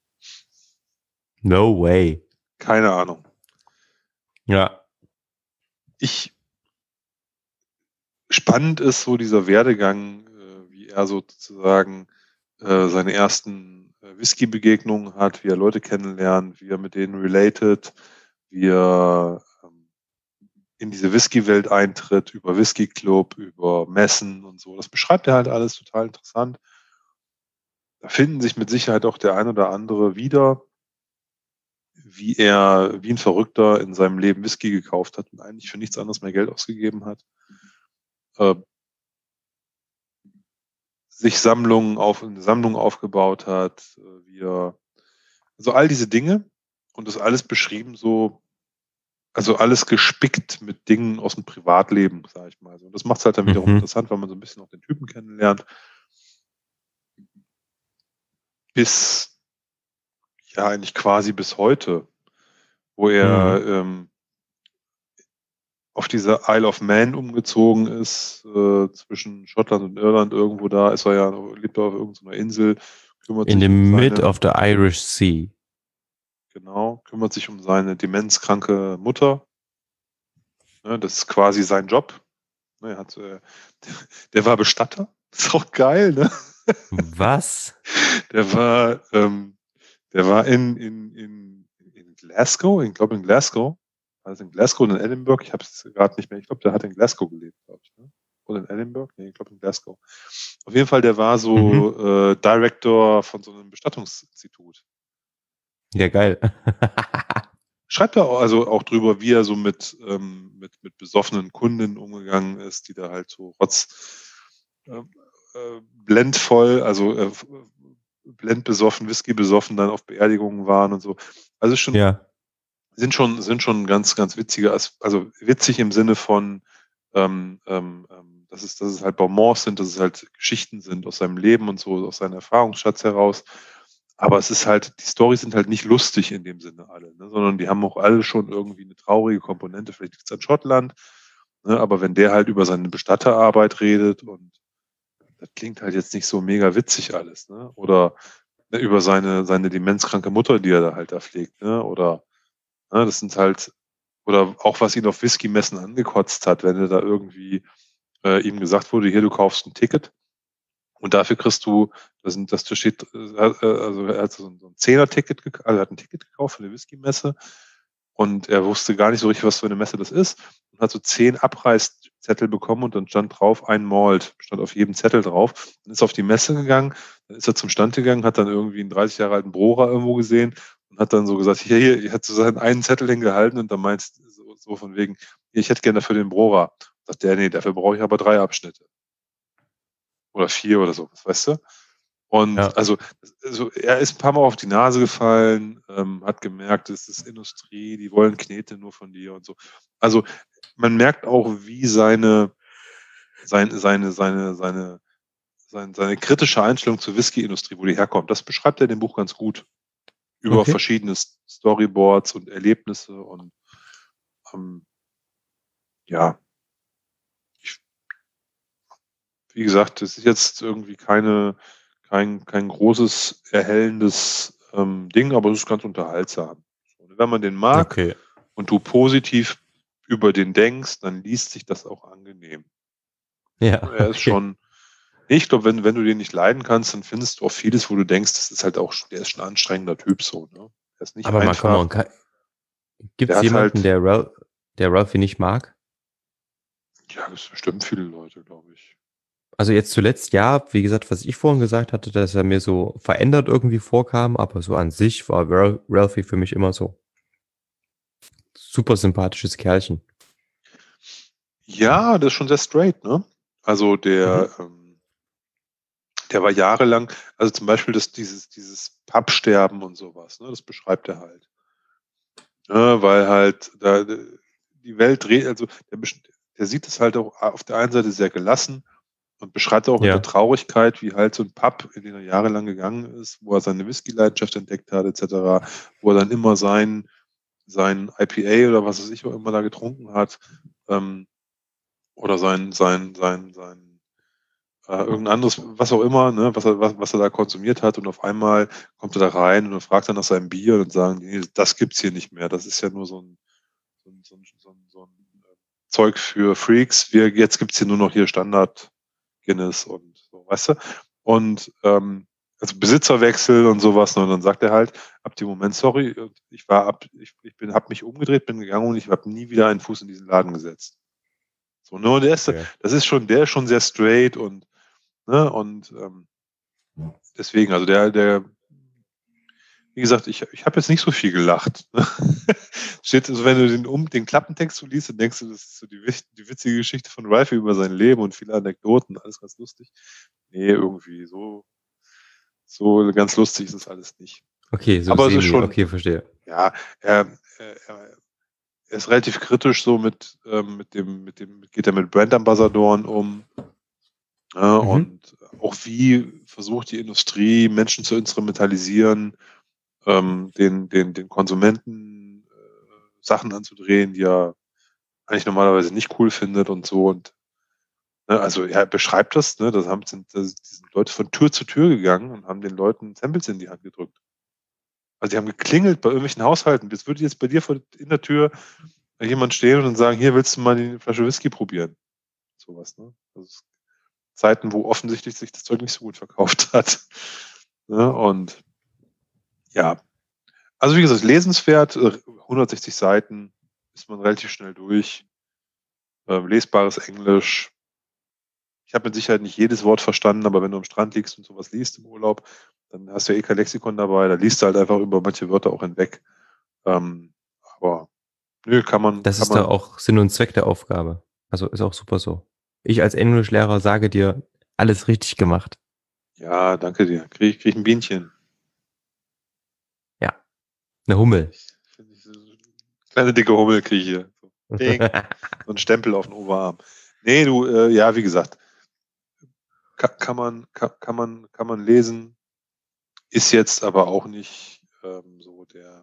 No way. keine Ahnung. Ja. Spannend ist so dieser Werdegang, wie er sozusagen seine ersten Whisky-Begegnungen hat, wie er Leute kennenlernt, wie er mit denen related, wie er in diese Whisky-Welt eintritt, über Whisky-Club, über Messen und so. Das beschreibt er halt alles total interessant. Da finden sich mit Sicherheit auch der ein oder andere wieder, wie er wie ein Verrückter in seinem Leben Whisky gekauft hat und eigentlich für nichts anderes mehr Geld ausgegeben hat. Sich eine Sammlung aufgebaut hat, wie er, also all diese Dinge und das alles beschrieben so, also alles gespickt mit Dingen aus dem Privatleben, sag ich mal. Und das macht es halt dann wiederum interessant, weil man so ein bisschen auch den Typen kennenlernt. Eigentlich quasi bis heute, wo er auf dieser Isle of Man umgezogen ist, zwischen Schottland und Irland irgendwo da, lebt er auf irgendeiner Insel, kümmert In sich the um mid of the Irish Sea. Genau, kümmert sich um seine demenzkranke Mutter. Ne, das ist quasi sein Job. Ne, der war Bestatter. Ist auch geil, ne? Was? Der war in Glasgow, ich glaube in Glasgow. Also in Glasgow und in Edinburgh, ich habe es gerade nicht mehr, ich glaube, der hat in Glasgow gelebt, glaube ich. Ne? Oder in Edinburgh? Nee, ich glaube in Glasgow. Auf jeden Fall, der war so Director von so einem Bestattungsinstitut. Ja, geil. schreibt er auch drüber, wie er so mit besoffenen Kunden umgegangen ist, die da halt so blendvoll, also blendbesoffen, Whisky besoffen dann auf Beerdigungen waren und so. Also sind schon ganz, ganz witzige, also witzig im Sinne von, dass es halt Bonbons sind, dass es halt Geschichten sind aus seinem Leben und so, aus seinem Erfahrungsschatz heraus. Aber es ist halt, die Storys sind halt nicht lustig in dem Sinne alle, ne, sondern die haben auch alle schon irgendwie eine traurige Komponente. Vielleicht liegt es an Schottland, ne, aber wenn der halt über seine Bestatterarbeit redet und das klingt halt jetzt nicht so mega witzig alles, ne? Oder über seine demenzkranke Mutter, die er da halt da pflegt, ne? Oder das sind halt, oder auch was ihn auf Whisky-Messen angekotzt hat, wenn er da irgendwie ihm gesagt wurde, hier, du kaufst ein Ticket und dafür kriegst du, das steht, also er hat so ein 10er-Ticket, also er hat ein Ticket gekauft für eine Whisky-Messe und er wusste gar nicht so richtig, was für eine Messe das ist und hat so 10 Abreißzettel bekommen und dann stand drauf ein Malt, stand auf jedem Zettel drauf. Dann ist er auf die Messe gegangen, dann ist er zum Stand gegangen, hat dann irgendwie einen 30 Jahre alten Brora irgendwo gesehen und hat dann so gesagt, hier, hat so seinen einen Zettel hingehalten und dann meinst so von wegen, ich hätte gerne dafür den Brora. Sagt der, nee, dafür brauche ich aber 3 Abschnitte. Oder 4 oder so, weißt du? Und Ja. also er ist ein paar Mal auf die Nase gefallen, hat gemerkt, es ist Industrie, die wollen Knete nur von dir und so. Also man merkt auch, wie seine kritische Einstellung zur Whisky-Industrie, wo die herkommt, das beschreibt er in dem Buch ganz gut. Über Okay. verschiedene Storyboards und Erlebnisse und ja. Wie gesagt, es ist jetzt irgendwie kein großes, erhellendes Ding, aber es ist ganz unterhaltsam. Und wenn man den mag Okay. und du positiv über den denkst, dann liest sich das auch angenehm. Ja, Er ist okay. schon, ich glaube, wenn du den nicht leiden kannst, dann findest du auch vieles, wo du denkst, das ist halt auch, der ist schon ein anstrengender Typ so, ne? Er ist nicht Aber mal, come einfach. on, gibt Der es hat jemanden, halt, der Ralphie nicht mag? ja, das sind bestimmt viele Leute, glaube ich. Also jetzt zuletzt, ja, wie gesagt, was ich vorhin gesagt hatte, dass er mir so verändert irgendwie vorkam, aber so an sich war Ralphie für mich immer so super sympathisches Kerlchen. Ja, das ist schon sehr straight, ne? Also der war jahrelang, also zum Beispiel dieses Pappsterben und sowas, ne, das beschreibt er halt. Ne, weil halt da die Welt dreht, also der sieht es halt auch auf der einen Seite sehr gelassen und beschreibt auch in der Ja. Traurigkeit, wie halt so ein Pub, in den er jahrelang gegangen ist, wo er seine Whisky-Leidenschaft entdeckt hat, etc., wo er dann immer sein IPA oder was weiß ich auch immer da getrunken hat, oder sein irgendein anderes, was auch immer, ne, was er da konsumiert hat und auf einmal kommt er da rein und dann fragt er nach seinem Bier und dann sagen die, nee, das gibt's hier nicht mehr. Das ist ja nur so ein Zeug für Freaks. Jetzt gibt's hier nur noch hier Standard Guinness und so, weißt du? Und also Besitzerwechsel und sowas, ne, und dann sagt er halt, ab dem Moment, sorry, hab mich umgedreht, bin gegangen und ich habe nie wieder einen Fuß in diesen Laden gesetzt. So, ne, und der ist schon sehr straight und ne, und deswegen, also wie gesagt, ich habe jetzt nicht so viel gelacht. Ne? Steht, also wenn du den Klappentext so liest, dann denkst du, das ist so die witzige Geschichte von Ralphie über sein Leben und viele Anekdoten, alles ganz lustig. Nee, irgendwie so ganz lustig ist es alles nicht. Okay, so Aber es ist semi. schon, Okay, verstehe. ja, er ist relativ kritisch so geht er mit Brand-Ambassadoren um. Ja, und auch wie versucht die Industrie, Menschen zu instrumentalisieren, den Konsumenten Sachen anzudrehen, die er eigentlich normalerweise nicht cool findet und so. Und ne, also er beschreibt das, ne, die sind Leute von Tür zu Tür gegangen und haben den Leuten Samples in die Hand gedrückt. Also die haben geklingelt bei irgendwelchen Haushalten. Das würde jetzt bei dir in der Tür jemand stehen und dann sagen, hier willst du mal die Flasche Whisky probieren. Sowas, ne? Also Zeiten, wo offensichtlich sich das Zeug nicht so gut verkauft hat. Ne? Und ja, also wie gesagt, lesenswert, 160 Seiten, ist man relativ schnell durch. Lesbares Englisch. Ich habe mit Sicherheit nicht jedes Wort verstanden, aber wenn du am Strand liegst und sowas liest im Urlaub, dann hast du ja kein Lexikon dabei, da liest du halt einfach über manche Wörter auch hinweg. Aber nö, kann man. Das ist doch auch Sinn und Zweck der Aufgabe. Also ist auch super so. Ich als Englischlehrer sage dir, alles richtig gemacht. Ja, danke dir. Krieg ein Bienchen. Ja, eine Hummel. So kleine dicke Hummel kriege ich hier. So, ding. So ein Stempel auf den Oberarm. Nee, du, ja, wie gesagt, kann man lesen, ist jetzt aber auch nicht so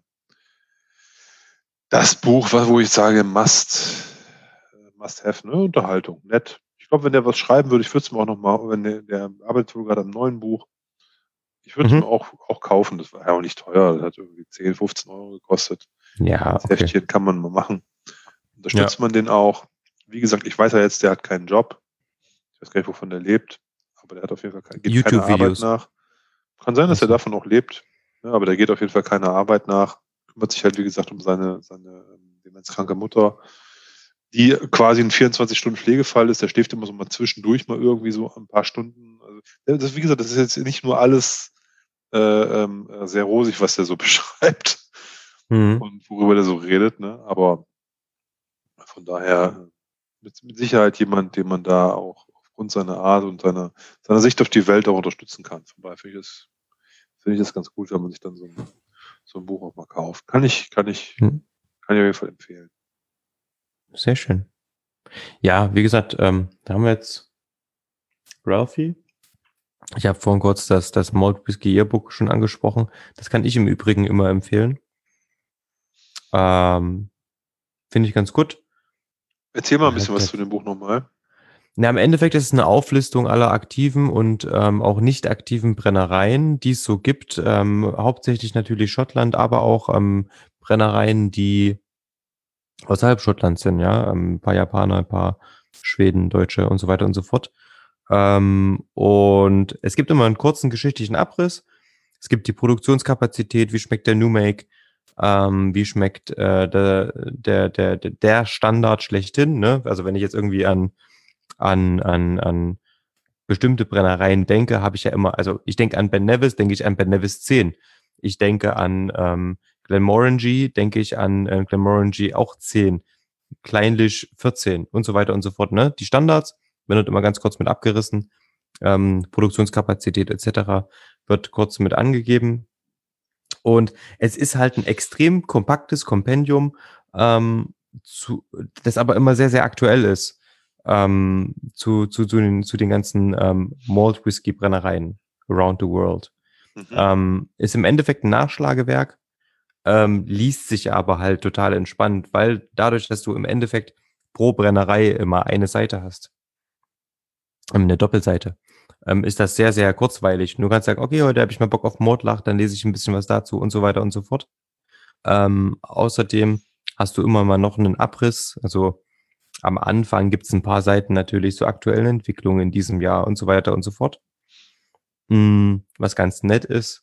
das Buch, wo ich sage, must have, ne? Unterhaltung, nett. Ich glaube, wenn der was schreiben würde, ich würde es mir auch nochmal, wenn der arbeitet wohl gerade am neuen Buch, ich würde es mir auch kaufen. Das war ja auch nicht teuer, das hat irgendwie 10, 15 Euro gekostet. Ja, Das okay. Heftchen kann man mal machen. Unterstützt man den auch. Wie gesagt, ich weiß ja jetzt, der hat keinen Job. Ich weiß gar nicht, wovon der lebt, aber der hat auf jeden Fall geht keine Arbeit nach. Kann sein, dass er davon auch lebt, ja, aber der geht auf jeden Fall keiner Arbeit nach. Kümmert sich halt, wie gesagt, um seine demenzkranke Mutter, die quasi ein 24-Stunden-Pflegefall ist. Der schläft immer so mal zwischendurch mal irgendwie so ein paar Stunden. Also, wie gesagt, das ist jetzt nicht nur alles sehr rosig, was der so beschreibt und worüber der so redet, ne? Aber von daher mit Sicherheit jemand, den man da auch aufgrund seiner Art und seiner Sicht auf die Welt auch unterstützen kann. Von daher finde ich das ganz gut, wenn man sich dann so ein Buch auch mal kauft. Kann ich auf jeden Fall empfehlen. Sehr schön. Ja, wie gesagt, da haben wir jetzt Ralphie. Ich habe vorhin kurz das Malt Whisky Yearbook schon angesprochen. Das kann ich im Übrigen immer empfehlen. Finde ich ganz gut. Erzähl mal ein bisschen was zu dem Buch nochmal. Na, im Endeffekt ist es eine Auflistung aller aktiven und auch nicht aktiven Brennereien, die es so gibt. Hauptsächlich natürlich Schottland, aber auch Brennereien, die außerhalb Schottlands sind, ja. Ein paar Japaner, ein paar Schweden, Deutsche und so weiter und so fort. Und es gibt immer einen kurzen geschichtlichen Abriss. Es gibt die Produktionskapazität, wie schmeckt der New Make, wie schmeckt der Standard schlechthin, ne? Also wenn ich jetzt irgendwie an bestimmte Brennereien denke, habe ich ja immer, also ich denke an Ben Nevis, denke ich an Ben Nevis 10. Ich denke an Glenmorangie, denke ich an Glenmorangie auch 10. Kleinlich 14 und so weiter und so fort, ne? Die Standards werden immer ganz kurz mit abgerissen. Produktionskapazität etc. wird kurz mit angegeben. Und es ist halt ein extrem kompaktes Kompendium, das aber immer sehr, sehr aktuell ist zu den ganzen Malt Whisky Brennereien around the world. Ist im Endeffekt ein Nachschlagewerk, liest sich aber halt total entspannt, weil dadurch, dass du im Endeffekt pro Brennerei immer eine Seite hast, eine Doppelseite, ist das sehr, sehr kurzweilig. Du kannst sagen, okay, heute habe ich mal Bock auf Mordlach, dann lese ich ein bisschen was dazu und so weiter und so fort. Außerdem hast du immer mal noch einen Abriss, also am Anfang gibt es ein paar Seiten natürlich so aktuelle Entwicklungen in diesem Jahr und so weiter und so fort. Was ganz nett ist.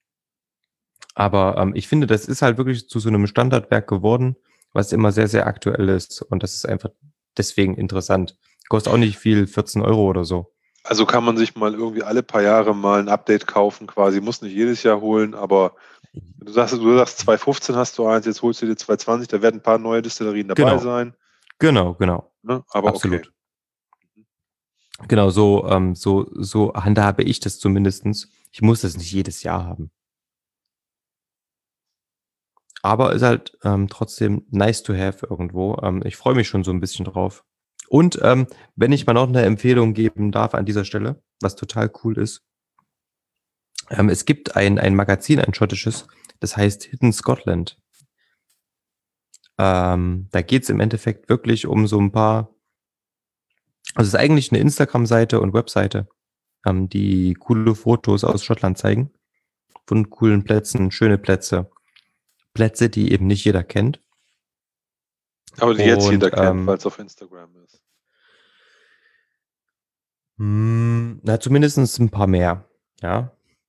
Aber ich finde, das ist halt wirklich zu so einem Standardwerk geworden, was immer sehr, sehr aktuell ist. Und das ist einfach deswegen interessant. Kostet auch nicht viel, 14 Euro oder so. Also kann man sich mal irgendwie alle paar Jahre mal ein Update kaufen, quasi. Muss nicht jedes Jahr holen, aber du sagst 2015 hast du eins, jetzt holst du dir 2020, da werden ein paar neue Destillerien dabei sein. Genau. Ne? Aber absolut. Okay. Genau, so handhabe ich das zumindestens. Ich muss das nicht jedes Jahr haben. Aber ist halt trotzdem nice to have irgendwo. Ich freue mich schon so ein bisschen drauf. Und wenn ich mal noch eine Empfehlung geben darf an dieser Stelle, was total cool ist, es gibt ein Magazin, ein schottisches, das heißt Hidden Scotland. Da geht's im Endeffekt wirklich um so ein paar, also es ist eigentlich eine Instagram-Seite und Webseite, die coole Fotos aus Schottland zeigen, von coolen Plätzen, schöne Plätze, die eben nicht jeder kennt. Aber die jetzt jeder kennt, weil es auf Instagram ist. Na, zumindest ein paar mehr, ja.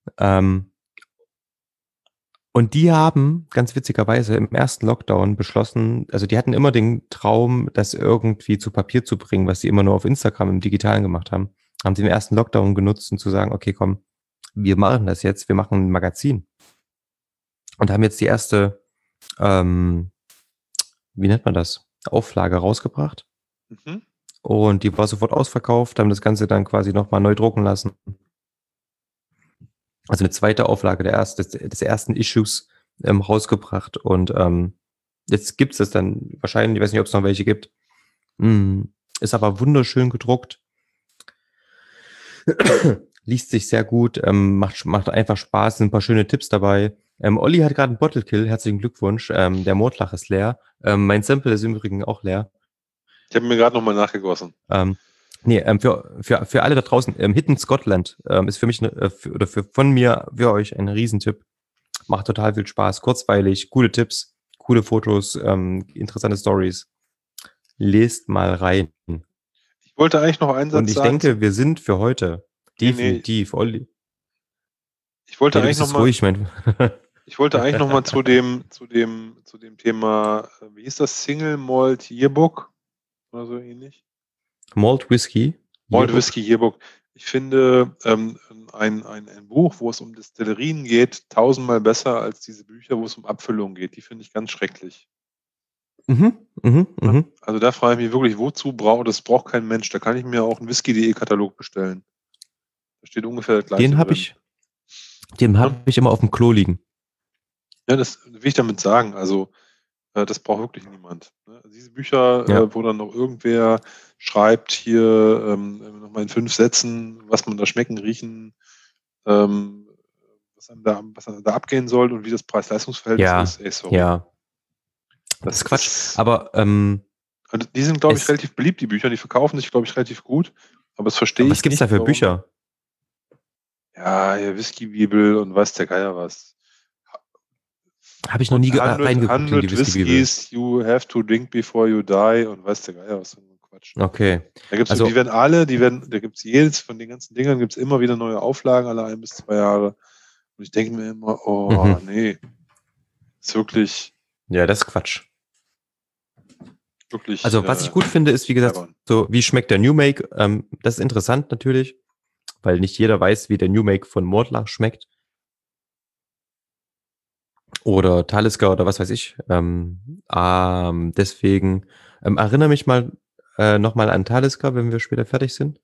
Und die haben, ganz witzigerweise, im ersten Lockdown beschlossen, also die hatten immer den Traum, das irgendwie zu Papier zu bringen, was sie immer nur auf Instagram im Digitalen gemacht haben. Haben sie im ersten Lockdown genutzt, um zu sagen, okay, komm, wir machen das jetzt, wir machen ein Magazin. Und haben jetzt die erste wie nennt man das? Auflage rausgebracht. Mhm. Und die war sofort ausverkauft, haben das Ganze dann quasi nochmal neu drucken lassen. Also eine zweite Auflage des ersten Issues rausgebracht. Und jetzt gibt's das dann wahrscheinlich, ich weiß nicht, ob es noch welche gibt. Ist aber wunderschön gedruckt. Liest sich sehr gut, macht einfach Spaß, sind ein paar schöne Tipps dabei. Olli hat gerade einen Bottle Kill, herzlichen Glückwunsch. Der Mordlach ist leer. Mein Sample ist im Übrigen auch leer. Ich habe mir gerade nochmal nachgegossen. Für alle da draußen, Hidden Scotland ist für mich von mir für euch ein Riesentipp. Macht total viel Spaß, kurzweilig, coole Tipps, coole Fotos, interessante Stories. Lest mal rein. Ich wollte eigentlich noch einen Satz Und ich sagen. denke, wir sind für heute definitiv, Olli. Ich wollte Ja, du eigentlich bist noch mal, ruhig, mein. ich wollte eigentlich noch mal zu dem Thema, wie hieß das, Single Malt Yearbook oder so ähnlich? Malt Whisky. Malt Whisky Yearbook. Ich finde ein Buch, wo es um Destillerien geht, tausendmal besser als diese Bücher, wo es um Abfüllung geht. Die finde ich ganz schrecklich. Also da frage ich mich wirklich, wozu das braucht kein Mensch. Da kann ich mir auch einen Whisky.de Katalog bestellen. Da steht ungefähr das Gleiche drin. Den habe ich immer auf dem Klo liegen. Ja, das will ich damit sagen. Also das braucht wirklich niemand. Ne? Also diese Bücher, wo dann noch irgendwer schreibt, hier nochmal in 5 Sätzen, was man da schmecken, riechen, was einem da abgehen soll und wie das Preis-Leistungs-Verhältnis ist. Sorry. Ja. Das ist Quatsch. Aber also die sind, glaube ich, relativ beliebt, die Bücher. Die verkaufen sich, glaube ich, relativ gut. Aber das verstehe ich nicht. Was gibt es da für Bücher? Ja, Whisky-Bibel und weiß der Geier was. Habe ich noch nie reingeguckt 100 in die Whisky-Bibel. Whiskys you have to drink before you die und weiß der Geier was. Quatsch. Okay. Da gibt's da gibt es jedes von den ganzen Dingern, gibt es immer wieder neue Auflagen, alle 1 bis 2 Jahre. Und ich denke mir immer, nee. Ist wirklich. Ja, das ist Quatsch. Wirklich. Also, was ich gut finde, ist, wie gesagt, so, wie schmeckt der New Make? Das ist interessant natürlich, weil nicht jeder weiß, wie der New Make von Mordlach schmeckt. Oder Talisker oder was weiß ich. Deswegen erinnere mich mal nochmal an Talisker, wenn wir später fertig sind.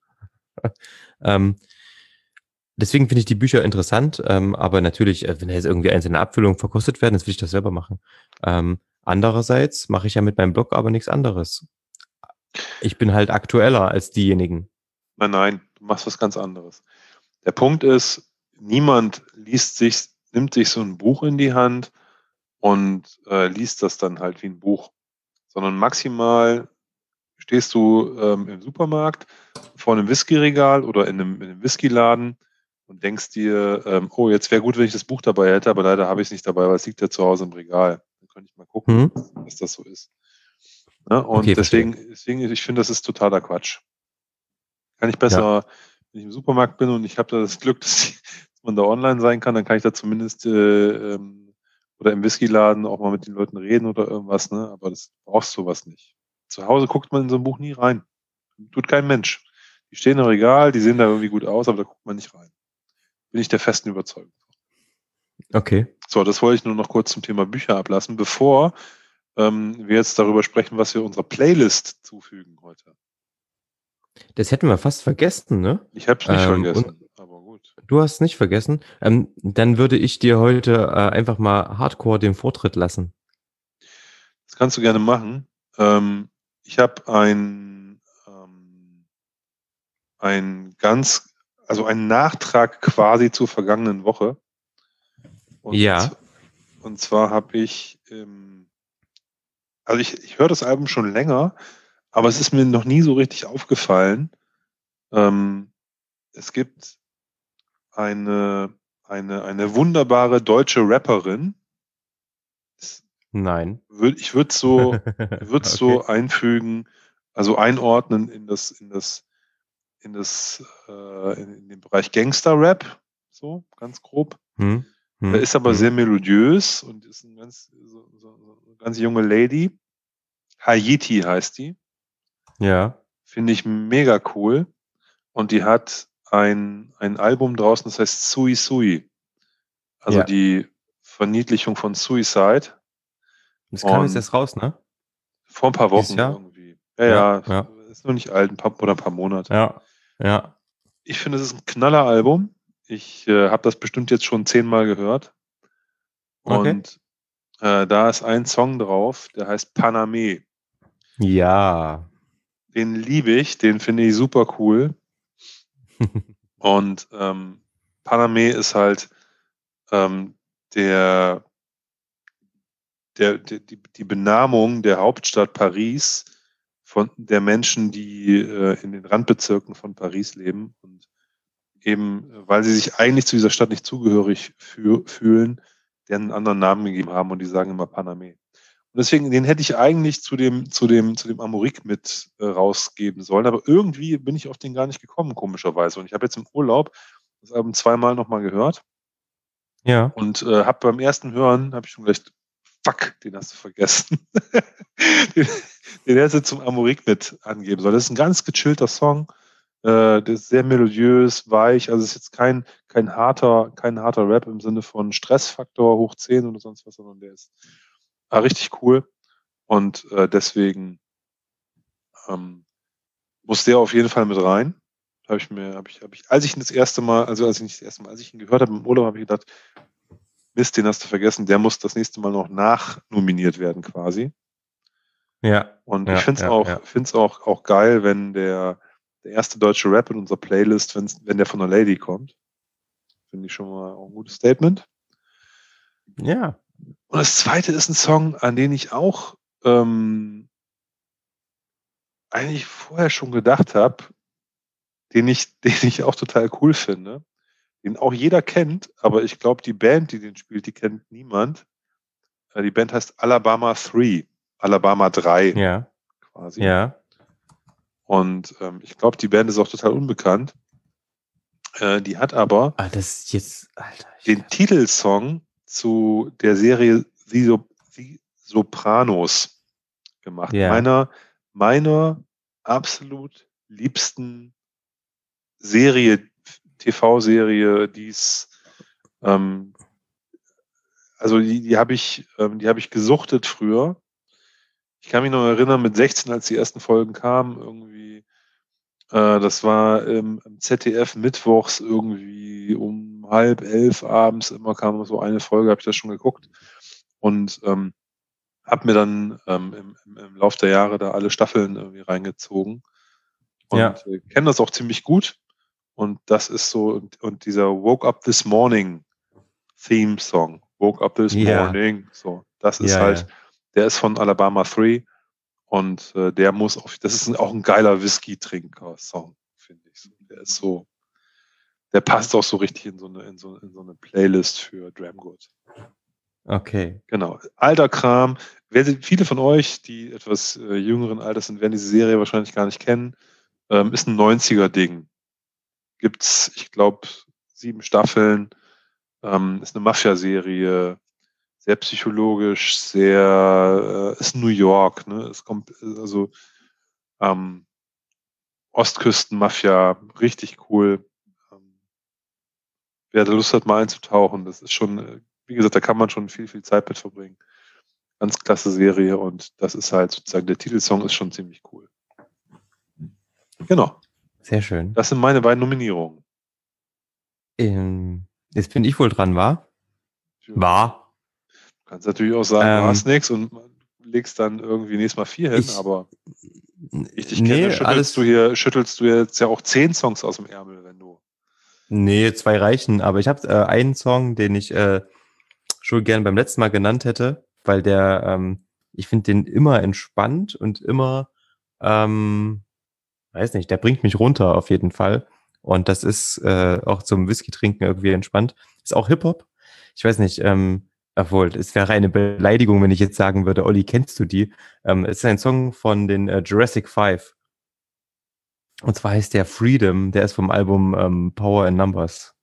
Deswegen finde ich die Bücher interessant, aber natürlich, wenn da jetzt irgendwie einzelne Abfüllungen verkostet werden, dann will ich das selber machen. Andererseits mache ich ja mit meinem Blog aber nichts anderes. Ich bin halt aktueller als diejenigen. Nein, du machst was ganz anderes. Der Punkt ist, niemand nimmt sich so ein Buch in die Hand und liest das dann halt wie ein Buch, sondern maximal stehst du im Supermarkt vor einem Whiskyregal oder in einem Whiskyladen und denkst dir, jetzt wäre gut, wenn ich das Buch dabei hätte, aber leider habe ich es nicht dabbe, weil es liegt ja zu Hause im Regal. Dann könnte ich mal gucken, was das so ist. Ja, und okay, deswegen, ich finde, das ist totaler Quatsch. Kann ich besser, wenn ich im Supermarkt bin und ich habe da das Glück, dass man da online sein kann, dann kann ich da zumindest oder im Whiskyladen auch mal mit den Leuten reden oder irgendwas, ne? Aber das brauchst du sowas nicht. Zu Hause guckt man in so ein Buch nie rein. Tut kein Mensch. Die stehen im Regal, die sehen da irgendwie gut aus, aber da guckt man nicht rein. Bin ich der festen Überzeugung. Okay. So, das wollte ich nur noch kurz zum Thema Bücher ablassen, bevor wir jetzt darüber sprechen, was wir unserer Playlist zufügen heute. Das hätten wir fast vergessen, ne? Ich habe es nicht vergessen, aber gut. Du hast es nicht vergessen. Dann würde ich dir heute einfach mal Hardcore den Vortritt lassen. Das kannst du gerne machen. Ich habe einen Nachtrag quasi zur vergangenen Woche. Und zwar habe ich, ich höre das Album schon länger, aber es ist mir noch nie so richtig aufgefallen. Es gibt eine wunderbare deutsche Rapperin. Nein. Ich würde so einfügen, also einordnen in den Bereich Gangster-Rap, so ganz grob. Ist aber sehr melodiös und ist eine ganz junge Lady. Haiti heißt die. Ja. Finde ich mega cool. Und die hat ein Album draußen, das heißt Sui Sui. Also die Verniedlichung von Suicide. Das kam jetzt erst raus, ne? Vor ein paar Dieses Wochen Jahr? irgendwie. Ja, Ja. ist noch nicht alt, ein paar Monate. Ja. Ich finde, es ist ein Knalleralbum. Ich habe das bestimmt jetzt schon 10-mal gehört. Okay. Und da ist ein Song drauf, der heißt Paname. Ja. Den liebe ich, den finde ich super cool. Und Paname ist halt die Benamung der Hauptstadt Paris von der Menschen, die in den Randbezirken von Paris leben und eben, weil sie sich eigentlich zu dieser Stadt nicht zugehörig fühlen, deren einen anderen Namen gegeben haben und die sagen immer Paname. Und deswegen, den hätte ich eigentlich zu dem Amorik mit rausgeben sollen, aber irgendwie bin ich auf den gar nicht gekommen, komischerweise. Und ich habe jetzt im Urlaub das Album 2-mal nochmal gehört Ja. und habe beim ersten Hören, habe ich schon gedacht, fuck, den hast du vergessen. den hättest du zum Amorik mit angeben sollen. Das ist ein ganz gechillter Song. Der ist sehr melodiös, weich. Also es ist jetzt kein harter Rap im Sinne von Stressfaktor hoch 10 oder sonst was, sondern der ist richtig cool. Und deswegen muss der auf jeden Fall mit rein. Als ich ihn gehört habe im Urlaub, habe ich gedacht, Mist, den hast du vergessen, der muss das nächste Mal noch nachnominiert werden quasi. Ja. Und ich finde es auch geil, wenn der erste deutsche Rap in unserer Playlist, wenn der von einer Lady kommt. Finde ich schon mal auch ein gutes Statement. Ja. Und das zweite ist ein Song, an den ich auch eigentlich vorher schon gedacht habe, den ich auch total cool finde, den auch jeder kennt, aber ich glaube, die Band, die den spielt, die kennt niemand. Die Band heißt Alabama 3, Alabama 3 Ja. quasi. Ja. Und ich glaube, die Band ist auch total unbekannt. Die hat aber das ist jetzt, Alter. den Titelsong zu der Serie The Sopranos gemacht. Ja. Meiner absolut liebsten TV-Serie, die es also die habe ich gesuchtet früher. Ich kann mich noch erinnern, mit 16, als die ersten Folgen kamen, irgendwie, das war im ZDF mittwochs irgendwie um 10:30 abends, immer kam so eine Folge, habe ich das schon geguckt und habe mir dann im Lauf der Jahre da alle Staffeln irgendwie reingezogen und kenne das auch ziemlich gut. Und das ist so, und dieser Woke Up This Morning Theme Song, Woke Up This Morning, so, das ist halt, der ist von Alabama 3 und der muss das ist auch ein geiler Whisky-Trinker-Song, finde ich. Der passt auch so richtig in so eine Playlist für Dramgood. Okay. Genau. Alter Kram. Viele von euch, die etwas jüngeren Alters sind, werden diese Serie wahrscheinlich gar nicht kennen. Ist ein 90er-Ding. Gibt's, ich glaube, 7 Staffeln. Ist eine Mafia-Serie. Sehr psychologisch, ist New York, ne? Es kommt, also Ostküsten-Mafia, richtig cool. Wer da Lust hat, mal einzutauchen, das ist schon, wie gesagt, da kann man schon viel, viel Zeit mit verbringen. Ganz klasse Serie und das ist halt sozusagen, der Titelsong ist schon ziemlich cool. Genau. Sehr schön. Das sind meine beiden Nominierungen. Jetzt bin ich wohl dran, war? War. Du kannst natürlich auch sagen, du hast nichts und legst dann irgendwie nächstes Mal 4 hin, aber ich dich kenne, schüttelst du jetzt ja auch 10 Songs aus dem Ärmel, wenn du. Nee, 2 reichen, aber ich habe einen Song, den ich schon gern beim letzten Mal genannt hätte, weil der, ich finde den immer entspannt und immer, weiß nicht, der bringt mich runter auf jeden Fall. Und das ist auch zum Whisky trinken irgendwie entspannt. Ist auch Hip-Hop. Ich weiß nicht, obwohl, es wäre eine Beleidigung, wenn ich jetzt sagen würde, Olli, kennst du die? Es ist ein Song von den Jurassic 5. Und zwar heißt der Freedom, der ist vom Album Power in Numbers.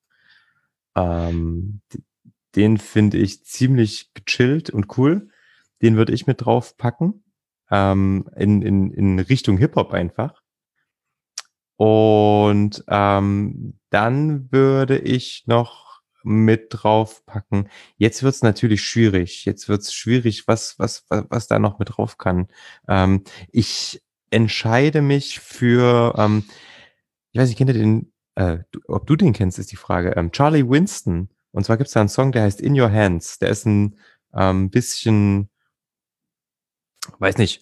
Den finde ich ziemlich gechillt und cool. Den würde ich mit drauf packen. In Richtung Hip-Hop einfach. Und dann würde ich noch mit draufpacken. Jetzt wird's natürlich schwierig. Jetzt wird's schwierig, was da noch mit drauf kann. Ich entscheide mich für, ich weiß nicht, kennt ihr den, ob du den kennst, ist die Frage. Charlie Winston. Und zwar gibt's da einen Song, der heißt In Your Hands. Der ist ein bisschen, weiß nicht,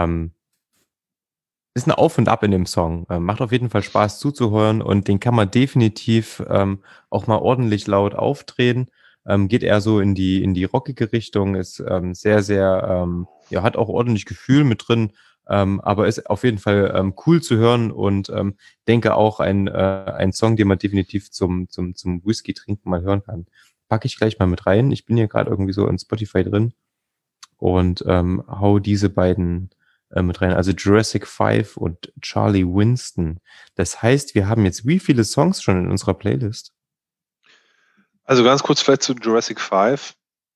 ist ein Auf und Ab in dem Song. Macht auf jeden Fall Spaß zuzuhören und den kann man definitiv auch mal ordentlich laut aufdrehen. Geht eher so in die rockige Richtung, ist sehr, sehr, ja, hat auch ordentlich Gefühl mit drin, aber ist auf jeden Fall cool zu hören und denke auch ein Song, den man definitiv zum Whisky trinken mal hören kann. Packe ich gleich mal mit rein. Ich bin hier gerade irgendwie so in Spotify drin und hau diese beiden mit rein. Also Jurassic 5 und Charlie Winston. Das heißt, wir haben jetzt wie viele Songs schon in unserer Playlist? Also ganz kurz vielleicht zu Jurassic 5.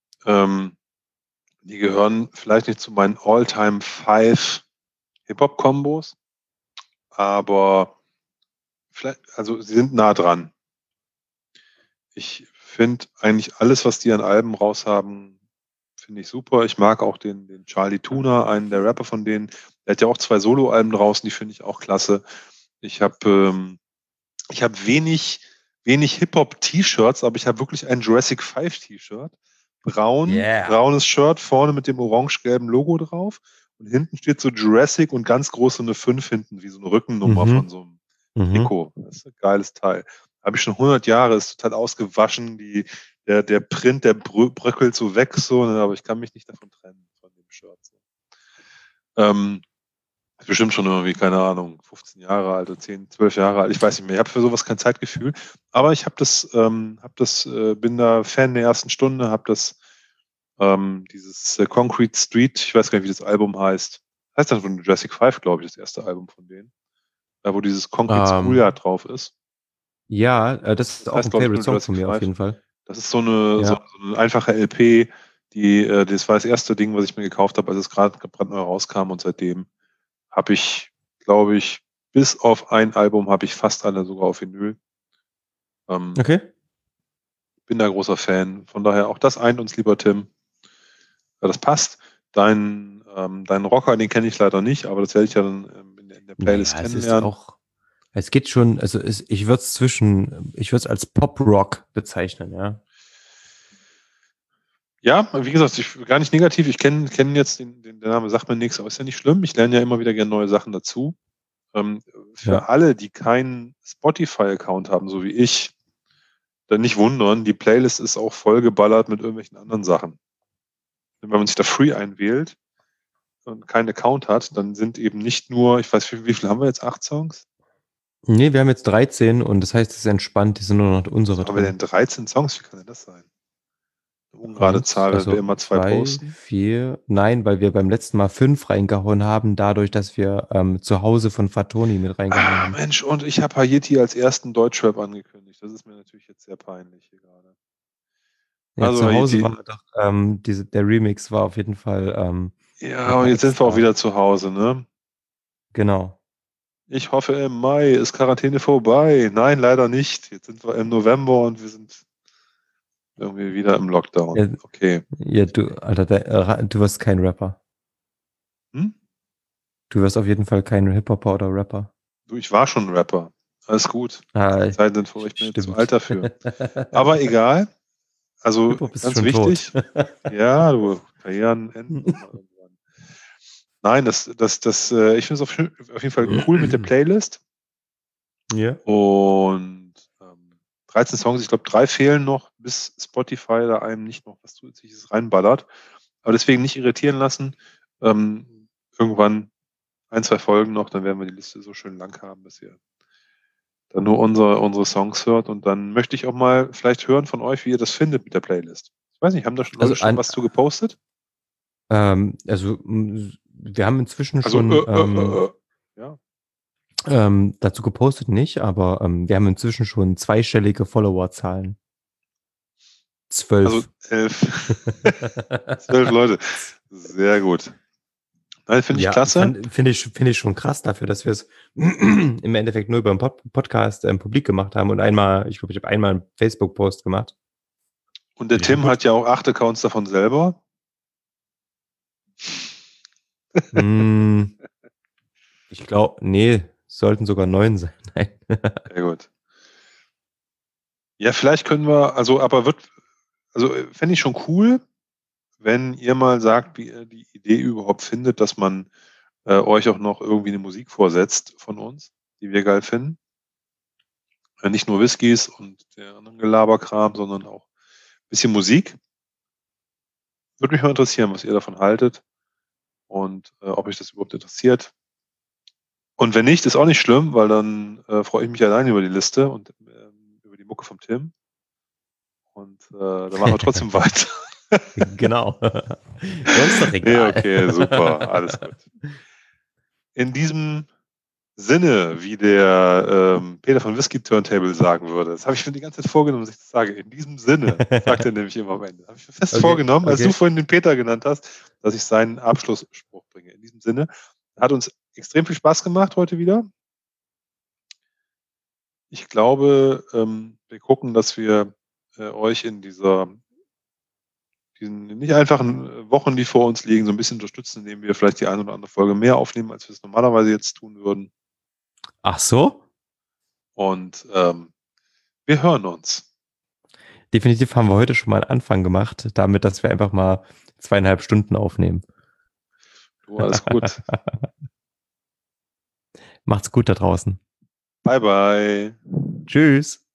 Die gehören vielleicht nicht zu meinen All-Time 5 Hip-Hop-Kombos, aber vielleicht, also sie sind nah dran. Ich finde eigentlich alles, was die an Alben raushaben, finde ich super. Ich mag auch den Charlie Tuna, einen der Rapper von denen. Der hat ja auch 2 Soloalben draußen, die finde ich auch klasse. Ich habe wenig Hip-Hop-T-Shirts, aber ich habe wirklich ein Jurassic 5 T-Shirt. Braunes Shirt, vorne mit dem orange-gelben Logo drauf. Und hinten steht so Jurassic und ganz groß so eine 5 hinten, wie so eine Rückennummer von so einem Trikot. Das ist ein geiles Teil. Habe ich schon 100 Jahre, ist total ausgewaschen. Der Print, der bröckelt so weg, so, aber ich kann mich nicht davon trennen, von dem Shirt. So. Ist bestimmt schon irgendwie, keine Ahnung, 15 Jahre alt oder 10, 12 Jahre alt, ich weiß nicht mehr. Ich habe für sowas kein Zeitgefühl. Aber ich bin da Fan der ersten Stunde, habe dieses Concrete Street, ich weiß gar nicht, wie das Album heißt. Heißt dann von Jurassic 5, glaube ich, das erste Album von denen. Da, wo dieses Concrete Schoolyard drauf ist. Ja, das ist auch ein Favorite Song von mir auf jeden Fall. Das ist so eine einfache LP, das war das erste Ding, was ich mir gekauft habe, als es gerade brandneu rauskam und seitdem habe ich, glaube ich, bis auf ein Album habe ich fast alle sogar auf Vinyl. Okay. Bin da großer Fan. Von daher auch das eint uns, lieber Tim. Ja, das passt. Deinen Rocker, den kenne ich leider nicht, aber das werde ich ja dann in der Playlist kennenlernen. Es geht schon, also ich würde es als Pop-Rock bezeichnen, ja. Ja, wie gesagt, gar nicht negativ. Ich kenne jetzt der Name sagt mir nichts, aber ist ja nicht schlimm. Ich lerne ja immer wieder gerne neue Sachen dazu. Für alle, die keinen Spotify-Account haben, so wie ich, dann nicht wundern, die Playlist ist auch vollgeballert mit irgendwelchen anderen Sachen. Wenn man sich da free einwählt und keinen Account hat, dann sind eben nicht nur, ich weiß, wie viel haben wir jetzt? 8 Songs? Nee, wir haben jetzt 13 und das heißt, es ist entspannt, die sind nur noch unsere drin. Aber denn 13 Songs, wie kann denn das sein? Eine ungerade Zahl, wenn wir immer 2 posten. 4, nein, weil wir beim letzten Mal 5 reingehauen haben, dadurch, dass wir zu Hause von Fatoni mit reingehauen haben. Mensch, und ich habe Haiti als ersten Deutschrap angekündigt. Das ist mir natürlich jetzt sehr peinlich hier gerade. Ja, also zu Hause war doch, der Remix war auf jeden Fall. Ja, und jetzt sind wir auch wieder zu Hause, ne? Genau. Ich hoffe, im Mai ist Quarantäne vorbei. Nein, leider nicht. Jetzt sind wir im November und wir sind irgendwie wieder im Lockdown. Ja, okay. Ja, du wirst kein Rapper. Hm? Du wirst auf jeden Fall kein Hip-Hopper oder Rapper. Du, ich war schon Rapper. Alles gut. Zeiten sind vor, ich bin jetzt zu alt dafür. Aber egal. Also ganz wichtig. Ja, du, Karrieren enden irgendwann. Nein, ich finde es auf jeden Fall cool mit der Playlist. Ja. Und 13 Songs, ich glaube 3 fehlen noch, bis Spotify da einem nicht noch was Zusätzliches reinballert. Aber deswegen nicht irritieren lassen. Irgendwann 1, 2 Folgen noch, dann werden wir die Liste so schön lang haben, dass ihr dann nur unsere Songs hört. Und dann möchte ich auch mal vielleicht hören von euch, wie ihr das findet mit der Playlist. Ich weiß nicht, haben da schon was zu gepostet? Also wir haben inzwischen dazu gepostet nicht, aber wir haben inzwischen schon zweistellige Followerzahlen. 12. Also 11. 12 Leute. Sehr gut. Nein, finde ich klasse. Finde ich schon krass dafür, dass wir es im Endeffekt nur über einen Podcast publik gemacht haben und ich glaube, ich habe einmal einen Facebook-Post gemacht. Und der Ja, Tim gut. hat ja auch 8 Accounts davon selber. Ich glaube, nee, sollten sogar 9 sein. Nein. Sehr gut. Ja, vielleicht können wir, fände ich schon cool, wenn ihr mal sagt, wie ihr die Idee überhaupt findet, dass man euch auch noch irgendwie eine Musik vorsetzt von uns, die wir geil finden. Nicht nur Whiskys und der anderen Gelaberkram, sondern auch ein bisschen Musik. Würde mich mal interessieren, was ihr davon haltet und ob euch das überhaupt interessiert. Und wenn nicht, ist auch nicht schlimm, weil dann freue ich mich allein über die Liste und über die Mucke vom Tim. Und dann machen wir trotzdem weiter. Genau. Sonst doch egal. Nee, okay, super, alles gut. In diesem Sinne, wie der Peter von Whisky Turntable sagen würde. Das habe ich mir die ganze Zeit vorgenommen, dass ich das sage. In diesem Sinne, sagt er nämlich immer am Ende. Das habe ich mir fest vorgenommen, als du vorhin den Peter genannt hast, dass ich seinen Abschlussspruch bringe. In diesem Sinne, hat uns extrem viel Spaß gemacht heute wieder. Ich glaube, wir gucken, dass wir euch in diesen nicht einfachen Wochen, die vor uns liegen, so ein bisschen unterstützen, indem wir vielleicht die eine oder andere Folge mehr aufnehmen, als wir es normalerweise jetzt tun würden. Ach so? Und wir hören uns. Definitiv haben wir heute schon mal einen Anfang gemacht, damit, dass wir einfach mal 2,5 Stunden aufnehmen. Du, alles gut. Macht's gut da draußen. Bye, bye. Tschüss.